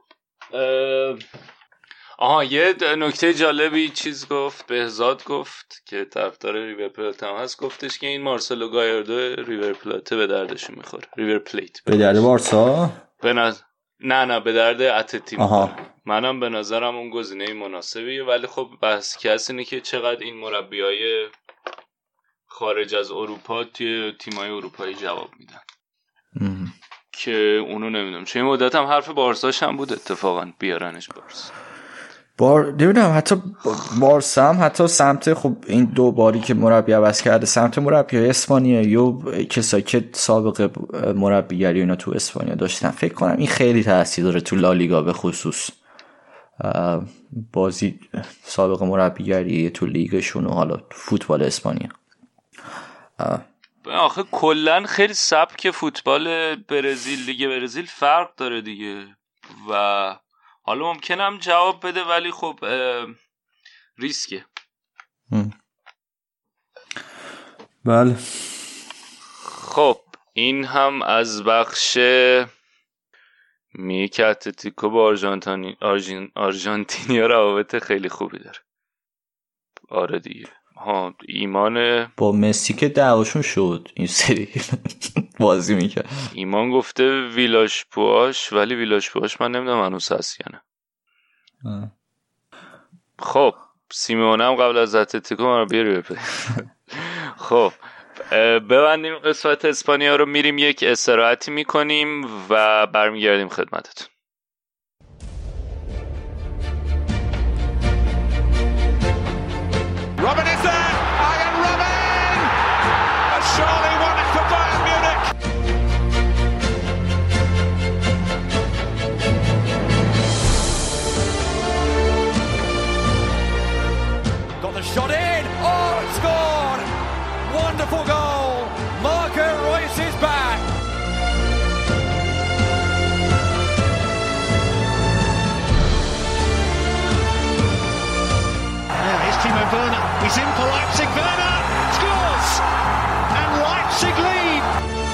یه نکته جالبی چیز گفت، بهزاد گفت که طرفدار ریور پلات هم هست، گفتش که این مارسلو گایاردو ریور پلات به دردشون میخوره. ریور پلیت به درد بارسا؟ نه به درد اتلتی میخوره. منم به نظرم اون گزینه مناسبیه، ولی خب بحث کسی اینه که چقدر این مربیای خارج از اروپا توی تیمای اروپایی جواب میدن که اونو نمیدونم چه این مدت هم حرف بارساش هم بود اتفاقا بیارنش بارسا. نمیدونم حتی بارسا هم حتی سمت خب این دو باری که مربی عوض کرده سمت مربیای اسپانیا یا کسایی که سابقه مربیگری اینا تو اسپانیا داشتن، فکر کنم این خیلی تاثیر داره تو لالیگا، به خصوص بازی سابقه مربیگری تو لیگشون و حالا فوتبال اسپانیا. آخه کلن خیلی سبک فوتبال برزیل، لیگ برزیل فرق داره دیگه و حالا ممکنم جواب بده ولی خب ریسکه. بله خب این هم از بخش میگه اتلتیکو با آرژانتینیا روابط خیلی خوبی داره. آره دیگه ایمان با مسی که دعواشون شد این سری بازی میکرد. ایمان گفته ویلاش پواش، ولی ویلاش پواش من نمیدونم هنوز هست یا نه. خب سیمونه هم قبل از اتلتیکو ما رو بیاری بپرد. خب ببندیم قسمت اسپانیا رو، میریم یک استراحتی میکنیم و برمیگردیم خدمتتون. Robin is there! Ian Robin! And surely won it for Bayern Munich! Got the shot in! Oh, it's scored! Wonderful goal! Marco Reus is back! Timo Werner, he's in for Leipzig, Werner scores and Leipzig lead.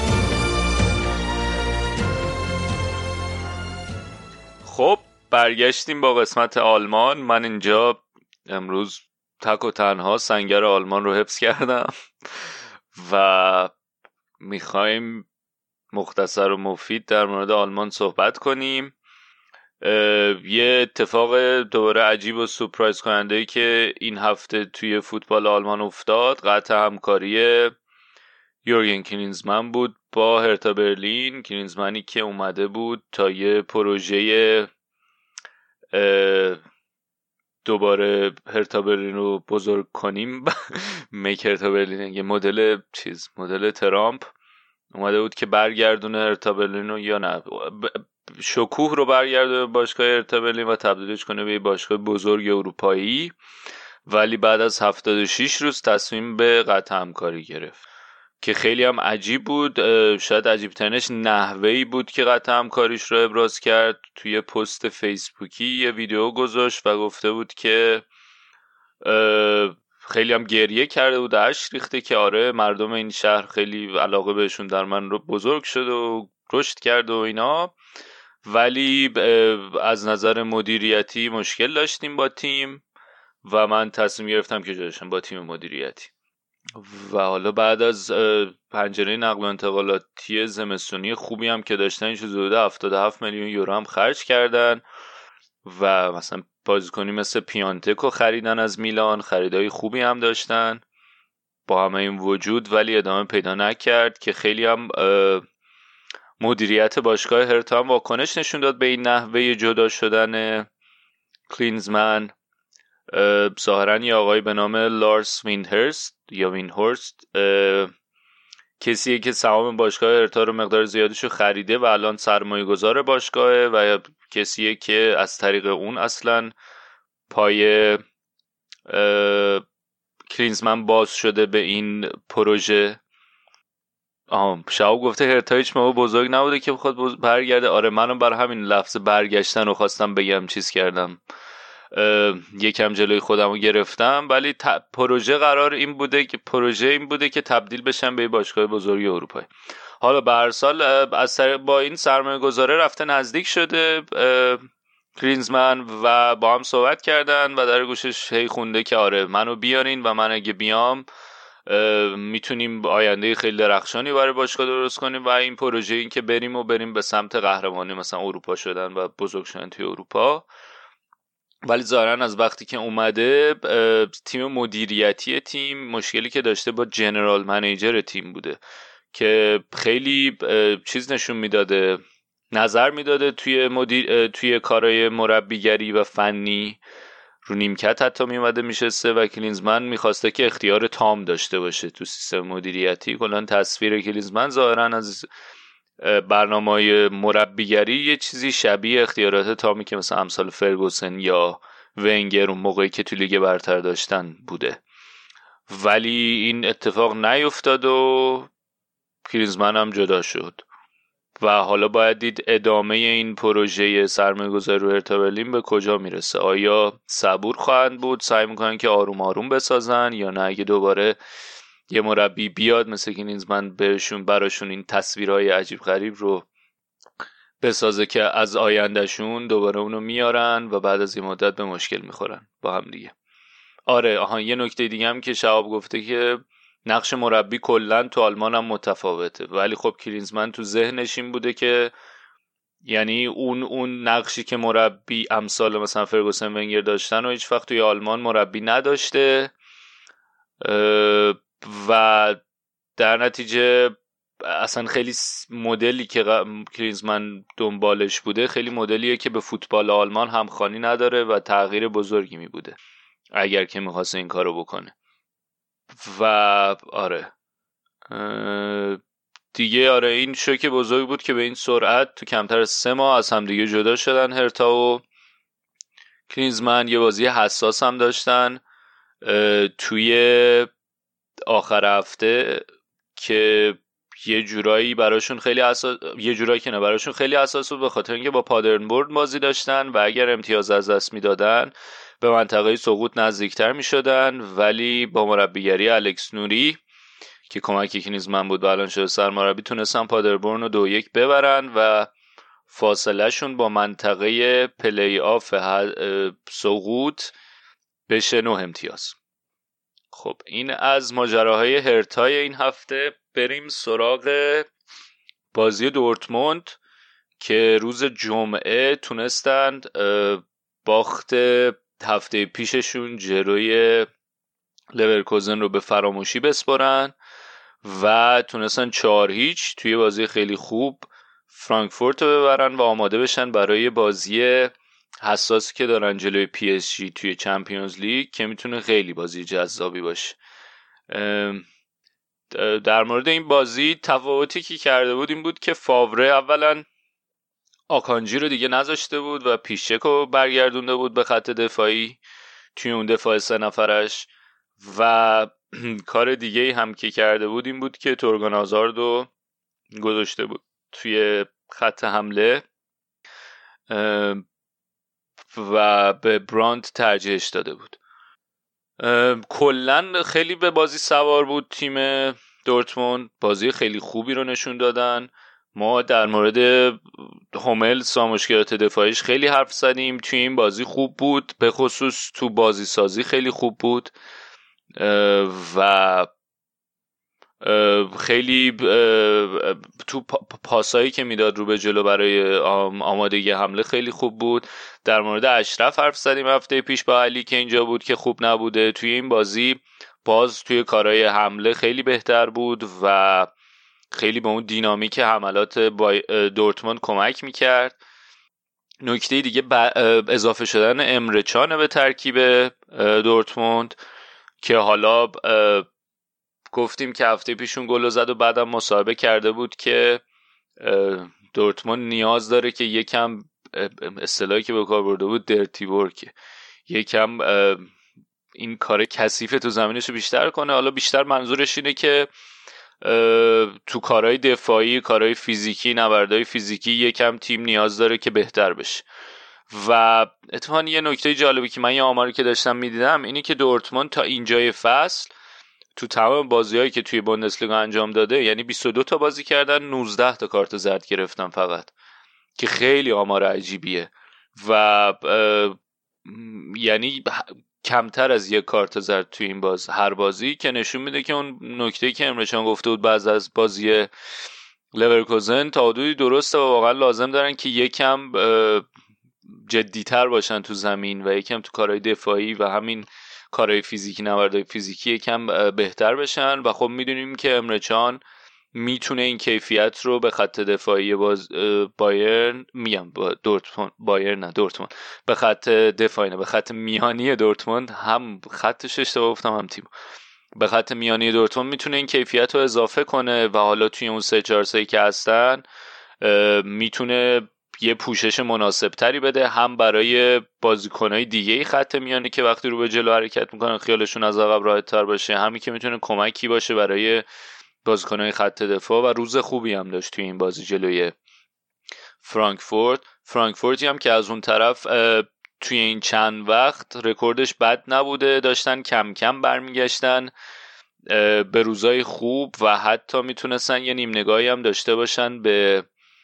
خب برگشتیم با قسمت آلمان. من اینجا امروز تک و تنها سنگر آلمان رو حفظ کردم و میخوایم مختصر و مفید در مورد آلمان صحبت کنیم. یه اتفاق دوباره عجیب و سورپرایز کننده‌ای که این هفته توی فوتبال آلمان افتاد قطع همکاری یورگن کلینزمن بود با هرتا برلین. کلینزمنی که اومده بود تا یه پروژه دوباره هرتا برلین رو بزرگ کنیم میک هرتا برلین، یه مدل ترامپ اومده بود که برگردونه هرتا برلین رو، یا نه شکوه رو برگرده باشگاه هرتا برلین و تبدیلش کنه به باشگاه بزرگ اروپایی، ولی بعد از 76 روز تصمیم به قطع همکاری گرفت که خیلی هم عجیب بود. شاید عجیب ترینش نحوهی بود که قطع همکاریش رو ابراز کرد. توی پست فیسبوکی یه ویدیو گذاشت و گفته بود که خیلی هم گریه کرده بود، اشک ریخته که آره مردم این شهر خیلی علاقه بهشون در من رو بزرگ شد و رشد کرد و اینا، ولی از نظر مدیریتی مشکل داشتیم با تیم و من تصمیم گرفتم که جاشم با تیم مدیریتی. و حالا بعد از پنجره نقل و انتقالاتی زمستونی خوبی هم که داشتن، حدود 77 میلیون یورو هم خرج کردن و مثلا بازیکنی مثل پیانتکو خریدن از میلان، خریدای خوبی هم داشتن. با همه این وجود ولی ادامه پیدا نکرد که خیلی هم مدیریت باشگاه هرتا هم واکنش نشون داد به این نحوه جدا شدن کلینزمن. ظاهراً یه آقای به نام لارس وینهورست کسیه که سهام باشگاه هرتا رو مقدار زیادیشو خریده و الان سرمایه گذار باشگاهه و کسیه که از طریق اون اصلاً پای کلینزمن باز شده به این پروژه. شاو گفته هرتا هیچ موقع بزرگ نبوده که بخواد برگرده. آره منم برای همین لفظ برگشتن رو خواستم بگم، چیز کردم، یکم جلوی خودم رو گرفتم، ولی پروژه این بوده که تبدیل بشن به باشگاه بزرگ اروپایی. حالا به هر سال از با این سرمایه گذاره رفته نزدیک شده کلینزمن و با هم صحبت کردن و در گوشش هی خونده که آره منو بیارین و من اگه بیام میتونیم آینده خیلی درخشانی برای باشگاه درست کنیم و این پروژه این که بریم به سمت قهرمانی مثلا اروپا شدن و بزرگ شدن توی اروپا. ولی ظاهرا از وقتی که اومده تیم مدیریتی تیم مشکلی که داشته با جنرال منیجر تیم بوده که خیلی چیز نشون میداده، نظر میداده توی کارهای مربیگری و فنی، رو نیمکت حتی میومده میشسته و کلینزمن میخواسته که اختیار تام داشته باشه تو سیستم مدیریتی. کلا تصویر کلینزمن ظاهرا از برنامه‌های مربیگری یه چیزی شبیه اختیارات تامی که مثلا امثال فرگوسن یا ونگر اون موقعی که تو لیگ برتر داشتن بوده. ولی این اتفاق نیفتاد و کلینزمن هم جدا شد و حالا باید دید ادامه این پروژه سرمایه‌گذاری رو هرتا برلین به کجا میرسه. آیا صبور خواهند بود، سعی میکنن که آروم آروم بسازن، یا نه اگه دوباره یه مربی بیاد مثل کلینزمن براشون این تصویرهای عجیب غریب رو بسازه که از آیندهشون دوباره اونو میارن و بعد از این مدت به مشکل میخورن با هم دیگه. آره یه نکته دیگه هم که شهاب گفته که نقش مربی کلا تو آلمان هم متفاوته، ولی خب کلینزمن تو ذهنش این بوده که یعنی اون نقشی که مربی امثال مثلا فرگوسن ونگر داشتن و هیچ وقت توی آلمان مربی نداشته و در نتیجه اصلا خیلی مدلی که کلینزمن دنبالش بوده خیلی مدلیه که به فوتبال آلمان همخوانی نداره و تغییر بزرگی می بوده اگر که میخواسته این کارو بکنه. و آره دیگه این شوک بزرگ بود که به این سرعت تو کمتر از 3 ماه از هم دیگه جدا شدن هرتا و کلینزمن. یه بازی حساس هم داشتن توی آخر هفته که یه جورایی براشون خیلی حساس بود به خاطر اینکه با پادربورن بازی داشتن و اگر امتیاز از دست میدادن به منطقه سقوط نزدیکتر میشدن، ولی با مربیگری الکس نوری که کمکی کلینزمن بود و الان شده سرمربی تونستن پادربورن رو 2-1 ببرن و فاصله شون با منطقه پلی آف سقوط بشه 9 امتیاز. خب این از ماجراهای هرتای این هفته. بریم سراغ بازی دورتموند که روز جمعه تونستند باخت هفته پیششون جلوی لورکوزن رو به فراموشی بسپارن و تونستن 4-0 توی بازی خیلی خوب فرانکفورت رو ببرن و آماده بشن برای بازی حساسی که دارن جلوی پی اس جی توی چمپیونز لیگ که میتونه خیلی بازی جذابی باشه. در مورد این بازی تفاوتی که کرده بود این بود که فاوره اولا آکانجی رو دیگه نذاشته بود و پیشچک رو برگردونده بود به خط دفاعی توی اون دفاع 3 نفرش و کار دیگه هم که کرده بود این بود که تورگان آزارد رو گذاشته بود توی خط حمله و به براند ترجیحش داده بود. کلن خیلی به بازی سوار بود تیم دورتموند، بازی خیلی خوبی رو نشون دادن. ما در مورد هوملز و مشکلات دفاعیش خیلی حرف زدیم، توی این بازی خوب بود، به خصوص تو بازی سازی خیلی خوب بود و خیلی تو پاسایی که میداد رو به جلو برای آمادگی حمله خیلی خوب بود. در مورد اشرف حرف زدیم هفته پیش با علی که اینجا بود که خوب نبوده. توی این بازی باز توی کارهای حمله خیلی بهتر بود و خیلی به اون دینامیک حملات دورتموند کمک میکرد. نکته دیگه اضافه شدن امره چانه به ترکیب دورتموند که حالا گفتیم که هفته پیشون گل زد و بعدم مصاحبه کرده بود که دورتموند نیاز داره که یکم اصطلاحی که به کار برده بود درتی ورک، یکم این کار کثیف تو زمینش رو بیشتر کنه. حالا بیشتر منظورش اینه که تو کارهای دفاعی، کارهای فیزیکی، نبردهای فیزیکی یکم تیم نیاز داره که بهتر بشه. و اتفاقا یه نکته جالبی که من یه آماری که داشتم میدیدم اینی که دورتموند تا اینجای فصل تو تمام بازی‌هایی که توی بوندسلیگا انجام داده، یعنی 22 تا بازی کردن 19 تا کارت زرد گرفتن فقط، که خیلی آمار عجیبیه و یعنی کمتر از یک کارت زرد توی این هر بازی، که نشون میده که اون نکته‌ای که امرچان گفته بود بعد از بازی لورکوزن تا حدودی درسته و واقعا لازم دارن که یکم جدی‌تر باشن تو زمین و یکم تو کارهای دفاعی و همین کارهای فیزیکی، نبردهای فیزیکی یکم بهتر بشن. و خب میدونیم که امرچان میتونه این کیفیت رو به خط دفاعی بایرن، دورتموند، به خط دفاعی نه، به خط میانی دورتموند، هم خطش اشتباه گفتم هم تیم، به خط میانی دورتموند میتونه این کیفیت رو اضافه کنه و حالا توی اون 3-4-3 که هستن میتونه یه پوشش مناسب تری بده، هم برای بازیکنهای دیگه خط میانی که وقتی رو به جلو حرکت میکنن خیالشون از عقب راحت تر باشه، همین که میتونه کمکی باشه برای بازیکنهای خط دفاع. و روز خوبی هم داشت توی این بازی جلوی فرانکفورتی هم که از اون طرف توی این چند وقت رکوردش بد نبوده، داشتن کم کم برمیگشتن به روزای خوب و حتی میتونستن یه نیم نگاهی هم داشته باشن به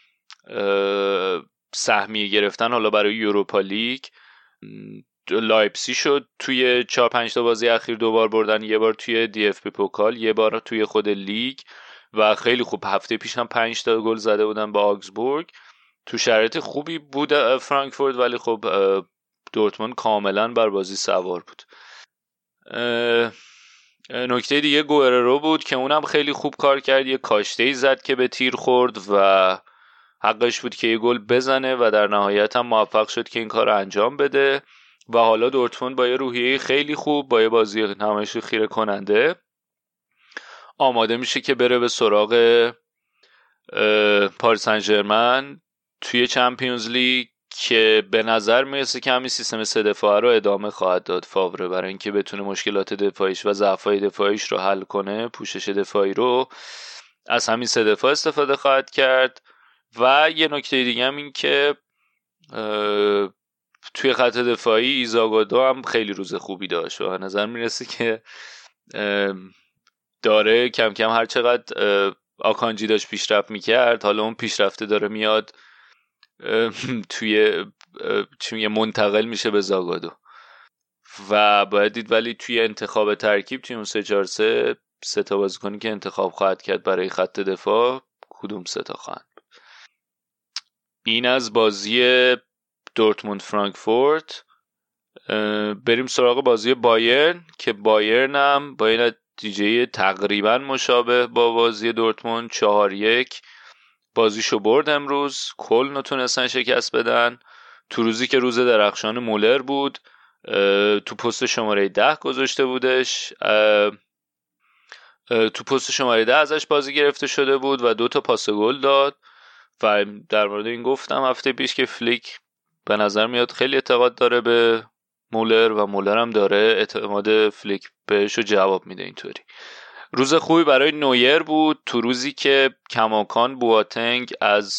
سهمیه گرفتن حالا برای یوروپا لیگ. لایپزیگ شد توی 4-5 تا بازی اخیر 2 بار بردن، یه بار توی دی اف پی پوکال، یه بار توی خود لیگ و خیلی خوب. هفته پیش هم 5 تا گل زده بودن با آگزبورگ. تو شرایط خوبی بود فرانکفورت، ولی خب دورتموند کاملا بر بازی سوار بود. نکته دیگه گوئررو بود که اونم خیلی خوب کار کرد، یه کاشته‌ای زد که به تیر خورد و حقش بود که یه گل بزنه و در نهایت هم موفق شد که این کار رو انجام بده. و حالا دورتموند با یه روحیه خیلی خوب، با یه بازی نمایش خیره کننده آماده میشه که بره به سراغ پاریس سن ژرمن توی چمپیونز لیگ، که به نظر میرسه که همین سیستم 3 دفاعه رو ادامه خواهد داد فاوره، برای اینکه بتونه مشکلات دفاعیش و ضعف‌های دفاعیش رو حل کنه. پوشش دفاعی رو از همین 3 دفاع استفاده خواهد کرد. و یه نکته دیگه هم این که توی خط دفاعی ایزاگودو هم خیلی روز خوبی داشت و نظر میرسه که داره کم کم هر چقدر آکانجی داشت پیشرفت میکرد، حالا اون پیشرفته داره میاد توی چون منتقل میشه به زاگادو و باید دید. ولی توی انتخاب ترکیب توی اون 3-4-3 3 تا بازیکنی که انتخاب خواهد کرد برای خط دفاع، کدوم 3 تا خواهند؟ این از بازی دورتموند فرانکفورت. بریم سراغ بازی بایرن که بایرن هم با این نتیجه تقریبا مشابه با بازی دورتموند 4-1 بازیشو برد. امروز کل نتونستن شکست بدن، تو روزی که روز درخشان مولر بود. تو پست شماره 10 گذاشته بودش، تو پست شماره 10 ازش بازی گرفته شده بود و 2 تا پاس گل داد. و در مورد این گفتم هفته پیش که فلیک به نظر میاد خیلی اعتقاد داره به مولر و مولر هم داره اعتماد فلیک بهش رو جواب میده. اینطوری روز خوبی برای نویر بود، تو روزی که کماکان بواتنگ از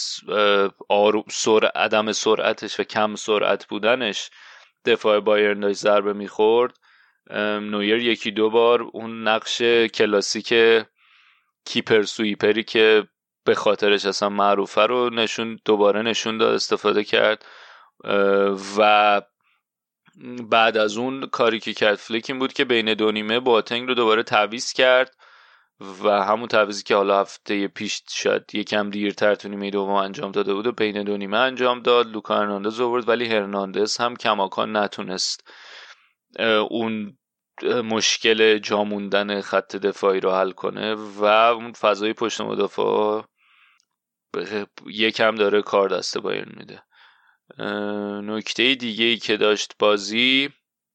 عدم سرعتش و کم سرعت بودنش دفاع بایرن داشت ضربه میخورد. نویر 1-2 بار اون نقش کلاسیک کیپر سویپری که به خاطرش اصلا معروفه رو دوباره نشون داد، استفاده کرد. و بعد از اون کاری که کرد فلیک این بود که بین 2 نیمه بواتنگ رو دوباره تعویض کرد و همون تعویضی که حالا هفته پیش شاید یکم دیرتر تو نیمه دوم انجام داده بود و بین 2 نیمه انجام داد. لوکا هرناندز آورد، ولی هرناندز هم کماکان نتونست اون مشکل جا موندن خط دفاعی رو حل کنه و اون فضای پشت مدافع یکم داره کار دست بایرن میده. نکته دیگه ای که داشت بازی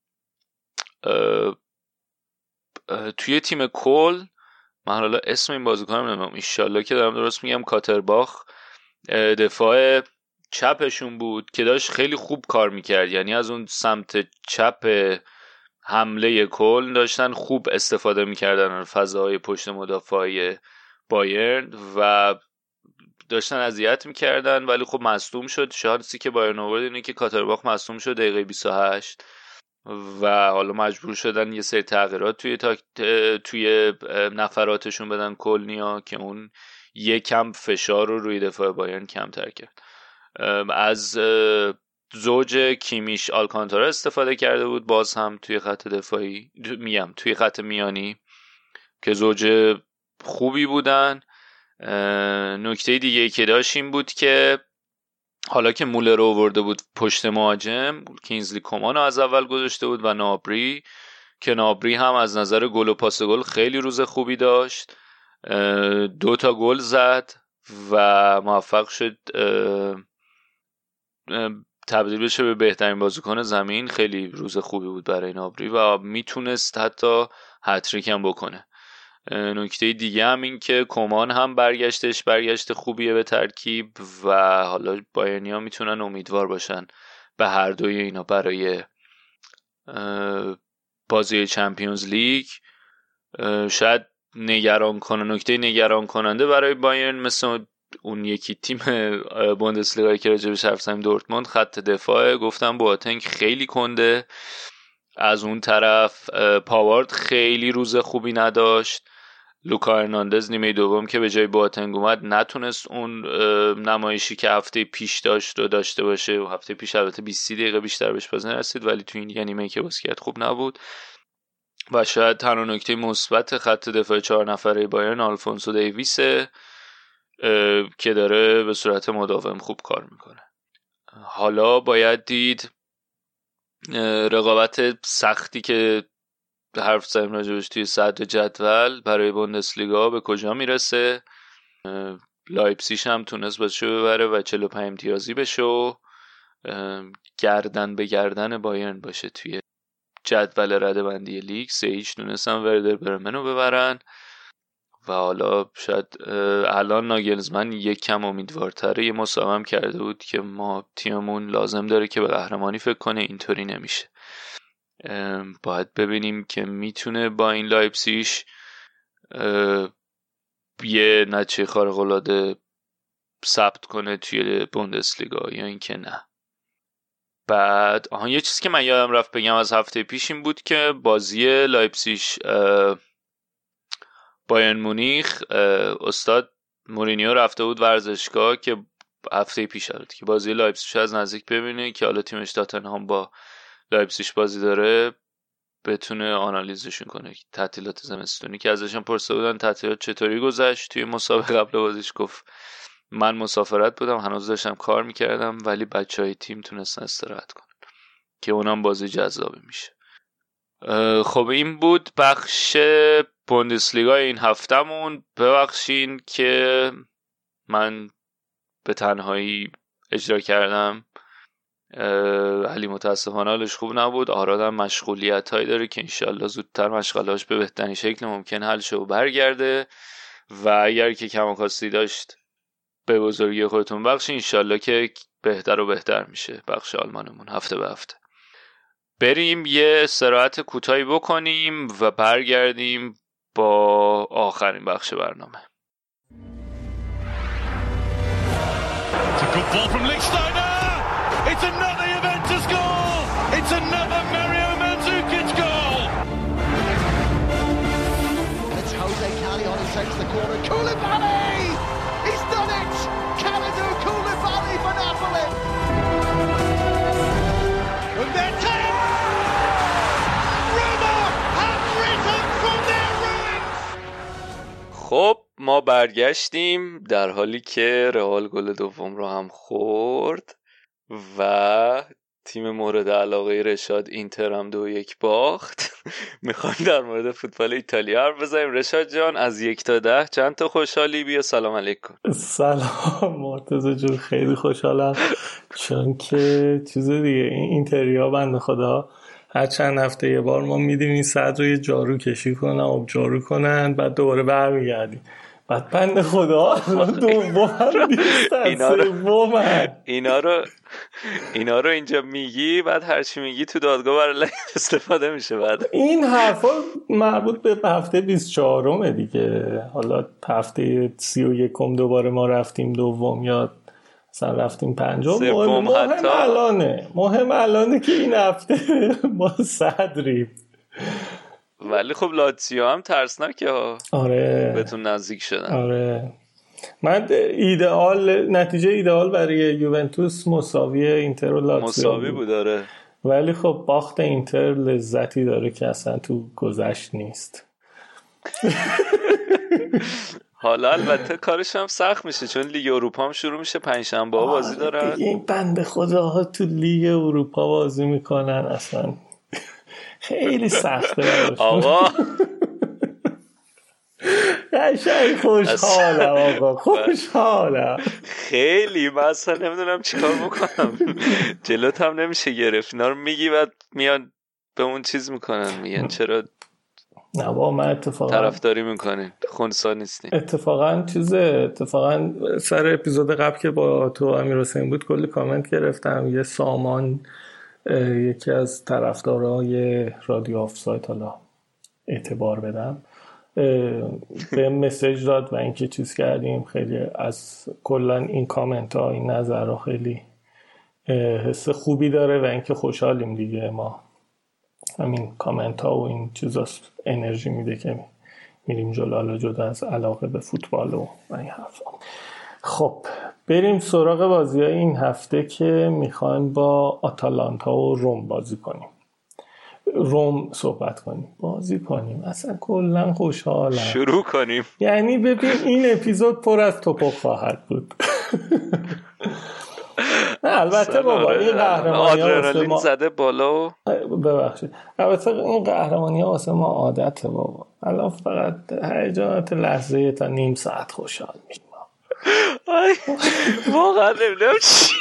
توی تیم کل، من حالا اسم این بازیکنم نمیدونم، انشالله که دارم درست میگم، کاترباخ دفاع چپشون بود که داشت خیلی خوب کار میکرد. یعنی از اون سمت چپ حمله کل داشتن خوب استفاده میکردن از فضاهای پشت مدافعی بایرن و داشتن اذیت میکردن. ولی خب مصدوم شد. شانسی که بایرن آورد اینه که کاترباخ مصدوم شد دقیقه 28 و حالا مجبور شدن یه سری تغییرات توی نفراتشون بدن کلنیا که اون یکم فشار رو روی دفاع بایرن کمتر کرد. از زوج کیمیش آلکانتارا استفاده کرده بود، باز هم توی خط دفاعی توی خط میانی که زوج خوبی بودن. نکته دیگه که داشت این بود که حالا که مولر رو آورده بود پشت مهاجم، کینزلی کومان رو از اول گذاشته بود و نابری که نابری هم از نظر گل و پاس گل خیلی روز خوبی داشت، 2 تا گل زد و موفق شد تبدیل بشه به بهترین بازیکن زمین. خیلی روز خوبی بود برای نابری و میتونست حتی هتریک هم بکنه. نکته دیگه هم این که کومان هم برگشت خوبیه به ترکیب و حالا بایرنیا میتونن امیدوار باشن به هر دوی اینا برای بازی چمپیونز لیگ. شاید نکته نگران کننده برای بایرن مثل اون یکی تیم بوندسلیگا که راجبش حرف زدیم دورتموند، خط دفاع. گفتم بواتنگ خیلی کنده، از اون طرف پاوارد خیلی روز خوبی نداشت. لوکا هرناندز نیمه دوم که به جای بواتنگ اومد نتونست اون نمایشی که هفته پیش داشته باشه و هفته پیش البته 20 دقیقه بیشتر بهش بازی نرسید، ولی تو این نیمه که بازی کرد خوب نبود. و شاید تنها نکته مثبت خط دفاع 4 نفره بایرن آلفونسو دیویسه که داره به صورت مداوم خوب کار میکنه. حالا باید دید رقابت سختی که حرف زدیم راجبش توی صدر جدول برای بوندسلیگا به کجا میرسه. لایپزیگ هم تونست بازیشو ببره و 45 امتیازی بشه و گردن به گردن بایرن باشه توی جدول رده‌بندی لیگ. 3-0 تونستن وردر برمن رو ببرن و حالا شاید الان ناگلزمن یک کم امیدوارتره. یه مسابقه هم کرده بود که ما تیممون لازم داره که به قهرمانی فکر کنه، اینطوری نمیشه. باید ببینیم که میتونه با این لایپزیگ یه نتیجه خارق‌العاده ثبت کنه توی بوندسلیگا یا اینکه نه. بعد یه چیزی که من یادم رفت بگم از هفته پیش این بود که بازی لایپزیگ بایرن مونیخ، استاد مورینیو رفته بود ورزشگاه که هفته پیش البته که بازی لایپزیگ از نزدیک ببینه که حالا تیمش تاتنهام با لایپزیگ بازی داره، بتونه آنالیزشون کنه. تعطیلات زمستونی که ازشون پرسیده بودن تعطیلات چطوری گذشت، توی مسابقه قبل بازیش گفت من مسافرت بودم، هنوز داشتم کار میکردم، ولی بچهای تیم تونستن استراحت کنن که اونم بازی جذابی میشه. خب این بود بخش بوندسلیگا این هفتمون. ببخشین که من به تنهایی اجرا کردم، علی متاسفانه حالش خوب نبود، آرادم مشغولیت هایی داره که انشالله زودتر مشغلهاش به بهترین شکل ممکن حل شه و برگرده و اگر که کماکاستی داشت به بزرگی خودتون بخشی، انشالله که بهتر و بهتر میشه بخش آلمانمون هفته به هفته. بریم یه استراحت کوتاهی بکنیم و برگردیم با آخرین بخش برنامه. It's another Juventus goal! It's another Mario Mandzukic goal! It's Jose Callejon who takes the corner. Koulibaly! He's done it! Kalidou Koulibaly for Napoli! And then Roma have risen from their ruins! خب ما برگشتیم در حالی که رئال گل دوم رو هم خورد و تیم مورد علاقه رشاد اینتر هم 2-1 باخت. میخوایم در مورد فوتبال ایتالیا حرف بزنیم. رشاد جان از 1 تا 10 چند تا خوشحالی؟ بیا سلام علیکم. سلام مرتضی جون، خیلی خوشحالم چون که چیز دیگه این اینتریا بنده خدا هر چند هفته یه بار ما میدیم این صدر رو یه جارو کشی کنن، آب جارو کنن، بعد دوباره برمیگردیم. بعد بنده خدا دوم اینا رو اینجا میگی، بعد هرچی میگی تو دادگاه برای استفاده میشه. بعد این حرفا مربوط به هفته 24 دیگه، حالا هفته 31 دوباره ما رفتیم دوم یا مثلا رفتیم پنجم. مهم الانه که این هفته ما صدریم. ولی خب لاتزیو هم ترسناکه ها. آره بهتون نزدیک شدن. آره من نتیجه ایدئال برای یوونتوس مساوی اینتر و لاتزیو مساوی بود. آره ولی خب باخت اینتر لذتی داره که اصلا تو گذشت نیست. حالا البته کارش هم سخت میشه چون لیگ اروپا هم شروع میشه، پنجشنبه ها بازی دارن. این بنده خداها تو لیگ اروپا بازی میکنن اصلا خیلی سخته آقا. قشنگ خوشحالم آقا، خوشحالم خیلی. من اصلا نمیدونم چیکار بکنم. جلوت هم نمیشه گرفت. اینا رو میگی بعد میان به اون چیز میکنن، میگن چرا نه با من اتفاقا طرفداری میکنین، خونسا نیستین. اتفاقا سر اپیزود قبل که با تو امیر حسین بود کلی کامنت گرفتم. یه سامان یکی از طرفدارای رادیو آفساید، حالا اعتبار بدم، به مسیج داد و اینکه چیز کردیم. خیلی از کلا این کامنت ها، این نظرها خیلی حس خوبی داره و اینکه خوشحالیم دیگه. ما همین کامنت ها و این چیزاست انرژی میده که میریم جلو، جدا از علاقه به فوتبال و این حرفا. خب بریم سراغ بازی های این هفته که میخوایم با آتالانتا و روم بازی کنیم. روم صحبت کنیم، بازی کنیم، اصلا کلا خوشحالم. شروع کنیم. یعنی ببین این اپیزود پر از توپق خواهد بود. نه البته بابا این قهرمانی واسه ما زده بالا و ببخشید، البته این قهرمانی واسه ما عادته بابا. الان فقط هیجانات لحظه تا نیم ساعت خوشحال میشیم. واقعا نمیدونم چی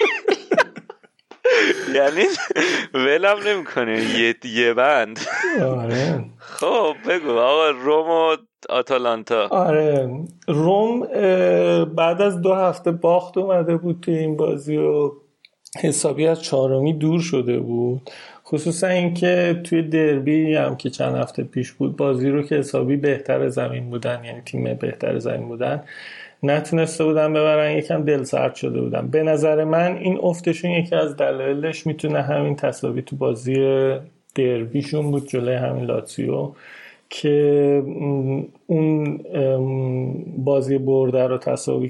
یعنی ولم نمیکنه یه بند. آره خب بگو آقا، روم و آتالانتا. آره روم بعد از 2 هفته باخت اومده بود توی این بازی و حسابی از 4می دور شده بود. خصوصا اینکه توی دربی هم که چند هفته پیش بود بازی رو که حسابی بهتر زمین بودن، یعنی تیم بهتر زمین بودن، نتونسته بودن ببرن، یکم دل سرد شده بودن. به نظر من این افتشون یکی از دلایلش میتونه همین تساوی تو بازی دربیشون بود جلوی همین لاتزیو که اون بازی برده رو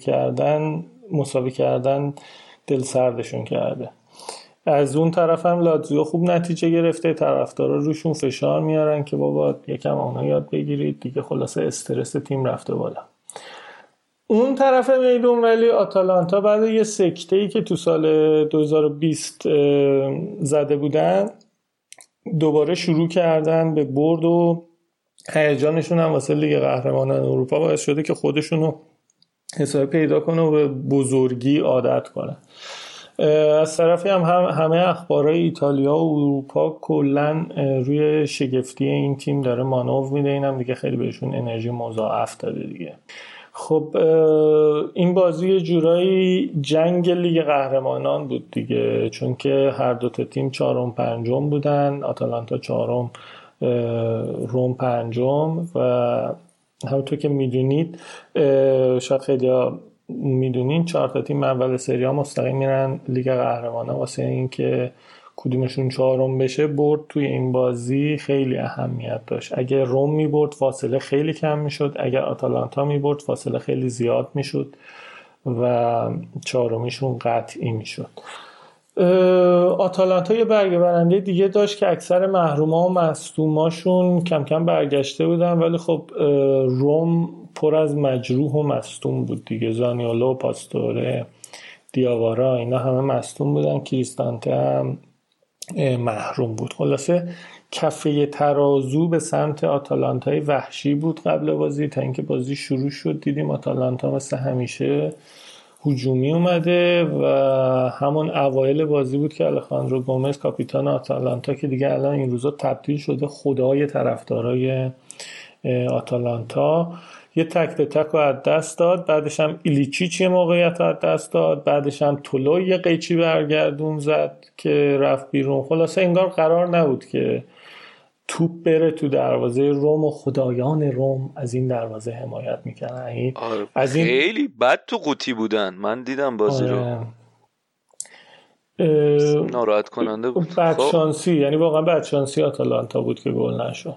مساوی کردن دل سردشون کرده. از اون طرف هم لاتزیو خوب نتیجه گرفته، طرفدارا روشون فشار میارن که بابا یکم اونا یاد بگیرید دیگه، خلاصه استرس تیم رفته بالا. اون طرف میدون ولی آتالانتا بعد یه سکته‌ای که تو سال 2020 زده بودن دوباره شروع کردن به برد و هیجانشون هم واسه لیگ قهرمانان اروپا باعث شده که خودشونو حسابی پیدا کنه و به بزرگی عادت کنه. از طرفی هم همه اخبارهای ایتالیا و اروپا کلن روی شگفتی این تیم داره مانور میده. اینم دیگه خیلی بهشون انرژی مضاعف داده دیگه. خب این بازی یه جورایی جنگ لیگ قهرمانان بود دیگه، چون که هر دوتا تیم 4م 5م بودن. آتالانتا 4م، روم 5م و همونطور که میدونید، شاید خیلی میدونین 4 تا تیم اول سری ها مستقیم میرن لیگ قهرمانان. واسه این که کدومشون 4م بشه برد توی این بازی خیلی اهمیت داشت. اگر روم میبرد فاصله خیلی کم میشد، اگر آتالانتا میبرد فاصله خیلی زیاد میشد و 4میشون قطعی میشد. آتالانتا یه برگه برنده دیگه داشت که اکثر محروما و مصدوماشون کم کم برگشته بودن، ولی خب روم پر از مجروح و مصدوم بود دیگه. زانیولو، پاستوره، دیاوارا اینا همه مصدوم بودن، کریستانته هم محروم بود. خلاصه کفه ترازو به سمت آتالانتای وحشی بود قبل بازی. تا اینکه بازی شروع شد دیدیم آتالانتا مثل همیشه هجومی اومده و همون اوایل بازی بود که الخاندرو گومز کاپیتان آتالانتا که دیگه الان این روزا تبدیل شده خدای طرفدارای آتالانتا، یه تک به تک رو از دست داد. بعدش هم ایلیچیچ یه موقعیت رو از دست داد، بعدش هم تولو یه قیچی برگردون زد که رفت بیرون. خلاصه انگار قرار نبود که توپ بره تو دروازه روم و خدایان روم از این دروازه حمایت میکنن. خیلی بد تو قوطی بودن، من دیدم بازی رو. ناراحت کننده بود. بدشانسی، یعنی واقعا بدشانسی آتالانتا بود که گل نشد.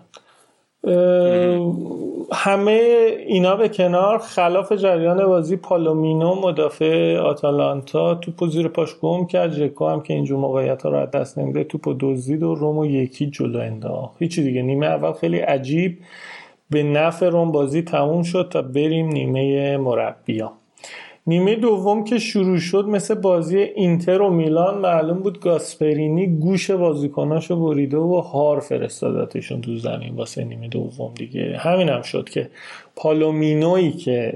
همه اینا به کنار، خلاف جریان بازی پالومینو مدافع آتالانتا توپو زیر پاش گم کرد. ژکو هم که اینجور موقعیت‌ها رو از دست نمیده توپو دزدید و رومو یکی جلو انداخت. هیچی دیگه. نیمه اول خیلی عجیب به نفع روم بازی تموم شد تا بریم نیمه مربیان. نیمه دوم که شروع شد مثل بازی اینتر و میلان معلوم بود گاسپرینی گوش بازیکناشو بریده و هار فرستادتشون تو زمین واسه نیمه دوم دیگه. همین هم شد که پالومینویی که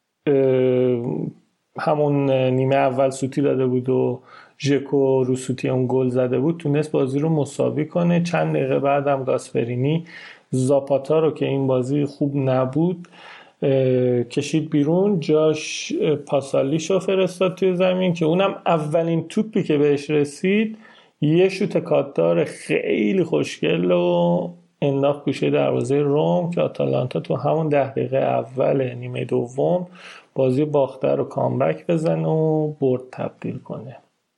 همون نیمه اول سوتی داده بود و ژکو رو سوتی اون گل زده بود تونست بازی رو مساوی کنه. چند دقیقه بعدم گاسپرینی زاپاتا رو که این بازی خوب نبود کشید بیرون، جاش پاسالیشو فرستاد توی زمین که اونم اولین توپی که بهش رسید یه شوت کاتدار خیلی خوشگل و انداخت گوشه دروازه روم که آتالانتا تو همون 10 دقیقه اول نیمه دوم بازی باخته رو کامبک بزنه و برد تبدیل کنه.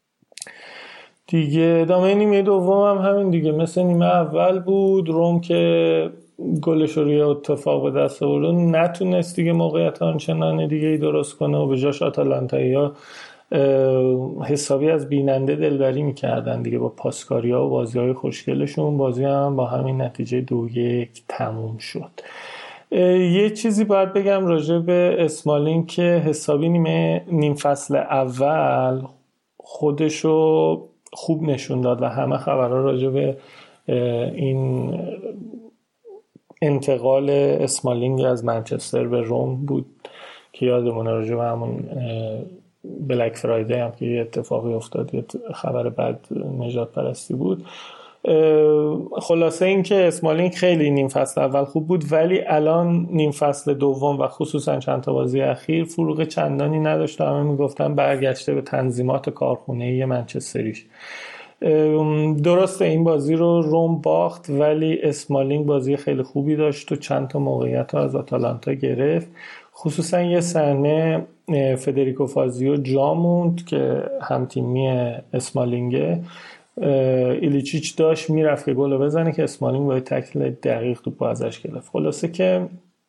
دیگه ادامه نیمه دوم هم همین دیگه مثل نیمه اول بود. روم که گلش رو روی اتفاق به دست آورد نتونست دیگه موقعیت آنچنان دیگه ای درست کنه و به جاش آتالانتایی‌ها حسابی از بیننده دلبری میکردن دیگه با پاسکاری‌ها و بازی‌های خوشگلشون. بازی هم با همین نتیجه 2-1 تموم شد. یه چیزی باید بگم راجع به اسمالینگ که حسابی نیم فصل اول خودشو خوب نشون داد و همه خبرها راجع به این انتقال اسمالینگ از منچستر به روم بود که یادمونه راجع به همون بلک فرایدی هم که یه اتفاقی افتاد، یه خبر بد نجات پرستی بود. خلاصه این که اسمالینگ خیلی نیم فصل اول خوب بود ولی الان نیم فصل دوم و خصوصا چند تا بازی اخیر فروغ چندانی نداشت. همه میگفتن برگشته به تنظیمات کارخونه‌ای منچستریش. درسته این بازی رو روم باخت ولی اسمالینگ بازی خیلی خوبی داشت و چند تا موقعیت ها از آتالانتا گرفت. خصوصا یه صحنه فدریکو فازیو جا موند که هم تیمی اسمالینگه، ایلیچیچ داشت میرفت که گل بزنه که اسمالینگ با تکل دقیق توپ ازش گرفت. خلاصه که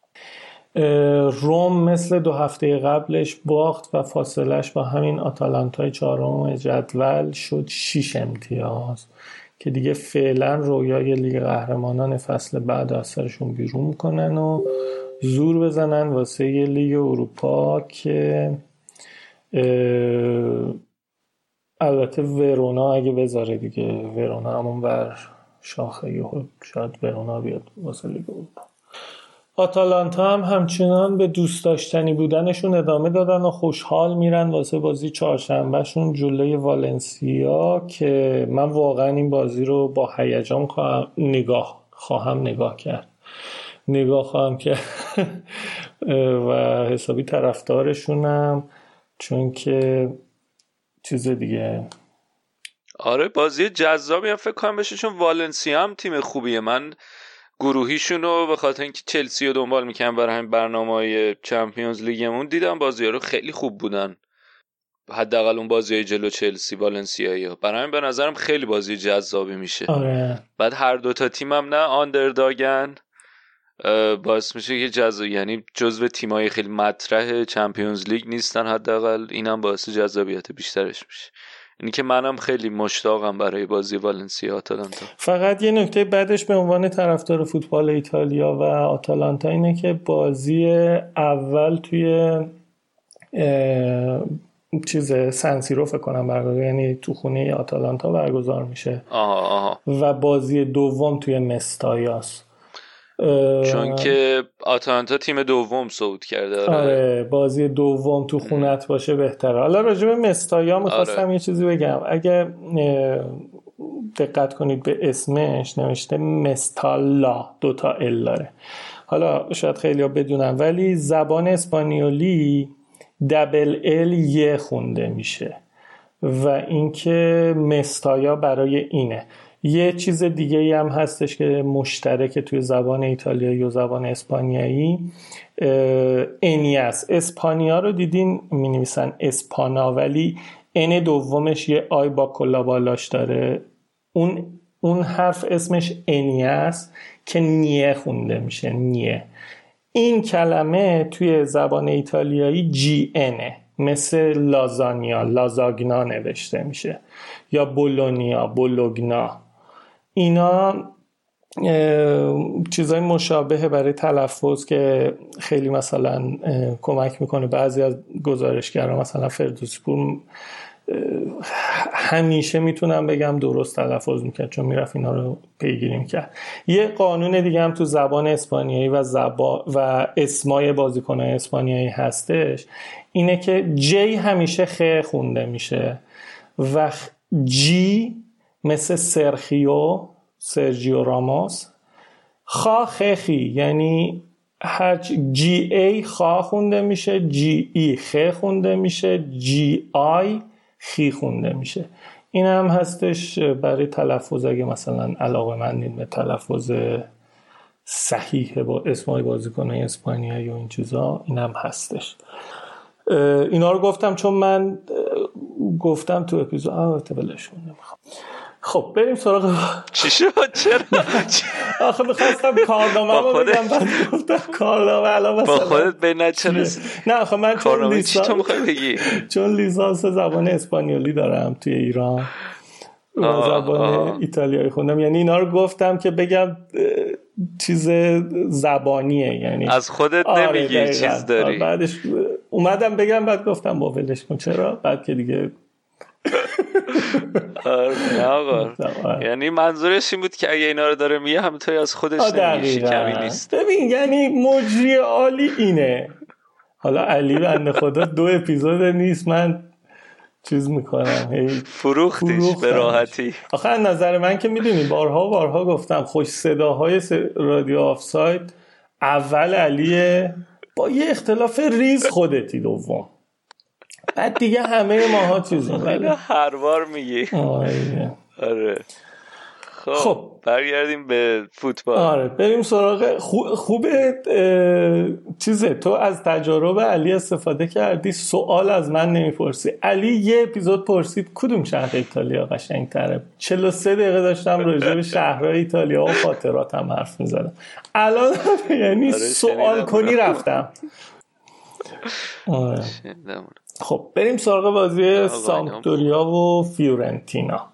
روم مثل 2 هفته قبلش باخت و فاصلش با همین آتالانتای 4م جدول شد 6 امتیاز که دیگه فعلا رویای لیگ قهرمانان فصل بعد از سرشون بیرون کنن و زور بزنن واسه یه لیگ اروپا که البته ورونا اگه بذاره دیگه، ورونا همون بر شاخه شاید ورونا بیاد واسه لیگ اروپا. آتالانتا هم همچنان به دوست داشتنی بودنشون ادامه دادن و خوشحال میرن واسه بازی چهارشنبهشون جلوی والنسیا که من واقعا این بازی رو با هیجان خواهم نگاه کرد و حسابی طرفدارشونم چون که چیز دیگه. آره بازی جذابی هم فکر کنم بشه چون والنسیا هم تیم خوبیه. من گروهیشون رو به خاطر اینکه چلسی رو دنبال میکنم برای همین برنامه‌های چمپیونز لیگمون دیدم بازی‌ها رو خیلی خوب بودن، حداقل اون بازی‌های جلو چلسی والنسیایا. برای همین به نظرم خیلی بازی جذابی میشه. آره. بعد هر دوتا تیمم نه آندرداگن، باعث میشه که یعنی جزو تیمای خیلی مطرح چمپیونز لیگ نیستن، حداقل اینم باعث جذابیت بیشترش میشه. اینی که منم خیلی مشتاقم برای بازی والنسیا آتالانتا. فقط یه نکته بعدش به عنوان طرفدار فوتبال ایتالیا و آتالانتا اینه که بازی اول توی سنسیرو فکر کنم برگزار، یعنی تو خونه آتالانتا برگزار میشه. و بازی دوم توی مستایاست چون که آتالانتا تیم دوم صعود کرده. آره بازی دوم تو خونت باشه بهتره. حالا راجع به مستایا می‌خواستم یه چیزی بگم. اگه دقت کنید به اسمش نوشته مستالا، 2 تا ال داره. حالا شاید خیلی‌ها بدونن ولی زبان اسپانیولی دبل ال یه خونده میشه و اینکه مستایا برای اینه. یه چیز دیگه ای هم هستش که مشترک توی زبان ایتالیایی و زبان اسپانیایی، انیاس. اسپانیا رو دیدین می نویسن اسپانا ولی ان دومش یه آی با کلا بالاش داره، اون حرف اسمش انیه است که نیه خونده میشه. نیه. این کلمه توی زبان ایتالیایی جی انه، مثل لازانیا، لازاگنا نوشته میشه، یا بولونیا، بولوگنا. اینا چیزای مشابه برای تلفظ که خیلی مثلا کمک میکنه. بعضی از گزارشگران مثلا فردوسی‌پور همیشه میتونم بگم درست تلفظ میکرد چون میرفت اینا رو پیگیری میکرد. یه قانون دیگه هم تو زبان اسپانیایی و اسمای بازیکنان اسپانیایی هستش، اینه که جی همیشه خ خونده میشه و جی مثل سرجیو راموس، خا خی، یعنی هر جی ای خا خونده میشه، جی ای خ خونده میشه، جی آی خی خونده میشه. این هم هستش برای تلفظ، اگه مثلا علاقه‌مندین به تلفظ صحیح با اسمای بازیکن‌های اسپانیایی و این چیزا، این هم هستش. اینا رو گفتم چون من گفتم تو اپیزود بلشون نمیخوام. خب بریم سراغ چی شد؟ چرا؟ آخه می‌خواستم کارنامه رو بگم، بعد گفتم کارنامه الان مثلا با خودت به نچرس. نه آخه من چون لیسانس زبان اسپانیولی دارم توی ایران و زبان ایتالیایی خوندم، یعنی اینا رو گفتم که بگم چیز زبانیه، یعنی از خودت نمیگی چیز داری. بعدش اومدم بگم، بعد گفتم با ولش کن. چرا؟ بعد که دیگه نه آقا، یعنی منظورش این بود که اگه اینا رو داره میگه همینطوری از خودش نمیگه، کمی نیست. ببین یعنی مجری عالی اینه. حالا علی بنده خدا 2 اپیزود نیست من چیز میکنم فروختیش به راحتی. آخه از نظر من که میدونی بارها گفتم خوش صداهای رادیو آفساید اول علیه، با یه اختلاف ریز خودتی دوم، بعد دیگه همه ماها چیزی هر بار میگی. آره خب برگردیم به فوتبال. آره بریم سراغ خوبه. چیزه تو از تجارب علی استفاده کردی، سوال از من نمیپرسی. علی یه اپیزود پرسید کدوم شهر ایتالیا قشنگ‌تره، 43 دقیقه داشتم راجع به شهرهای ایتالیا و خاطراتم حرف می‌زدم. الان یعنی سوال کنی رفتم. آره. خب بریم سراغ بازی سامپدوریا و فیورنتینا.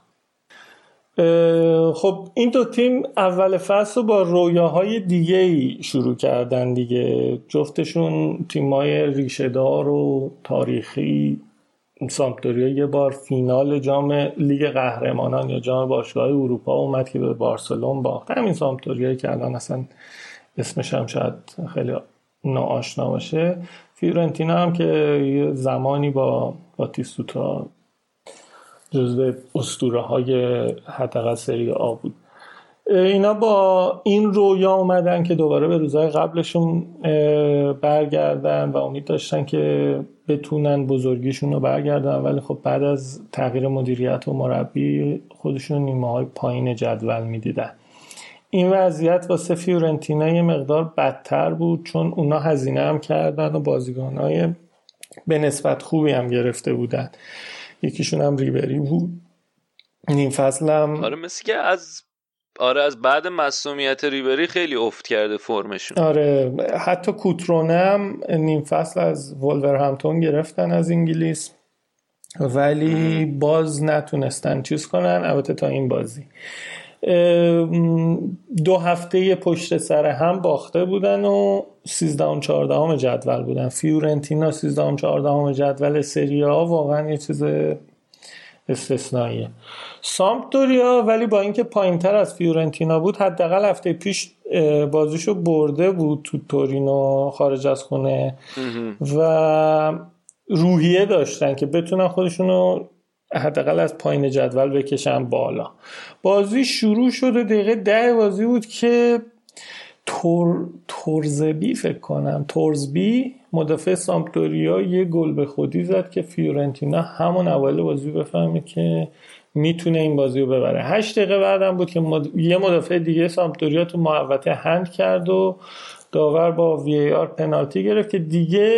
خب این دو تیم اول فصل رو با رویاهای دیگه‌ای شروع کردن دیگه. جفتشون تیمای ریشه‌دار و تاریخی. سامپدوریا یه بار فینال جام لیگ قهرمانان یا جام باشگاه‌های اروپا اومد که به بارسلون باخت. همین سامپدوریایی که الان اصلا اسمش هم شاید خیلی ناآشنا باشه. فیورنتینا هم که یه زمانی با باتیستوتا جزو اسطوره‌های حداقل سری آ بود. اینا با این رویا اومدن که دوباره به روزهای قبلشون برگردن و امید داشتن که بتونن بزرگیشون رو برگردن، ولی خب بعد از تغییر مدیریت و مربی خودشون نیمه‌های پایین جدول می‌دیدن. این وضعیت واسه فیورنتینا یه مقدار بدتر بود چون اونا هزینه هم کردن و بازیکن‌های به نسبت خوبی هم گرفته بودن. یکیشون هم ریبری بود. نیم فصل هم مثل که از بعد معصومیت ریبری خیلی افت کرده فرمشون. آره حتی کوترونه هم نیم فصل از وولورهمپتون گرفتن از انگلیس، ولی باز نتونستن چیز کنن. البته تا این بازی 2 هفته پشت سر هم باخته بودن و 13 و 14 جدول بودن. فیورنتینا 13 و 14 جدول سری آ واقعا یه چیز استثنائیه. سامپدوریا ولی با اینکه پایینتر از فیورنتینا بود، حداقل هفته پیش بازیشو برده بود تو تورینو خارج از خونه و روحیه داشتن که بتونن خودشونو حداقل از پایین جدول بکشن بالا. بازی شروع شده دقیقه 10 بازی بود که تورزبی فکر کنم تورزبی مدافع سامپدوریا یه گل به خودی زد که فیورنتینا همون اول بازی بفهمه که میتونه این بازی رو ببره. 8 دقیقه بعدم بود که یه مدافع دیگه سامپدوریا تو محوطه هند کرد و داور با وی ای آر پنالتی گرفت که دیگه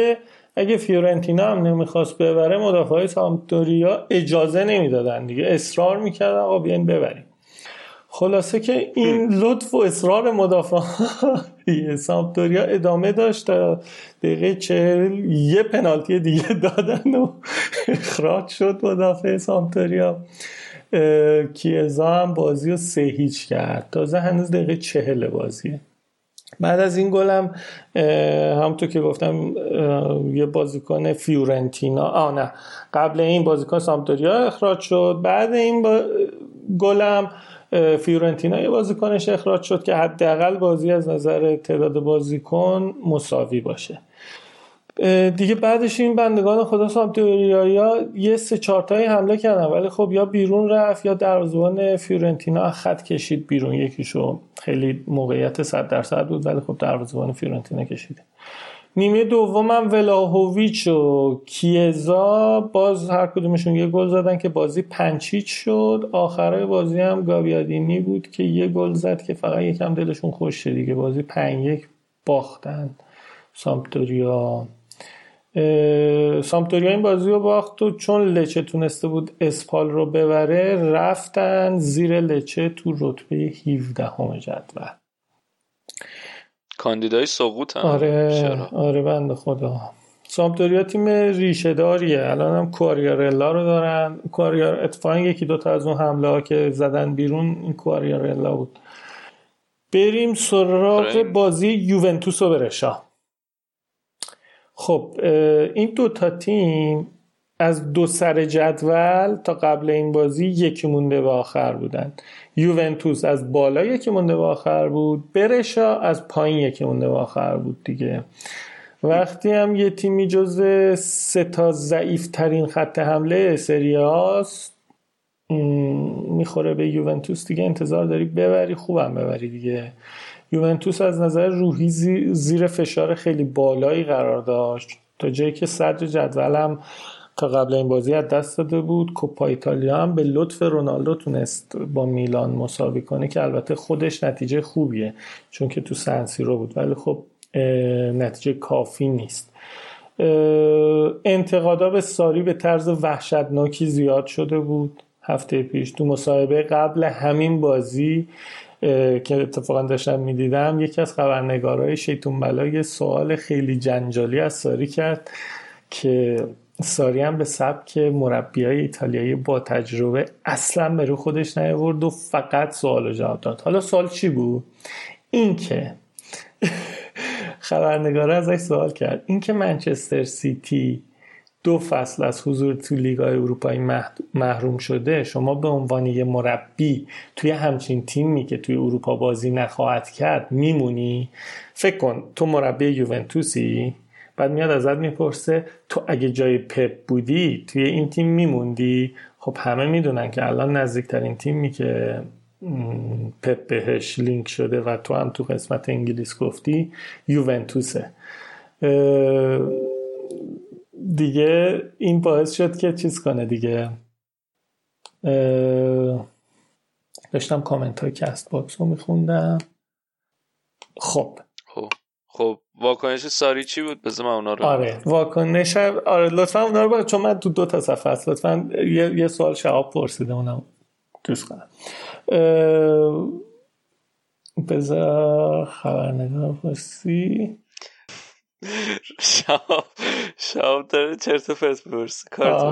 اگه فیورنتینا هم نمیخواست ببره مدافعای سامپدوریا اجازه نمیدادن دیگه، اصرار میکردن آقا بیاین ببریم. خلاصه که این لطف و اصرار مدافعای سامپدوریا ادامه داشت تا دقیقه 40 یه پنالتی دیگه دادن و اخراج شد مدافع سامپدوریا. کیزا هم بازی رو 3-0 کرد، تازه هنوز دقیقه 40 بازیه. بعد از این گلم همونطور که گفتم یه بازیکن فیورنتینا نه قبل این بازیکن سامپدوریا اخراج شد، بعد این گلم فیورنتینا یه بازیکنش اخراج شد که حداقل بازی از نظر تعداد بازیکن مساوی باشه دیگه. بعدش این بندگان خدا سامپدوریا یه 3-4 تایی حمله کردن ولی خب یا بیرون رفت یا دروازه‌بان فیورنتینا خط کشید بیرون، یکیشو خیلی موقعیت 100% بود ولی خب دروازه‌بان فیورنتینا کشید. نیمه دوم هم ولاهویچ و کیزا باز هر کدومشون یه گل زدن که بازی 5-0 شد. آخرای بازی هم گاویادینی بود که یه گل زد که فقط یکم دلشون خوش شد دیگه، بازی 5-1 باختن سامپدوریا. سامپدوریا این بازی رو باخت و چون لچه تونسته بود اسپال رو ببره رفتن زیر لچه تو رتبه 17 جدول. کاندیدای سقوط هم. آره بنده خدا. سامپدوریا تیم ریشه داریه، الان هم کواریارلا رو دارن. اتفاقا یکی دوتا از اون حمله ها که زدن بیرون این کواریارلا بود. بریم سراغ بازی یوونتوس و برشا. خب این دوتا تیم از دو سر جدول تا قبل این بازی یکی مونده به آخر بودن. یوونتوس از بالا یکی مونده به آخر بود، برشا از پایین یکی مونده به آخر بود دیگه. وقتی هم یه تیمی جز 3 تا ضعیف ترین خط حمله سری هاست میخوره به یوونتوس دیگه انتظار داری ببری، خوبم ببری دیگه. یوونتوس از نظر روحی زیر فشار خیلی بالایی قرار داشت تا جایی که صدر جدول هم تا قبل این بازی از دست داده بود. کوپا ایتالیا هم به لطف رونالدو تونست با میلان مساوی کنه که البته خودش نتیجه خوبیه چون که تو سن سیرو بود ولی خب نتیجه کافی نیست. انتقادا به ساری به طرز وحشتناکی زیاد شده بود هفته پیش. تو مصاحبه قبل همین بازی که اتفاقا داشتم میدیدم یکی از خبرنگارای شیطون بلا یه سوال خیلی جنجالی از ساری کرد که ساری هم به سبک مربیای ایتالیایی با تجربه اصلا به رو خودش نیاورد و فقط سوال جواب داد. حالا سوال چی بود؟ این که خبرنگار ازش سوال کرد این که منچستر سیتی 2 فصل از حضور تو لیگ‌های اروپایی محروم شده، شما به عنوان یه مربی توی همچین تیمی که توی اروپا بازی نخواهد کرد میمونی؟ فکر کن تو مربی یوونتوسی، بعد میاد ازت میپرسه تو اگه جای پپ بودی توی این تیم میموندی؟ خب همه میدونن که الان نزدیکترین تیمی که پپ بهش لینک شده و تو هم تو قسمت انگلیس گفتی یوونتوسه دیگه. این باعث شد که چیز کنه دیگه. داشتم کامنت های کست باکس رو میخوندم. خب واکنش ساری چی بود؟ بذار من اونا رو واکنش لطفا اونا رو چون من تو 2 تا صفحه است لطفا یه سوال شهاب پرسیده اونم دوست کنم. بذار خبرنگار پرسی. شهاب داره چرت و پرت می‌پرسه.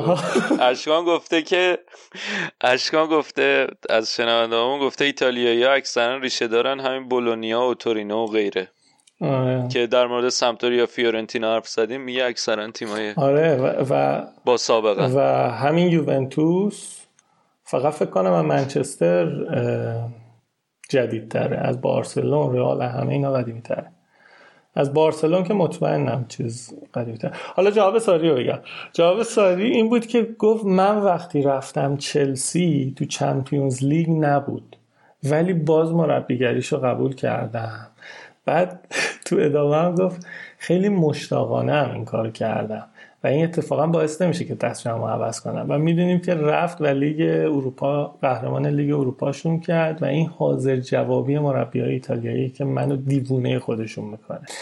اشکان گفته از شنونده‌هامون گفته ایتالیایی‌ها اکثرا ریشه دارن همین بولونیا و تورینو و غیره. که در مورد سمپدوریا فیورنتینا حرف زدیم میگه اکثرا تیمای و با سابقه و همین یوونتوس فقط فکر کنم من منچستر جدیدتره از بارسلون، رئال، همه اینا قدیمی‌تره. از بارسلون که مطمئنم چیز قدیمی‌تر. حالا جواب ساری رو بگم. جواب ساری این بود که گفت من وقتی رفتم چلسی تو چمپیونز لیگ نبود ولی باز مربیگریشو قبول کردم. بعد تو ادامه هم گفت خیلی مشتاقانه هم این کار کردم و این اتفاقا باعث نمیشه که تصمیممو عوض کنم و میدونیم که رفت و لیگ اروپا قهرمان لیگ اروپاشون کرد و این حاضر جوابی مربیای ایتالیایی که منو دیوونه خودشون میکنه.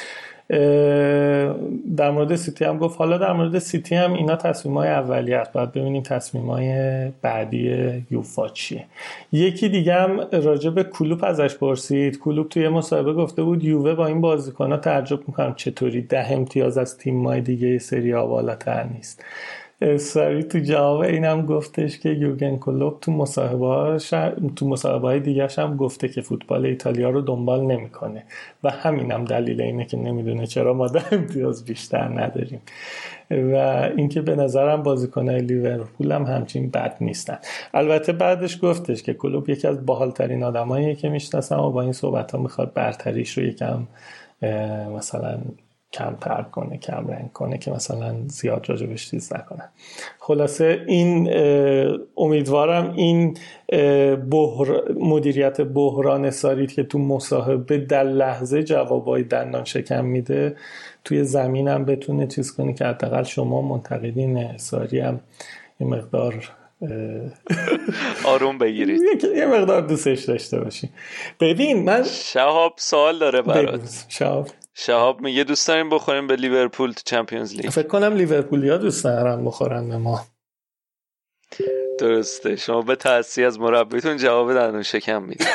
در مورد سیتی هم گفت. حالا در مورد سیتی هم اینا تصمیم‌های اولیه است، باید ببینیم تصمیم‌های بعدی یوفا چیه. یکی دیگه هم راجع به کلوپ ازش پرسید. کلوپ توی مصاحبه گفته بود یووه با این بازیکن‌ها تعجب می‌کنم چطوری 10 امتیاز از تیم‌های دیگه سری آ بالاتر نیست. ساری تو جواب اینم گفتش که یورگن کلوپ تو مصاحبه‌های دیگه‌ش هم گفته که فوتبال ایتالیا رو دنبال نمی‌کنه و همینم دلیل اینه که نمیدونه چرا ما 10 امتیاز بیشتر نداریم و اینکه به نظرم بازیکن‌های لیورپول هم همچین بد نیستن. البته بعدش گفتش که کلوپ یکی از باحال‌ترین آدماییه که میشناسم و با این صحبت‌ها میخواد برتریش رو یکم مثلا کمتر کنه، کم رنگ کنه که مثلا زیاد راجبش چیز نکنن. خلاصه این امیدوارم این مدیریت بحران ساری که تو مصاحبه در لحظه جوابای دندان شکم میده توی زمینم بتونه چیز کنه که حداقل شما منتقدین ساری هم یه مقدار آروم بگیرید، یه مقدار دوستش داشته باشین. ببین من شهاب سوال داره برات. شهاب میگه دوست داریم بخوریم به لیورپول تو چمپیونز لیگ. فکر کنم لیورپولیا دوست دارن بخورن به ما. درسته، شما به تأسی از مربیتون جواب دندون شکم میدید.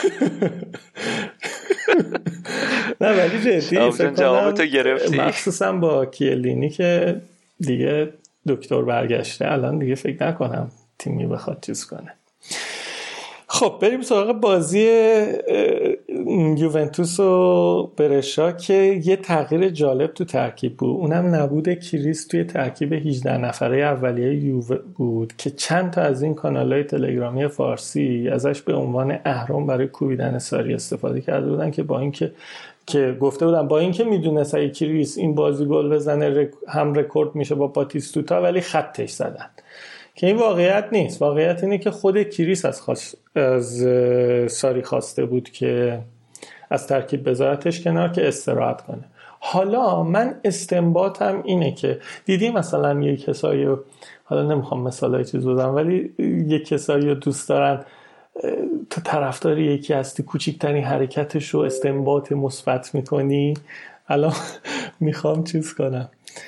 نه ولی جدی فکر جوابتو گرفتی، مخصوصا با کیلینی که دیگه دکتر برگشته، الان دیگه فکر نکنم تیمی بخواد چیز کنه. خب بریم سراغ بازی یوونتوس و برشا که یه تغییر جالب تو ترکیب بود، اونم نبود کریس توی ترکیب 18 نفره اولیه یووه بود که چند تا از این کانال‌های تلگرامی فارسی ازش به عنوان اهرم برای کوبیدن ساری استفاده کرده بودن که با اینکه گفته بودن با اینکه میدونست اگه کریس این بازی گل بزنه هم رکورد میشه با باتیستوتا، ولی خطش زدن که این واقعیت نیست. واقعیت اینه که خود کریس از ساری خواسته بود که از ترکیب بذارتش کنار که استراحت کنه. حالا من استنباطم اینه که دیدی مثلا یک کسایی، حالا نمیخوام مثالای چیز بزنم، ولی یک کسایی رو دوست دارن تو طرفداری یکی هستی کوچکترین حرکتش رو استنباط مثبت میکنی. الان میخوام چیز کنم،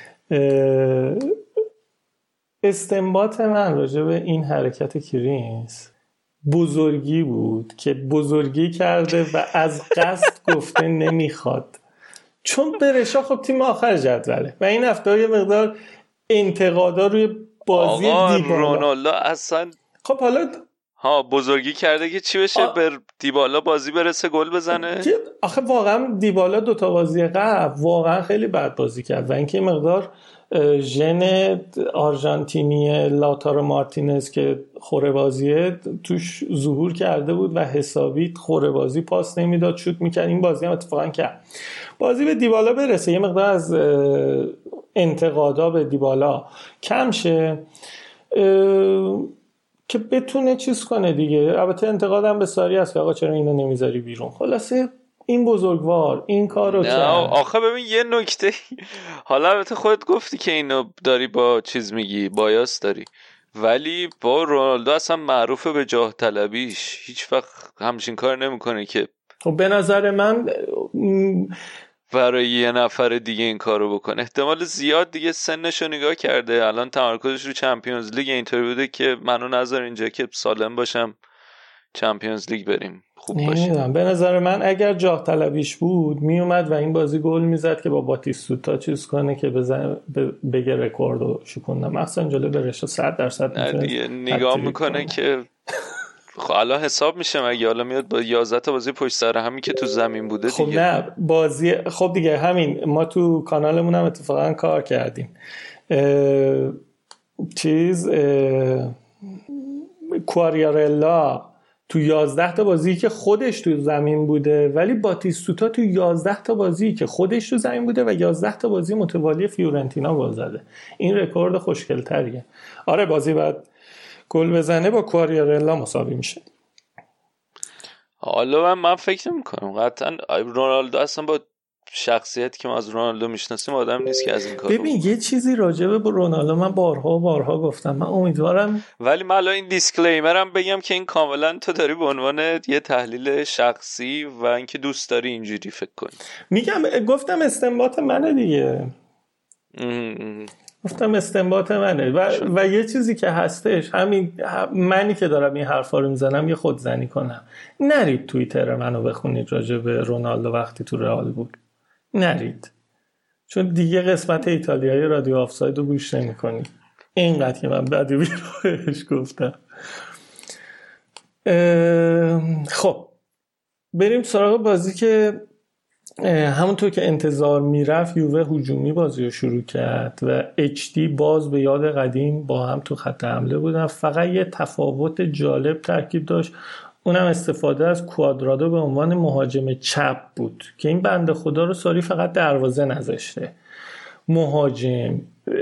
استنباط من راجع به این حرکت کریس بزرگی بود که بزرگی کرده و از قصد گفته نمیخواد، چون برشا خب تیم آخر جدوله و این هفته یه مقدار انتقادا روی بازی دیبالا. رونالدو اصلا خب حالا بزرگی کرده که چی بشه بر دیبالا بازی برسه گل بزنه. آخه واقعا دیبالا دوتا بازی قبل واقعا خیلی بد بازی کرد و اینکه مقدار ژن آرژانتینی لاتارو مارتینز که خوره بازیه توش ظهور کرده بود و حسابی خوره بازی پاس نمیداد، شوت میکرد. این بازی هم اتفاقا کرد. بازی به دیبالا برسه یه مقدار از انتقادا به دیبالا کم شه که بتونه چیز کنه دیگه. البته انتقادم به ساری هست که آقا چرا اینو نمیذاری بیرون. خلاصه این بزرگوار این کارو کرد. آخه ببین یه نکته، حالا البته خودت گفتی که اینو داری با چیز میگی بایاس داری، ولی با رونالدو اصلا معروفه به جاه طلبیش، هیچ وقت همچین کار نمیکنه که خب به نظر من برای یه نفر دیگه این کارو بکنه. احتمال زیاد دیگه سنشو نگاه کرده، الان تمرکزش رو چمپیونز لیگ اینطوری بوده که منو نذار اینجا که سالم باشم چمپیونز لیگ بریم خوب باشه. به نظر من اگر جاه طلبیش بود میومد و این بازی گل میزد که با باتیستوتا چیز کنه که بگه رکوردو شکوندم. مثلا جلوی برشا 100% نگاه میکنه که خب الان حساب میشه مگه حالا میاد با 11 تا بازی پشت سر همی که تو زمین بوده دیگه. خب نه بازی خب دیگه همین ما تو کانالمون هم اتفاقا کار کردیم کواریارلا تو 11 تا بازی که خودش تو زمین بوده، ولی باتیستوتا تو 11 تا بازی که خودش تو زمین بوده و 11 تا بازی متوالی فیورنتینا گل زده. این رکورد خوشگل‌تریه. آره بازی بعد گل بزنه با کواریارلا مساوی میشه. حالا من فکر نمی‌کنم قطعا رونالدو اصلا با شخصیتی که ما از رونالدو میشناسیم آدم نیست که از این کارو. ببین یه چیزی راجع به رونالدو من بارها گفتم، من امیدوارم، ولی من الان این دیسکلیمرم بگم که این کاملا تو داری به عنوان یه تحلیل شخصی و اینکه دوست داری اینجوری فکر کنی. گفتم استنباط منه دیگه. گفتم استنباط منه و یه چیزی که هستش، همین منی که دارم این حرفا رو میزنم یه خودزنی کنم. نرید توییتر منو بخونید راجع به رونالدو وقتی تو رئال بود، نرید، چون دیگه قسمت ایتالیایی رادیو آفساید رو گوش نمی‌کنید. اینقدر که من بعد بیروش گفتم. خب بریم سراغ بازی که همونطور که انتظار میرفت یووه هجومی بازی رو شروع کرد و HD باز به یاد قدیم با هم تو خط حمله بودن. فقط یه تفاوت جالب ترکیب داشت، اونم استفاده از کوادرادو به عنوان مهاجم چپ بود که این بنده خدا رو ساری فقط دروازه نذاشته، مهاجم،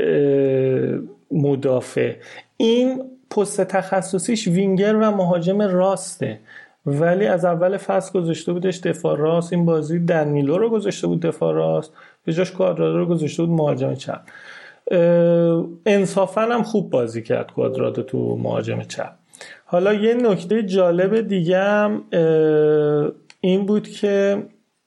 مدافع. این پست تخصصیش وینگر و مهاجم راسته، ولی از اول فصل گذاشته بودش دفاع راست. این بازی دنیلو رو گذاشته بود دفاع راست، به جاش کوادرادو رو گذاشته بود مهاجم چپ. انصافا هم خوب بازی کرد کوادرادو تو مهاجم چپ. حالا یه نکته جالب دیگه هم این بود که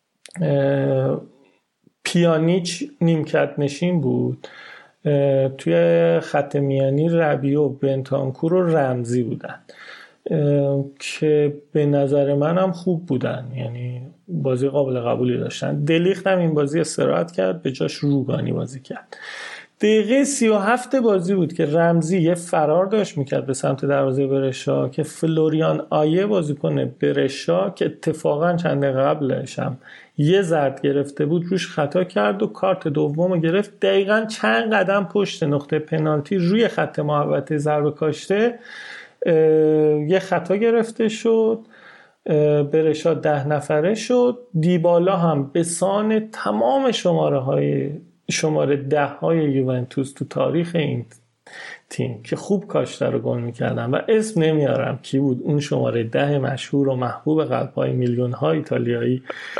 پیانیچ نیمکت نشین بود، توی خط میانی ربیو، بنتانکور و رمزی بودن که به نظر من هم خوب بودن، یعنی بازی قابل قبولی داشتن. دلیخت هم این بازی استراحت کرد، به جاش روگانی بازی کرد. دقیقه 37 بازی بود که رمزی یه فرار داشت میکرد به سمت دروازه برشا که فلوریان آیه بازیکن برشا که اتفاقا چند دقیقه قبلش هم یه ضرب گرفته بود روش خطا کرد و کارت دومو گرفت. دقیقاً چند قدم پشت نقطه پنالتی روی خط محوطه ضربه کاشته یه خطا گرفته شد، برشا 10 نفره شد. دیبالا هم به سان تمام شماره 10 های یوونتوس تو تاریخ این تیم که خوب کاشته رو گل میکردن و اسم نمیارم کی بود اون شماره 10 مشهور و محبوب قلب‌های میلیون ها ایتالیایی.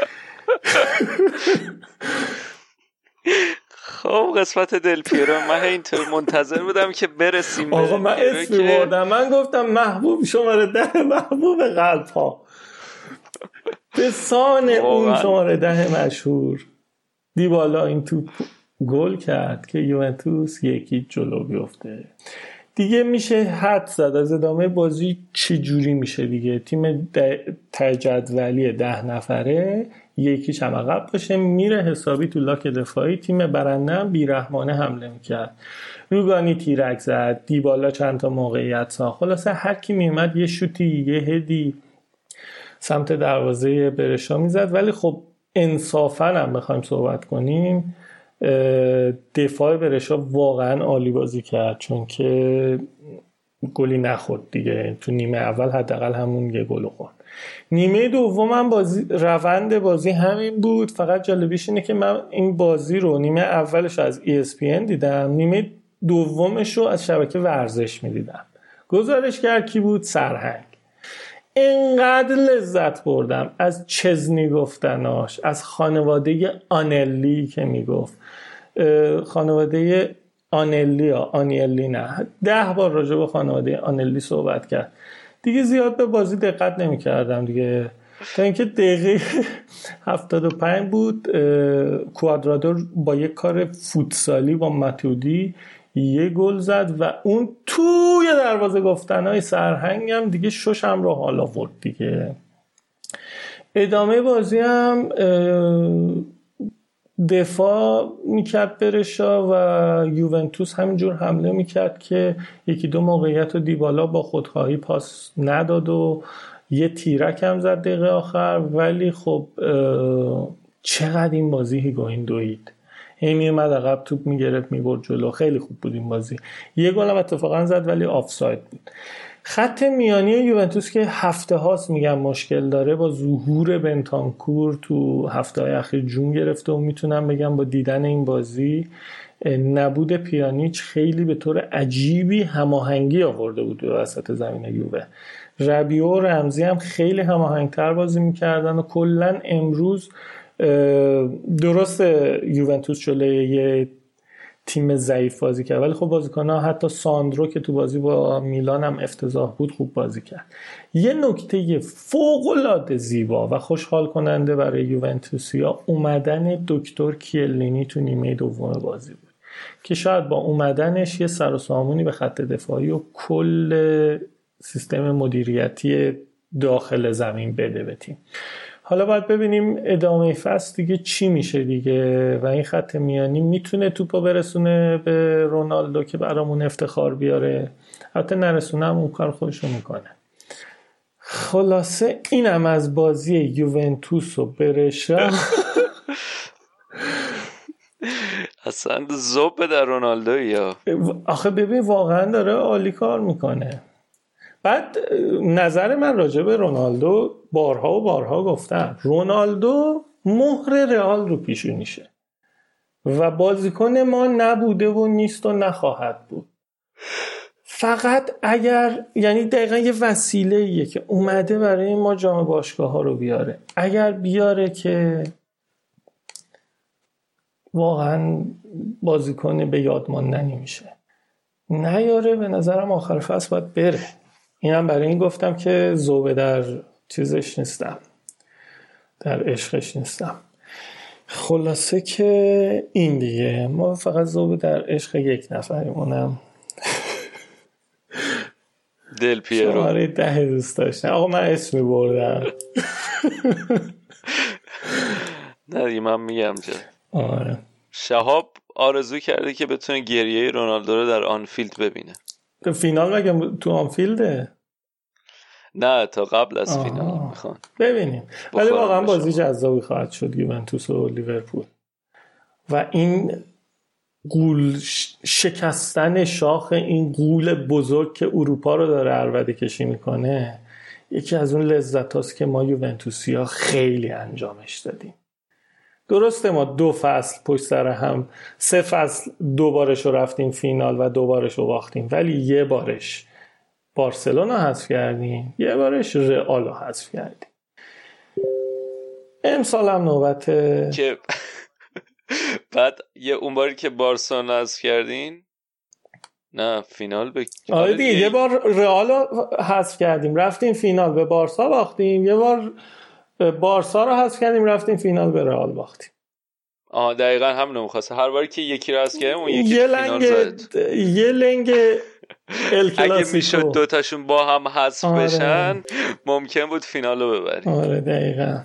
خب قسمت دل پیرو من اینطور منتظر بودم که برسیم. آقا من اسم بردم، من گفتم محبوب شماره 10 محبوب قلب ها به سان اون شماره 10 مشهور. دیبالا این توپ گل کرد که یوونتوس 1-0 جلو بیفته. دیگه میشه حد زد از ادامه بازی چه جوری میشه دیگه. تیم تجدولی 10 نفره 1-0 هم عقب باشه، میره حسابی تو لاک دفاعی. تیم برنده هم بیرحمانه حمله میکرد، روگانی تیرک زد، دیبالا چند تا موقعیت ساخت. خلاصه هر کی میومد یه شوتی یه هدی سمت دروازه برشا میزد. ولی خب انصافا هم بخوایم صحبت کنیم دفاع برشا واقعا عالی بازی کرد، چون که گلی نخورد دیگه. تو نیمه اول حداقل همون یه گل خورد. نیمه دوم هم روند بازی همین بود، فقط جالبیش اینه که من این بازی رو نیمه اولش از ESPN دیدم، نیمه دومش رو از شبکه ورزش میدیدم. گزارشگر کی بود؟ سرهنگ. اینقدر لذت بردم از چزنی گفتناش، از خانواده آنلی که میگفت، خانواده آنیلی نه 10 بار راجع به خانواده آنلی صحبت کرد. دیگه زیاد به بازی دقت نمی کردم دیگه، تا اینکه دقیقه 75 بود کوادرادو با یک کار فوتسالی با ماتودی یه گل زد و اون توی دروازه گفتنهای سرهنگ هم دیگه ششم رو حال آورد دیگه. ادامه بازی هم دفاع میکرد برشا و یوونتوس همینجور حمله میکرد که 1-2 موقعیت رو دیبالا با خودخواهی پاس نداد و یه تیرک هم زد دقیقه آخر. ولی خب چقدر این بازی هیگوین دوید، میومد عقب توپ میگرفت میبرد جلو. خیلی خوب بود این بازی. یه گل هم اتفاقا زد ولی آفساید بود. خط میانی یوونتوس که هفته هاست میگم مشکل داره، با ظهور بنتانکور تو هفته های اخیر جون گرفته و میتونم بگم با دیدن این بازی نبود پیانیچ خیلی به طور عجیبی هماهنگی آورده بود به وسط زمین یووه. ربیو و رمزی هم خیلی هماهنگتر بازی میکردن و کلن امروز درسته یوونتوس جلوی یه تیم ضعیف بازی کرد، ولی خب بازیکن‌ها حتی ساندرو که تو بازی با میلان هم افتضاح بود خوب بازی کرد. یه نکته فوق‌العاده زیبا و خوشحال کننده برای یوونتوسیا اومدن دکتر کیلینی تو نیمه دوم بازی بود که شاید با اومدنش یه سر و سامونی به خط دفاعی و کل سیستم مدیریتی داخل زمین بده به تیم. حالا باید ببینیم ادامه فصل دیگه چی میشه دیگه و این خط میانی میتونه توپو برسونه به رونالدو که برامون افتخار بیاره، حتی نرسونه هم اون کار خودشو میکنه. خلاصه اینم از بازی یوونتوس و برشا. اصلا زوب در رونالدو یا آخه ببین واقعا داره عالی کار میکنه. بعد نظر من راجع به رونالدو بارها و بارها گفتم، رونالدو مهر رئال رو پیشونیشه و بازیکن ما نبوده و نیست و نخواهد بود. فقط اگر یعنی دقیقا یه وسیله‌ایه که اومده برای ما جام باشگاه ها رو بیاره، اگر بیاره که واقعا بازیکن به یاد ماندنی میشه، نیاره به نظرم آخر فصل باید بره. اینم برای این گفتم که ذوب در چیزش نیستم، در عشقش نیستم. خلاصه که این دیگه ما فقط ذوب در عشق یک نفریمونم. دل پیرو. شماره 10 دوست داشتم. آقا من اسمی بردم. نه دیگه من میگم چه. آره. شهاب آرزو کرده که بتونه گریه رونالدو رو در آنفیلد ببینه. تو فینال مگه تو آنفیلده؟ نه تا قبل از فینال میخوان ببینیم. ولی واقعا بازی جذابی خواهد شد یوونتوس و لیورپول و این گول شکستن شاخ این گول بزرگ که اروپا رو داره عربده کشی میکنه یکی از اون لذت هاست که ما یوونتوسیا خیلی انجامش دادیم. درسته ما 2 فصل پشت سر هم 3 فصل 2 بارش رو رفتیم فینال و 2 بارش رو باختیم، ولی 1 بارش بارسلونا حذف کردیم، 1 بارش رئال رو حذف کردیم. امسال هم نوبته که بعد اون باری که بارسلونا حذف کردین نه فینال آره دیگه 1 بار رئال رو حذف کردیم رفتیم فینال به بارسا باختیم، 1 بار بارسا رو حذف کردیم رفتیم فینال به رئال باختیم. دقیقاً همونو می‌خواستم. هر باری که یکی رو حذف کردیم اون یکی فینال زد. یه لنگ اگه میشد 2 تاشون با هم حذف بشن ممکن بود فینال رو ببریم. آره دقیقاً.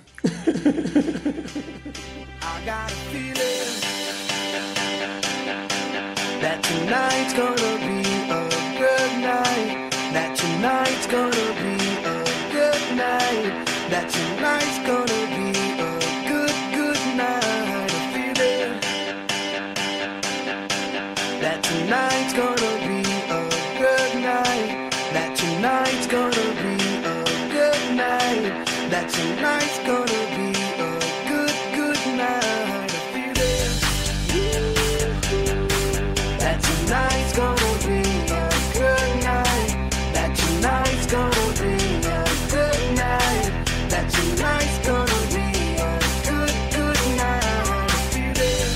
That tonight's gonna be a good night. That tonight's gonna be a good night. That tonight's gonna be a good, good night. I feel it. That tonight's gonna be a good night. That tonight's gonna be a good night. That tonight's gonna be a good, good night. I feel it. That tonight's gonna be a good night. That tonight's gonna be a good night. That tonight's gonna be a good, good night. I feel it.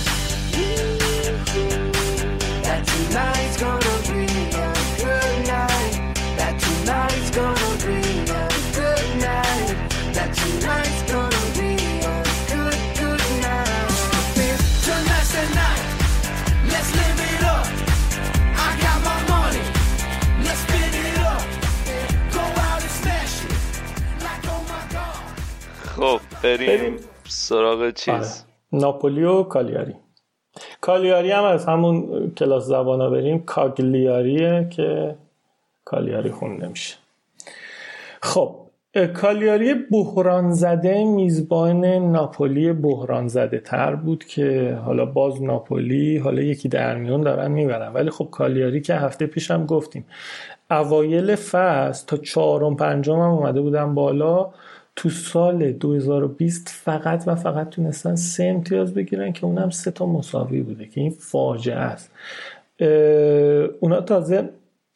That tonight's gonna be a good night. That tonight's gonna be a good night. That tonight's gonna be a good, good night. Tonight's the night. Let's live it up. I got my money. Let's spin it up. Go out and smash it. Like oh my god. خب بریم سراغ چیز. ناپولی و کالیاری. کالیاری هم از همون کلاس زبانا بریم کاگلیاریه که کالیاری خونده میشه. خب کالیاری بحران زده میزبان ناپولی بحران زده تر بود که حالا باز ناپولی حالا یکی در میون دارن میبرن، ولی خب کالیاری که هفته پیش هم گفتیم اوایل فصل تا 4م 5م هم اومده بودن بالا، تو سال 2020 فقط و فقط تونستن 3 امتیاز بگیرن که اونم 3 تا مساوی بوده که این فاجعه است. اونا تازه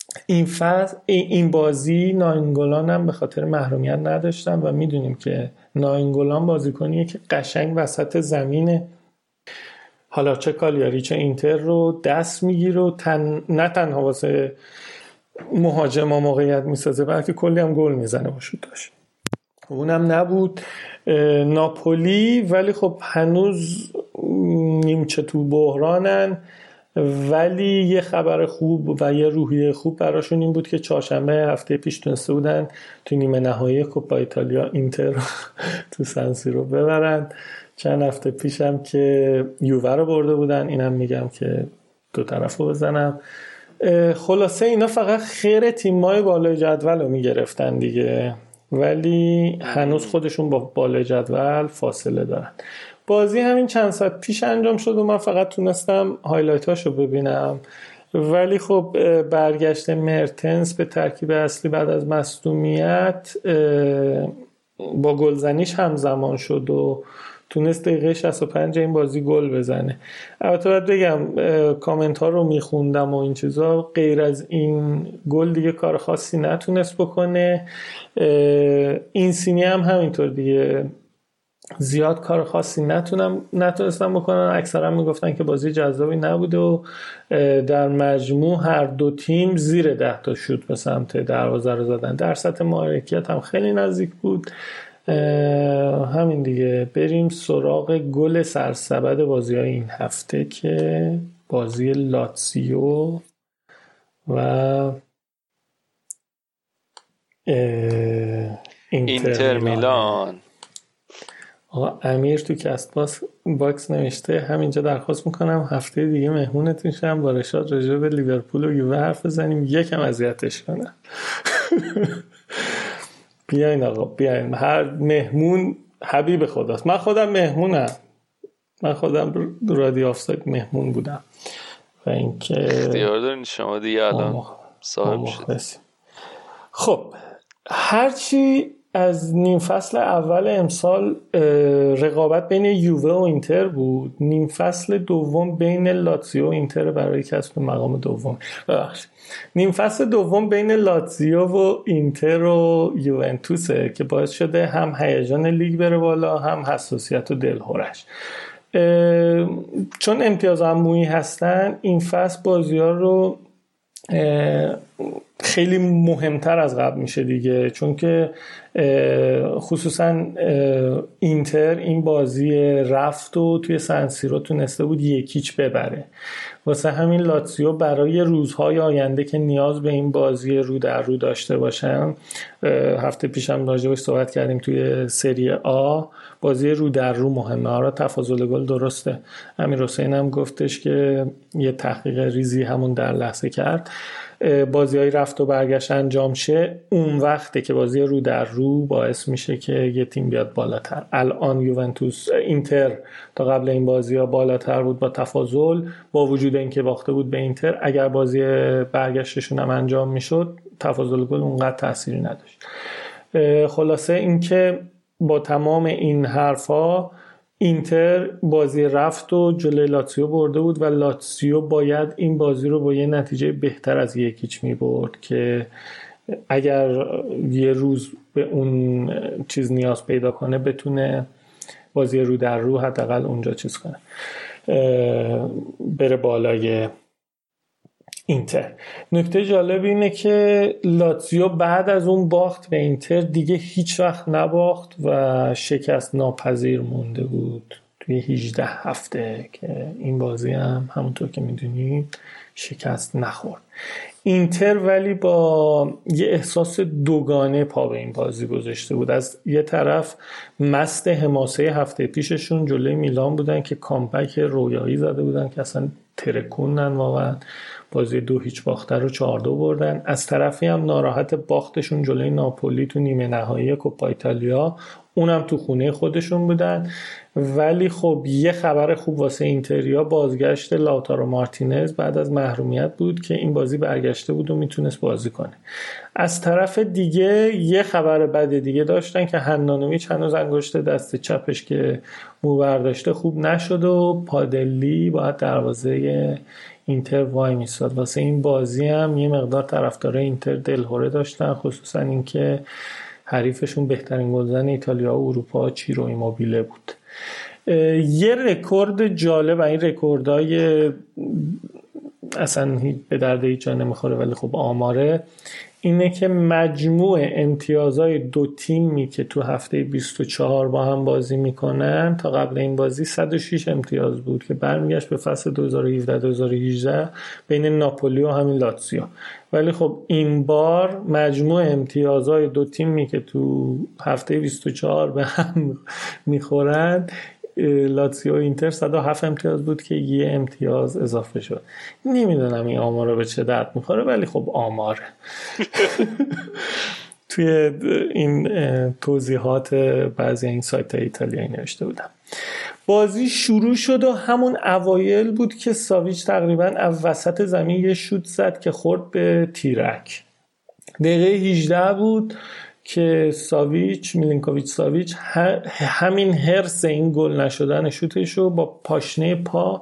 این بازی ناینگولان هم به خاطر محرومیت نداشتن و میدونیم که ناینگولان بازیکنیه که قشنگ وسط زمین حالا چه کالیاری چه اینتر رو دست میگیره و نه تنها واسه مهاجما موقعیت میسازه بلکه کلی هم گل میزنه با شوتاش. اونم نبود ناپولی، ولی خب هنوز نیمچه تو بحرانن، ولی یه خبر خوب و یه روحیه خوب براشون این بود که چهارشنبه هفته پیش تونسته بودن تو نیمه نهایی کوپا ایتالیا اینتر رو تو سن سیرو ببرن. چند هفته پیشم که یووه رو برده بودن، اینم میگم که دو طرفو بزنم. خلاصه اینا فقط خیر تیمای بالای جدول رو میگرفتن دیگه، ولی هنوز خودشون با بالای جدول فاصله دارن. بازی همین چند ساعت پیش انجام شد و من فقط تونستم هایلایتاشو ببینم، ولی خب برگشت مرتنس به ترکیب اصلی بعد از مصدومیت با گلزنیش همزمان شد و تونست دقیقه 65 این بازی گل بزنه. البته باید بگم کامنت ها رو میخوندم و این چیزا، غیر از این گل دیگه کار خاصی نتونست بکنه. این سینی هم همینطور دیگه زیاد کار خاصی نتونستن بکنن. اکثرا میگفتن که بازی جذابی نبوده و در مجموع هر دو تیم زیر 10 تا شوت به سمت دروازه رو زدن. در سطح مالکیت هم خیلی نزدیک بود. همین دیگه، بریم سراغ گل سرسبد بازی‌های این هفته که بازی لاتزیو و اینتر میلان. آقا امیر تو کست باکس نوشته همینجا درخواست میکنم هفته دیگه مهمونتون شم با رشاد راجع به لیورپول و یووه حرف بزنیم، یکم اذیتش کنم. بیاین آقا بیاین، هر مهمون حبیب خداست. من خودم مهمونم، من خودم رادیو آفساید مهمون بودم و اینکه اختیار دارین شما دیگه الان صاحب شدید. خب هرچی از نیم فصل اول امسال رقابت بین یووه و اینتر بود، نیم فصل دوم بین لاتزیو و اینتر برای کسب مقام دوم. نیم فصل دوم بین لاتزیو و اینتر و یوونتوسه که باعث شده هم هیجان لیگ بره بالا هم حساسیت و دلهرش. چون امتیاز عمومی هستن این فصل بازی‌ها رو خیلی مهمتر از قبل میشه دیگه، چون که خصوصا اینتر این بازی رفت و توی سن سیرو تونسته بود 1-0 ببره. واسه همین لاتزیو برای روزهای آینده که نیاز به این بازی رو در رو داشته باشن، هفته پیشم راجعش صحبت کردیم توی سری آ، بازی رو در رو مهمه. آره تفاضل گل درسته، امیر حسین هم گفتش که یه تحقیق ریزی همون در لحظه کرد. بازی‌های رفت و برگشت انجام شه، اون وقته که بازی رو در رو باعث میشه که یه تیم بیاد بالاتر. الان یوونتوس اینتر تا قبل این بازی‌ها بالاتر بود با تفاضل، با وجود اینکه باخته بود به اینتر. اگر بازی برگشتشون هم انجام میشد تفاضل گل اونقدر تأثیری نداشت. خلاصه اینکه با تمام این حرفا اینتر بازی رفت و جلوی لاتزیو برده بود و لاتزیو باید این بازی رو با یه نتیجه بهتر از 1-0 می‌برد که اگر یه روز به اون چیز نیاز پیدا کنه بتونه بازی رو در رو حداقل اونجا چیز کنه، بره بالای اینتر. نکته جالب اینه که لاتزیو بعد از اون باخت به اینتر دیگه هیچ وقت نباخت و شکست ناپذیر مونده بود توی 18 هفته که این بازی هم همونطور که میدونید شکست نخورد. اینتر ولی با یه احساس دوگانه پا به این بازی گذاشته بود. از یه طرف مست حماسه هفته پیششون جلوی میلان بودن که کامبک رویایی زده بودن که اصلا ترکوندن واقعا، بازی 2-0 باخته رو 4-2 بردن. از طرفی هم ناراحت باختشون جلوی ناپولی تو نیمه نهایی کوپا ایتالیا، اونم تو خونه خودشون بودن. ولی خب یه خبر خوب واسه اینتریا بازگشت لاوتارو مارتینز بعد از محرومیت بود که این بازی برگشته بود و میتونست بازی کنه. از طرف دیگه یه خبر بد دیگه داشتن که هنانویچ هنوز انگشت دست چپش که مو برداشته خوب نشد و پادلی باید دروازه اینتر وای میستاد. واسه این بازی هم یه مقدار طرفدارای اینتر دلهره داشتن، خصوصا اینکه حریفشون بهترین گلزن ایتالیا و اروپا چیرو ایموبیله بود. یه رکورد جالب، این رکوردهای اصلا به درد هیچ جا نمیخوره ولی خب آماره، اینه که مجموع امتیازهای دو تیمی که تو هفته 24 با هم بازی میکنن تا قبل این بازی 106 امتیاز بود که برمیگشت به فصل 2017-2018 بین ناپولی و همین لاتزیو. ولی خب این بار مجموع امتیازهای دو تیمی که تو هفته 24 به هم میخورن، لاتزیو و اینتر 107 امتیاز بود که یه امتیاز اضافه شد. نمیدونم این آمار رو به چه درد میخوره ولی خب آماره. توی این توضیحات بعضی این سایت ایتالیایی نوشته بودم. بازی شروع شد و همون اوایل بود که ساویچ تقریبا از وسط زمین یه شوت زد که خورد به تیرک. دقیقه 18 بود که میلینکوویچ ساویچ همین حرص این گل نشدن شوتش رو با پاشنه پا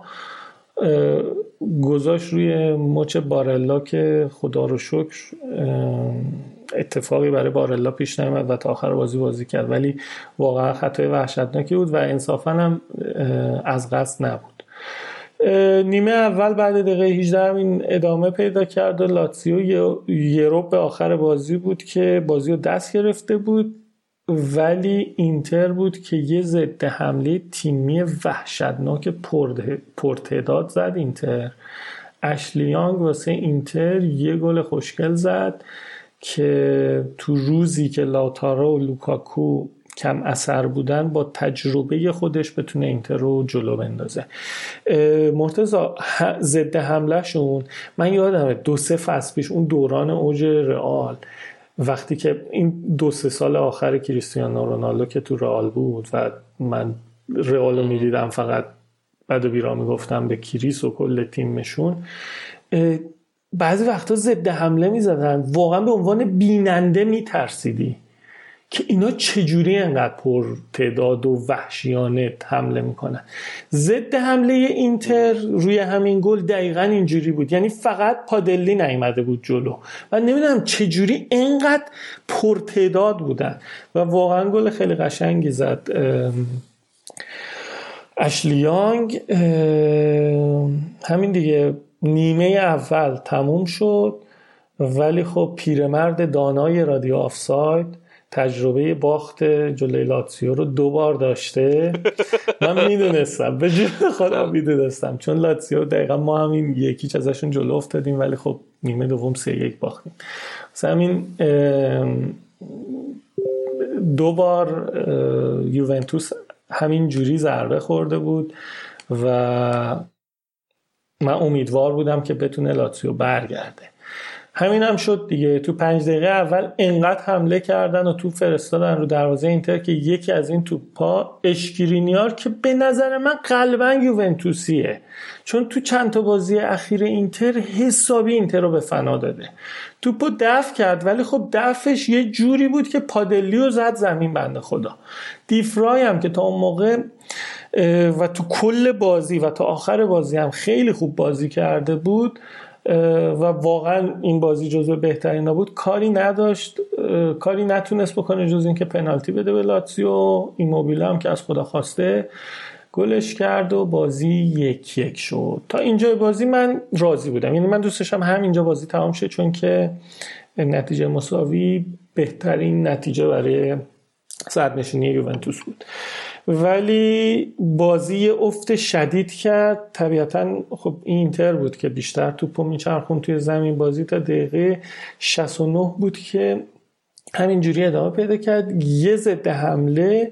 گذاشت روی مچ بارلا که خدا رو شکر اتفاقی برای بارلا پیش نیامد و تا آخر بازی کرد، ولی واقعا خطای وحشتناکی بود و انصافا هم از قصد نبود. نیمه اول بعد دقیقه 18 این ادامه پیدا کرد و لاتزیو یه ربع به آخر بازی بود که بازی رو دست گرفته بود، ولی اینتر بود که یه ضد حمله تیمی وحشتناک پرتعداد زد. اینتر اشلی یانگ واسه اینتر یه گل خوشگل زد که تو روزی که لاتارو و لوکاکو کم اثر بودن با تجربه خودش بتونه اینتر رو جلو بندازه. مرتضی ضد حمله شون من یادمه 2-3 فصل پیش اون دوران اوج رئال، وقتی که این 2-3 سال آخر کریستیانو رونالدو که تو رئال بود و من رئال رو میدیدم فقط بد و بیرا میگفتم به کریس و کل تیمشون، بعضی وقتا ضد حمله میزدن واقعا به عنوان بیننده میترسیدی که اینا چجوری انقدر پر تعداد و وحشیانه حمله میکنن. ضد حمله اینتر روی همین گل دقیقاً اینجوری بود، یعنی فقط پادلی نیامده بود جلو و نمیدونم چجوری انقدر پر تعداد بودن و واقعا گل خیلی قشنگی زد اشلی یانگ. همین دیگه نیمه اول تموم شد، ولی خب پیرمرد دانای رادیو آفساید تجربه باخت جلوی لاتزیو رو 2 بار داشته. من میدونستم، به جون خودم میدونستم، چون لاتزیو دقیقا ما همین 1-0 ازشون جلو افتادیم ولی خب نیمه دوم 3-1 باختیم. مثلا همین 2 بار یوونتوس همین جوری ضربه خورده بود و من امیدوار بودم که بتونه لاتزیو برگرده. همین هم شد دیگه. تو 5 دقیقه اول انقدر حمله کردن و توپ فرستادن رو دروازه اینتر که یکی از این توپا اشکرینیار که به نظر من قلباً یوونتوسیه، چون تو چند تا بازی اخیر اینتر حسابی اینتر رو به فنا داده، توپو دفع کرد ولی خب دفعش یه جوری بود که پادلیو زد زمین بنده خدا. دیفرای هم که تا اون موقع و تو کل بازی و تا آخر بازی هم خیلی خوب بازی کرده بود و واقعا این بازی جزو بهترینا بود، کاری نداشت، کاری نتونست بکنه جز این که پنالتی بده به لاتزیو. ایموبیله هم که از خدا خواسته گلش کرد و بازی 1-1 شد. تا اینجای بازی من راضی بودم، یعنی من دوست داشتم همینجا بازی تمام شه، چون که نتیجه مساوی بهترین نتیجه برای صدرنشینی یوونتوس بود. ولی بازی افت شدید کرد. طبیعتاً خب اینتر بود که بیشتر توپو میچرخون توی زمین. بازی تا دقیقه 69 بود که همینجوری ادامه پیدا کرد. یه ضد حمله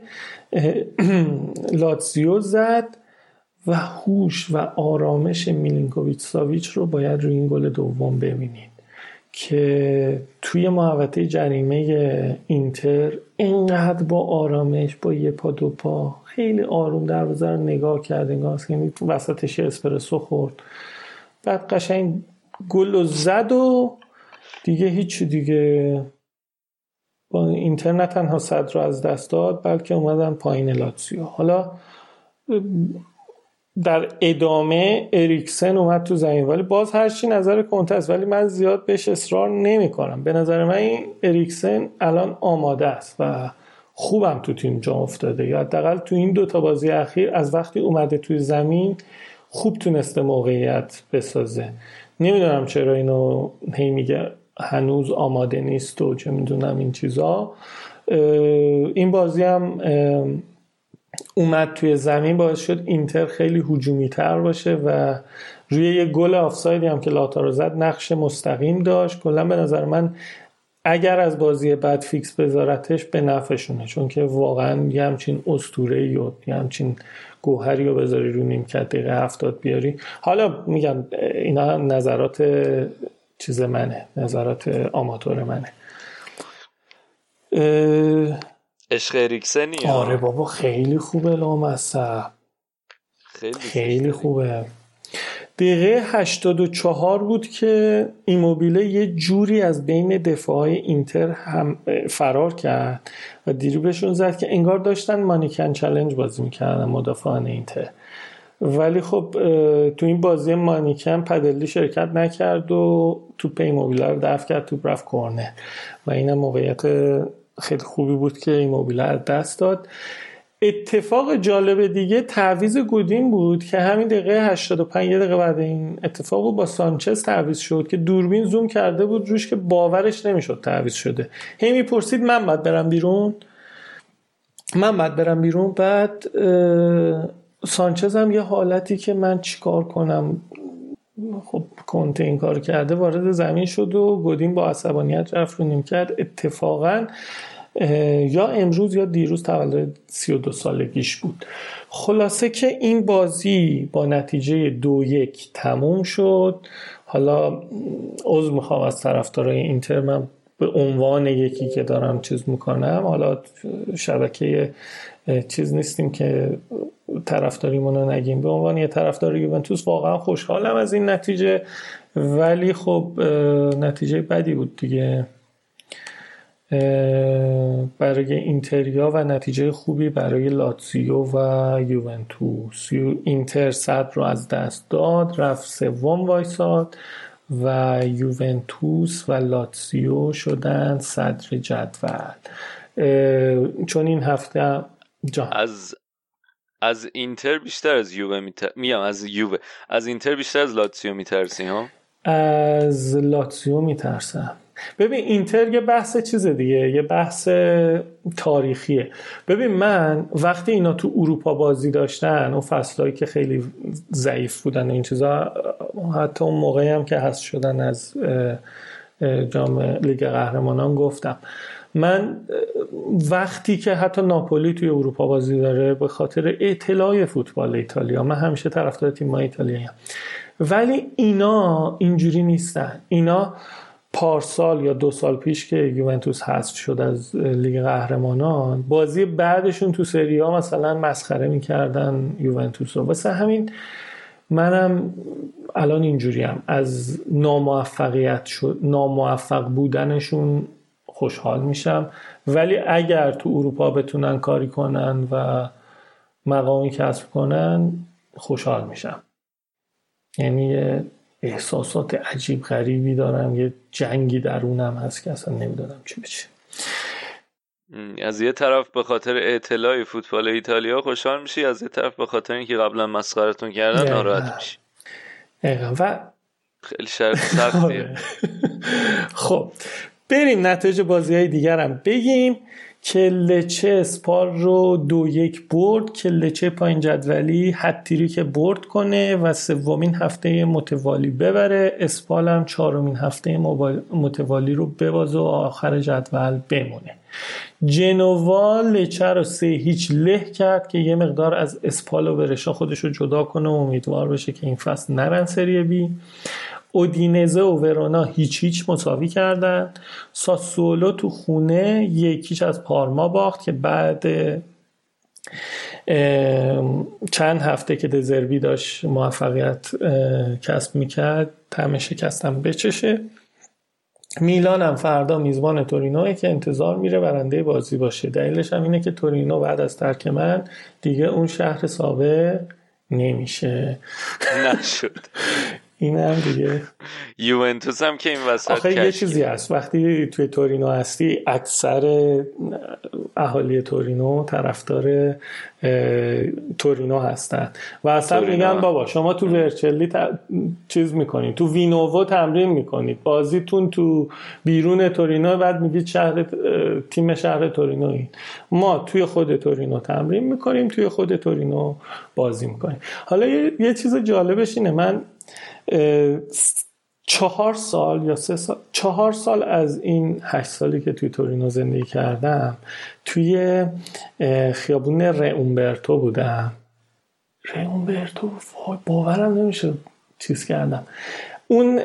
لاتزیو زد و هوش و آرامش میلینکوویچ ساویچ رو باید روی این گل دوم ببینید که توی محوطه جریمه اینتر اینقدر با آرامش با یه پا 2 پا خیلی آروم دروازه رو نگاه کرد، یعنی تو وسطش اسپرسو خورد، بعد قشنگ گل رو زد و دیگه هیچ دیگه. با اینتر نه تنها صدر رو از دست داد بلکه اومدن پایین لاتزیو. حالا در ادامه اریکسن اومد تو زمین، ولی باز هرچی نظر کنته است، ولی من زیاد بهش اصرار نمی کنم. به نظر من این اریکسن الان آماده است و خوبم تو تیم جا افتاده، یا حداقل تو این دوتا بازی اخیر از وقتی اومده توی زمین خوب تونسته موقعیت بسازه. نمیدونم چرا اینو هی میگه هنوز آماده نیست و چه میدونم این چیزا. این بازی هم اومد توی زمین، باعث شد اینتر خیلی هجومی تر باشه و روی یه گل آفسایدی هم که لاتارو زد نقش مستقیم داشت. کلا به نظر من اگر از بازی بعد فیکس بذارتش به نفعشونه، چون که واقعا یه همچین اسطوره‌ای و یه همچین گوهری رو بذاری رو نیمکت دقیقه 70 بیاری. حالا میگم اینا نظرات چیز منه، نظرات آماتور منه. عشق اریکسنی. آره بابا خیلی خوبه لامصب، خیلی خوبه. دقیقه 84 بود که ایموبیله یه جوری از بین دفاعای اینتر هم فرار کرد و دریبلشون زد که انگار داشتن مانیکن چالش بازی میکردن مدافعان اینتر. ولی خب تو این بازی مانیکن پدلی شرکت نکرد و توپ ایموبیله رو دفع کرد، توپ رفت کورنر و اینم موقعیت خیلی خوبی بود که ایموبیله از دست داد. اتفاق جالب دیگه تعویض گودین بود که همین دقیقه 85 یه دقیقه بعد این اتفاق بود با سانچز تعویض شد که دوربین زوم کرده بود روش که باورش نمیشد تعویض شده. هی میپرسید من باید برم بیرون. بعد سانچز هم یه حالتی که من چیکار کنم، خب کنته این کار کرده، وارد زمین شد و گودین با عصبانیت رفت رو نیمکت. اتفاقا یا امروز یا دیروز تولد 32 سالگیش بود. خلاصه که این بازی با نتیجه 2-1 تموم شد. حالا عذر میخوام از طرفدارای اینتر، من به عنوان یکی که دارم چیز میکنم، حالا شبکه چیز نیستیم که طرفداریمون رو نگیم، به عنوان یه طرفدار یوونتوس واقعا خوشحالم از این نتیجه، ولی خب نتیجه بدی بود دیگه برای اینتریا و نتیجه خوبی برای لاتزیو و یوونتوس. اینتر صدر رو از دست داد، رفت سوم وایساد و یوونتوس و لاتزیو شدن صدر جدول. چون این هفته از اینتر بیشتر از یووه از اینتر بیشتر از لاتزیو میترسی ها؟ از لاتزیو میترسم. ببین اینتر یه بحث چیز دیگه، یه بحث تاریخیه. ببین من وقتی اینا تو اروپا بازی داشتن، اون فصلایی که خیلی ضعیف بودن این چیزا، حتی اون موقعی هم که حذف شدن از جام لیگ قهرمانان، گفتم من وقتی که حتی ناپولی توی اروپا بازی داره، به خاطر اطلاع فوتبال ایتالیا من همیشه طرفدار تیم‌های ایتالیاییم، ولی اینا اینجوری نیستن. اینا پارسال یا 2 سال پیش که یوونتوس حذف شد از لیگ قهرمانان، بازی بعدشون تو سری آ مثلا مسخره میکردن یوونتوس رو. واسه همین منم الان اینجوریم، از ناموفق بودنشون خوشحال میشم، ولی اگر تو اروپا بتونن کاری کنن و مقامی کسب کنن خوشحال میشم. یعنی احساسات عجیب غریبی دارم، یه جنگی درونم هست که اصلا نمیدونم چی بشه. از یه طرف به خاطر اطلاع فوتبال ایتالیا خوشحال میشی، از یه طرف به خاطر اینکه قبلا مسخرتون کردن ناراحت میشی. و خیلی شرط سختیه. خب بریم نتایج بازی‌های دیگر هم بگیم. که لچه اسپال رو 2-1 برد، که لچه پایین جدولی هتریک برد کنه و سومین هفته متوالی ببره. اسپال هم 4مین هفته متوالی رو ببازه و آخر جدول بمونه. جنوا لچه رو 3-0 له کرد که یه مقدار از اسپال و برشا خودش رو جدا کنه و امیدوار بشه که این فصل نرن سری بی. اودینزه و ورونا 0-0 مساوی کردن. ساسولو تو خونه 1-0 از پارما باخت که بعد چند هفته که دزربی داشت موفقیت کسب میکرد طعم شکستم بچشه. میلان هم فردا میزبان تورینوه که انتظار میره برنده بازی باشه. دلیلش هم اینه که تورینو بعد از ترک من دیگه اون شهر سابق نمیشه. نشد. این هم دیگه یوونتوس هم که این وسط آخه یه چیزی هست، وقتی توی تورینو هستی اکثر اهالی تورینو طرفدار تورینو هستن و اصلا میگن بابا شما تو ورچلی چیز میکنید، تو وینوو تمرین میکنید، بازیتون تو بیرون تورینو، بعد میگید تیم شهر تورینویی. ما توی خود تورینو تمرین میکنیم، توی خود تورینو بازی میکنیم. حالا یه چیز جالبش اینه، من 4 سال یا 3 سال 4 سال از این 8 سالی که توی تورینو زندگی کردم توی خیابون رئومبرتو بودم. رئومبرتو باورم نمیشه چیز کردم. اون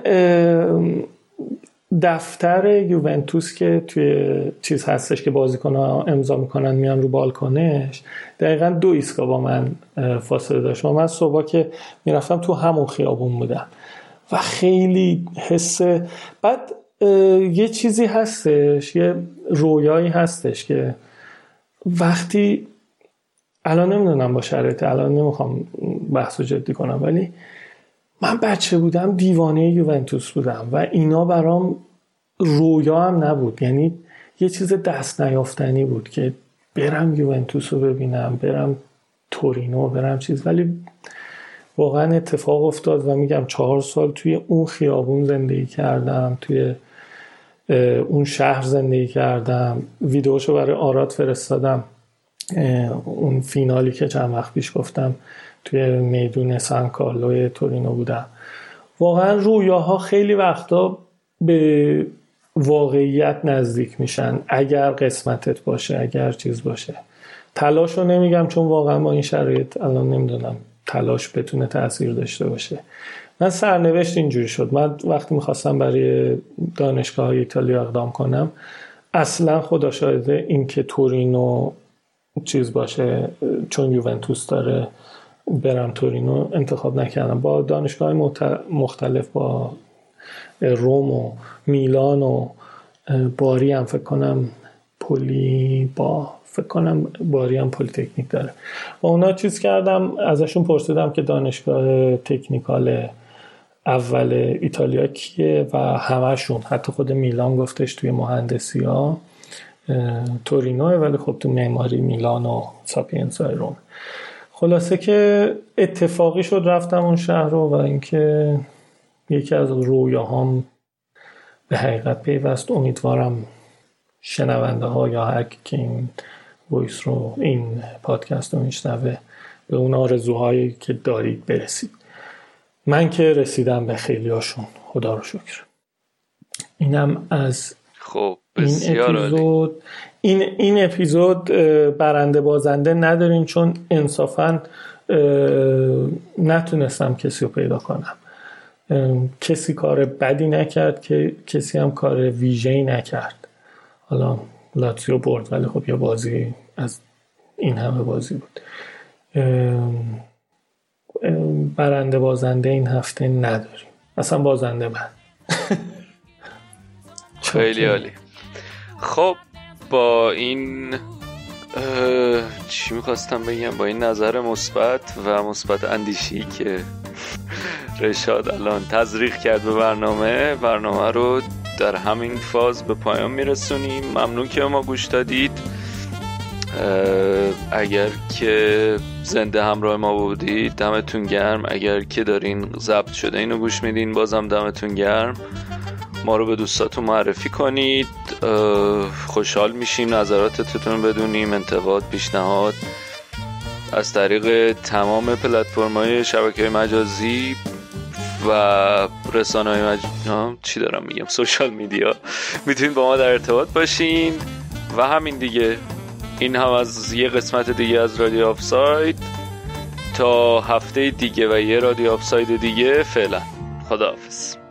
دفتر یوونتوس که توی چیز هستش که بازیکن‌ها امضا میکنن میان رو بالکنش، دقیقاً 2 ایستگاه با من فاصله داشت و من صبح که میرفتم تو همون خیابون بودم و خیلی بعد یه چیزی هستش، یه رویایی هستش که وقتی الان نمیدونم با شرایط الان نمیخوام بحثو جدی کنم، ولی من بچه بودم دیوانه یوونتوس بودم و اینا برام رویا هم نبود، یعنی یه چیز دست نیافتنی بود که برم یوونتوس رو ببینم، برم تورینو، برم چیز، ولی واقعا اتفاق افتاد و میگم 4 سال توی اون خیابون زندگی کردم، توی اون شهر زندگی کردم. ویدیوشو برای آراد فرستادم، اون فینالی که چند وقت پیش گفتم توی میدون سان کارلو تورینو بودم. واقعا رویاها خیلی وقتا به واقعیت نزدیک میشن اگر قسمتت باشه، اگر چیز باشه. تلاشو نمیگم چون واقعا با این شرایط الان نمیدونم تلاش بتونه تأثیر داشته باشه. من سرنوشت اینجوری شد، من وقتی میخواستم برای دانشگاه ایتالیا اقدام کنم اصلا خدا شاهده این که تورینو چیز باشه چون یوونتوس داره برم تورینو انتخاب نکردم. با دانشگاه مختلف، با روم و میلان و باری هم فکر کنم باری هم پلی‌تکنیک داره، با اونا چیز کردم، ازشون پرسیدم که دانشگاه تکنیکال اول ایتالیا کیه و همشون، حتی خود میلان گفتش توی مهندسی ها تورینوه، ولی خب تو معماری میلان و ساپینزای روم. خلاصه که اتفاقی شد رفتم اون شهر رو و اینکه یکی از رویاهام به حقیقت پیوست. امیدوارم شنونده ها یا هر کی این وایس رو، این پادکست رو میشنوه، به اون آرزوهایی که دارید برسید. من که رسیدم به خیلی هاشون، خدا رو شکر. اینم از خب بسیار عالی. این اپیزود برنده بازنده نداریم چون انصافاً نتونستم کسی رو پیدا کنم. کسی کار بدی نکرد که کسی هم کار ویژه‌ای نکرد. حالا لاتزیو برد ولی خب یه بازی از این همه بازی بود. برنده بازنده این هفته نداریم، اصلا بازنده من. خیلی عالی. خب با این چی میخواستم بگم، با این نظر مثبت و مثبت اندیشی که رشاد الان تزریق کرد به برنامه رو در همین فاز به پایان میرسونیم. ممنون که ما گوش دادید. اگر که زنده همراه ما بودید دمتون گرم. اگر که دارین ضبط شده اینو گوش میدین بازم دمتون گرم. ما رو به دوستاتون معرفی کنید. خوشحال میشیم نظراتتون بدونیم، انتقاد، پیشنهاد از طریق تمام پلتفرم‌های شبکه‌های مجازی و رسانه‌های چی دارم میگم، سوشال میدیا، میتونید با ما در ارتباط باشین. و همین دیگه، این هم از یه قسمت دیگه از رادیو آفساید. تا هفته دیگه و یه رادیو آفساید دیگه، فعلا خداحافظ.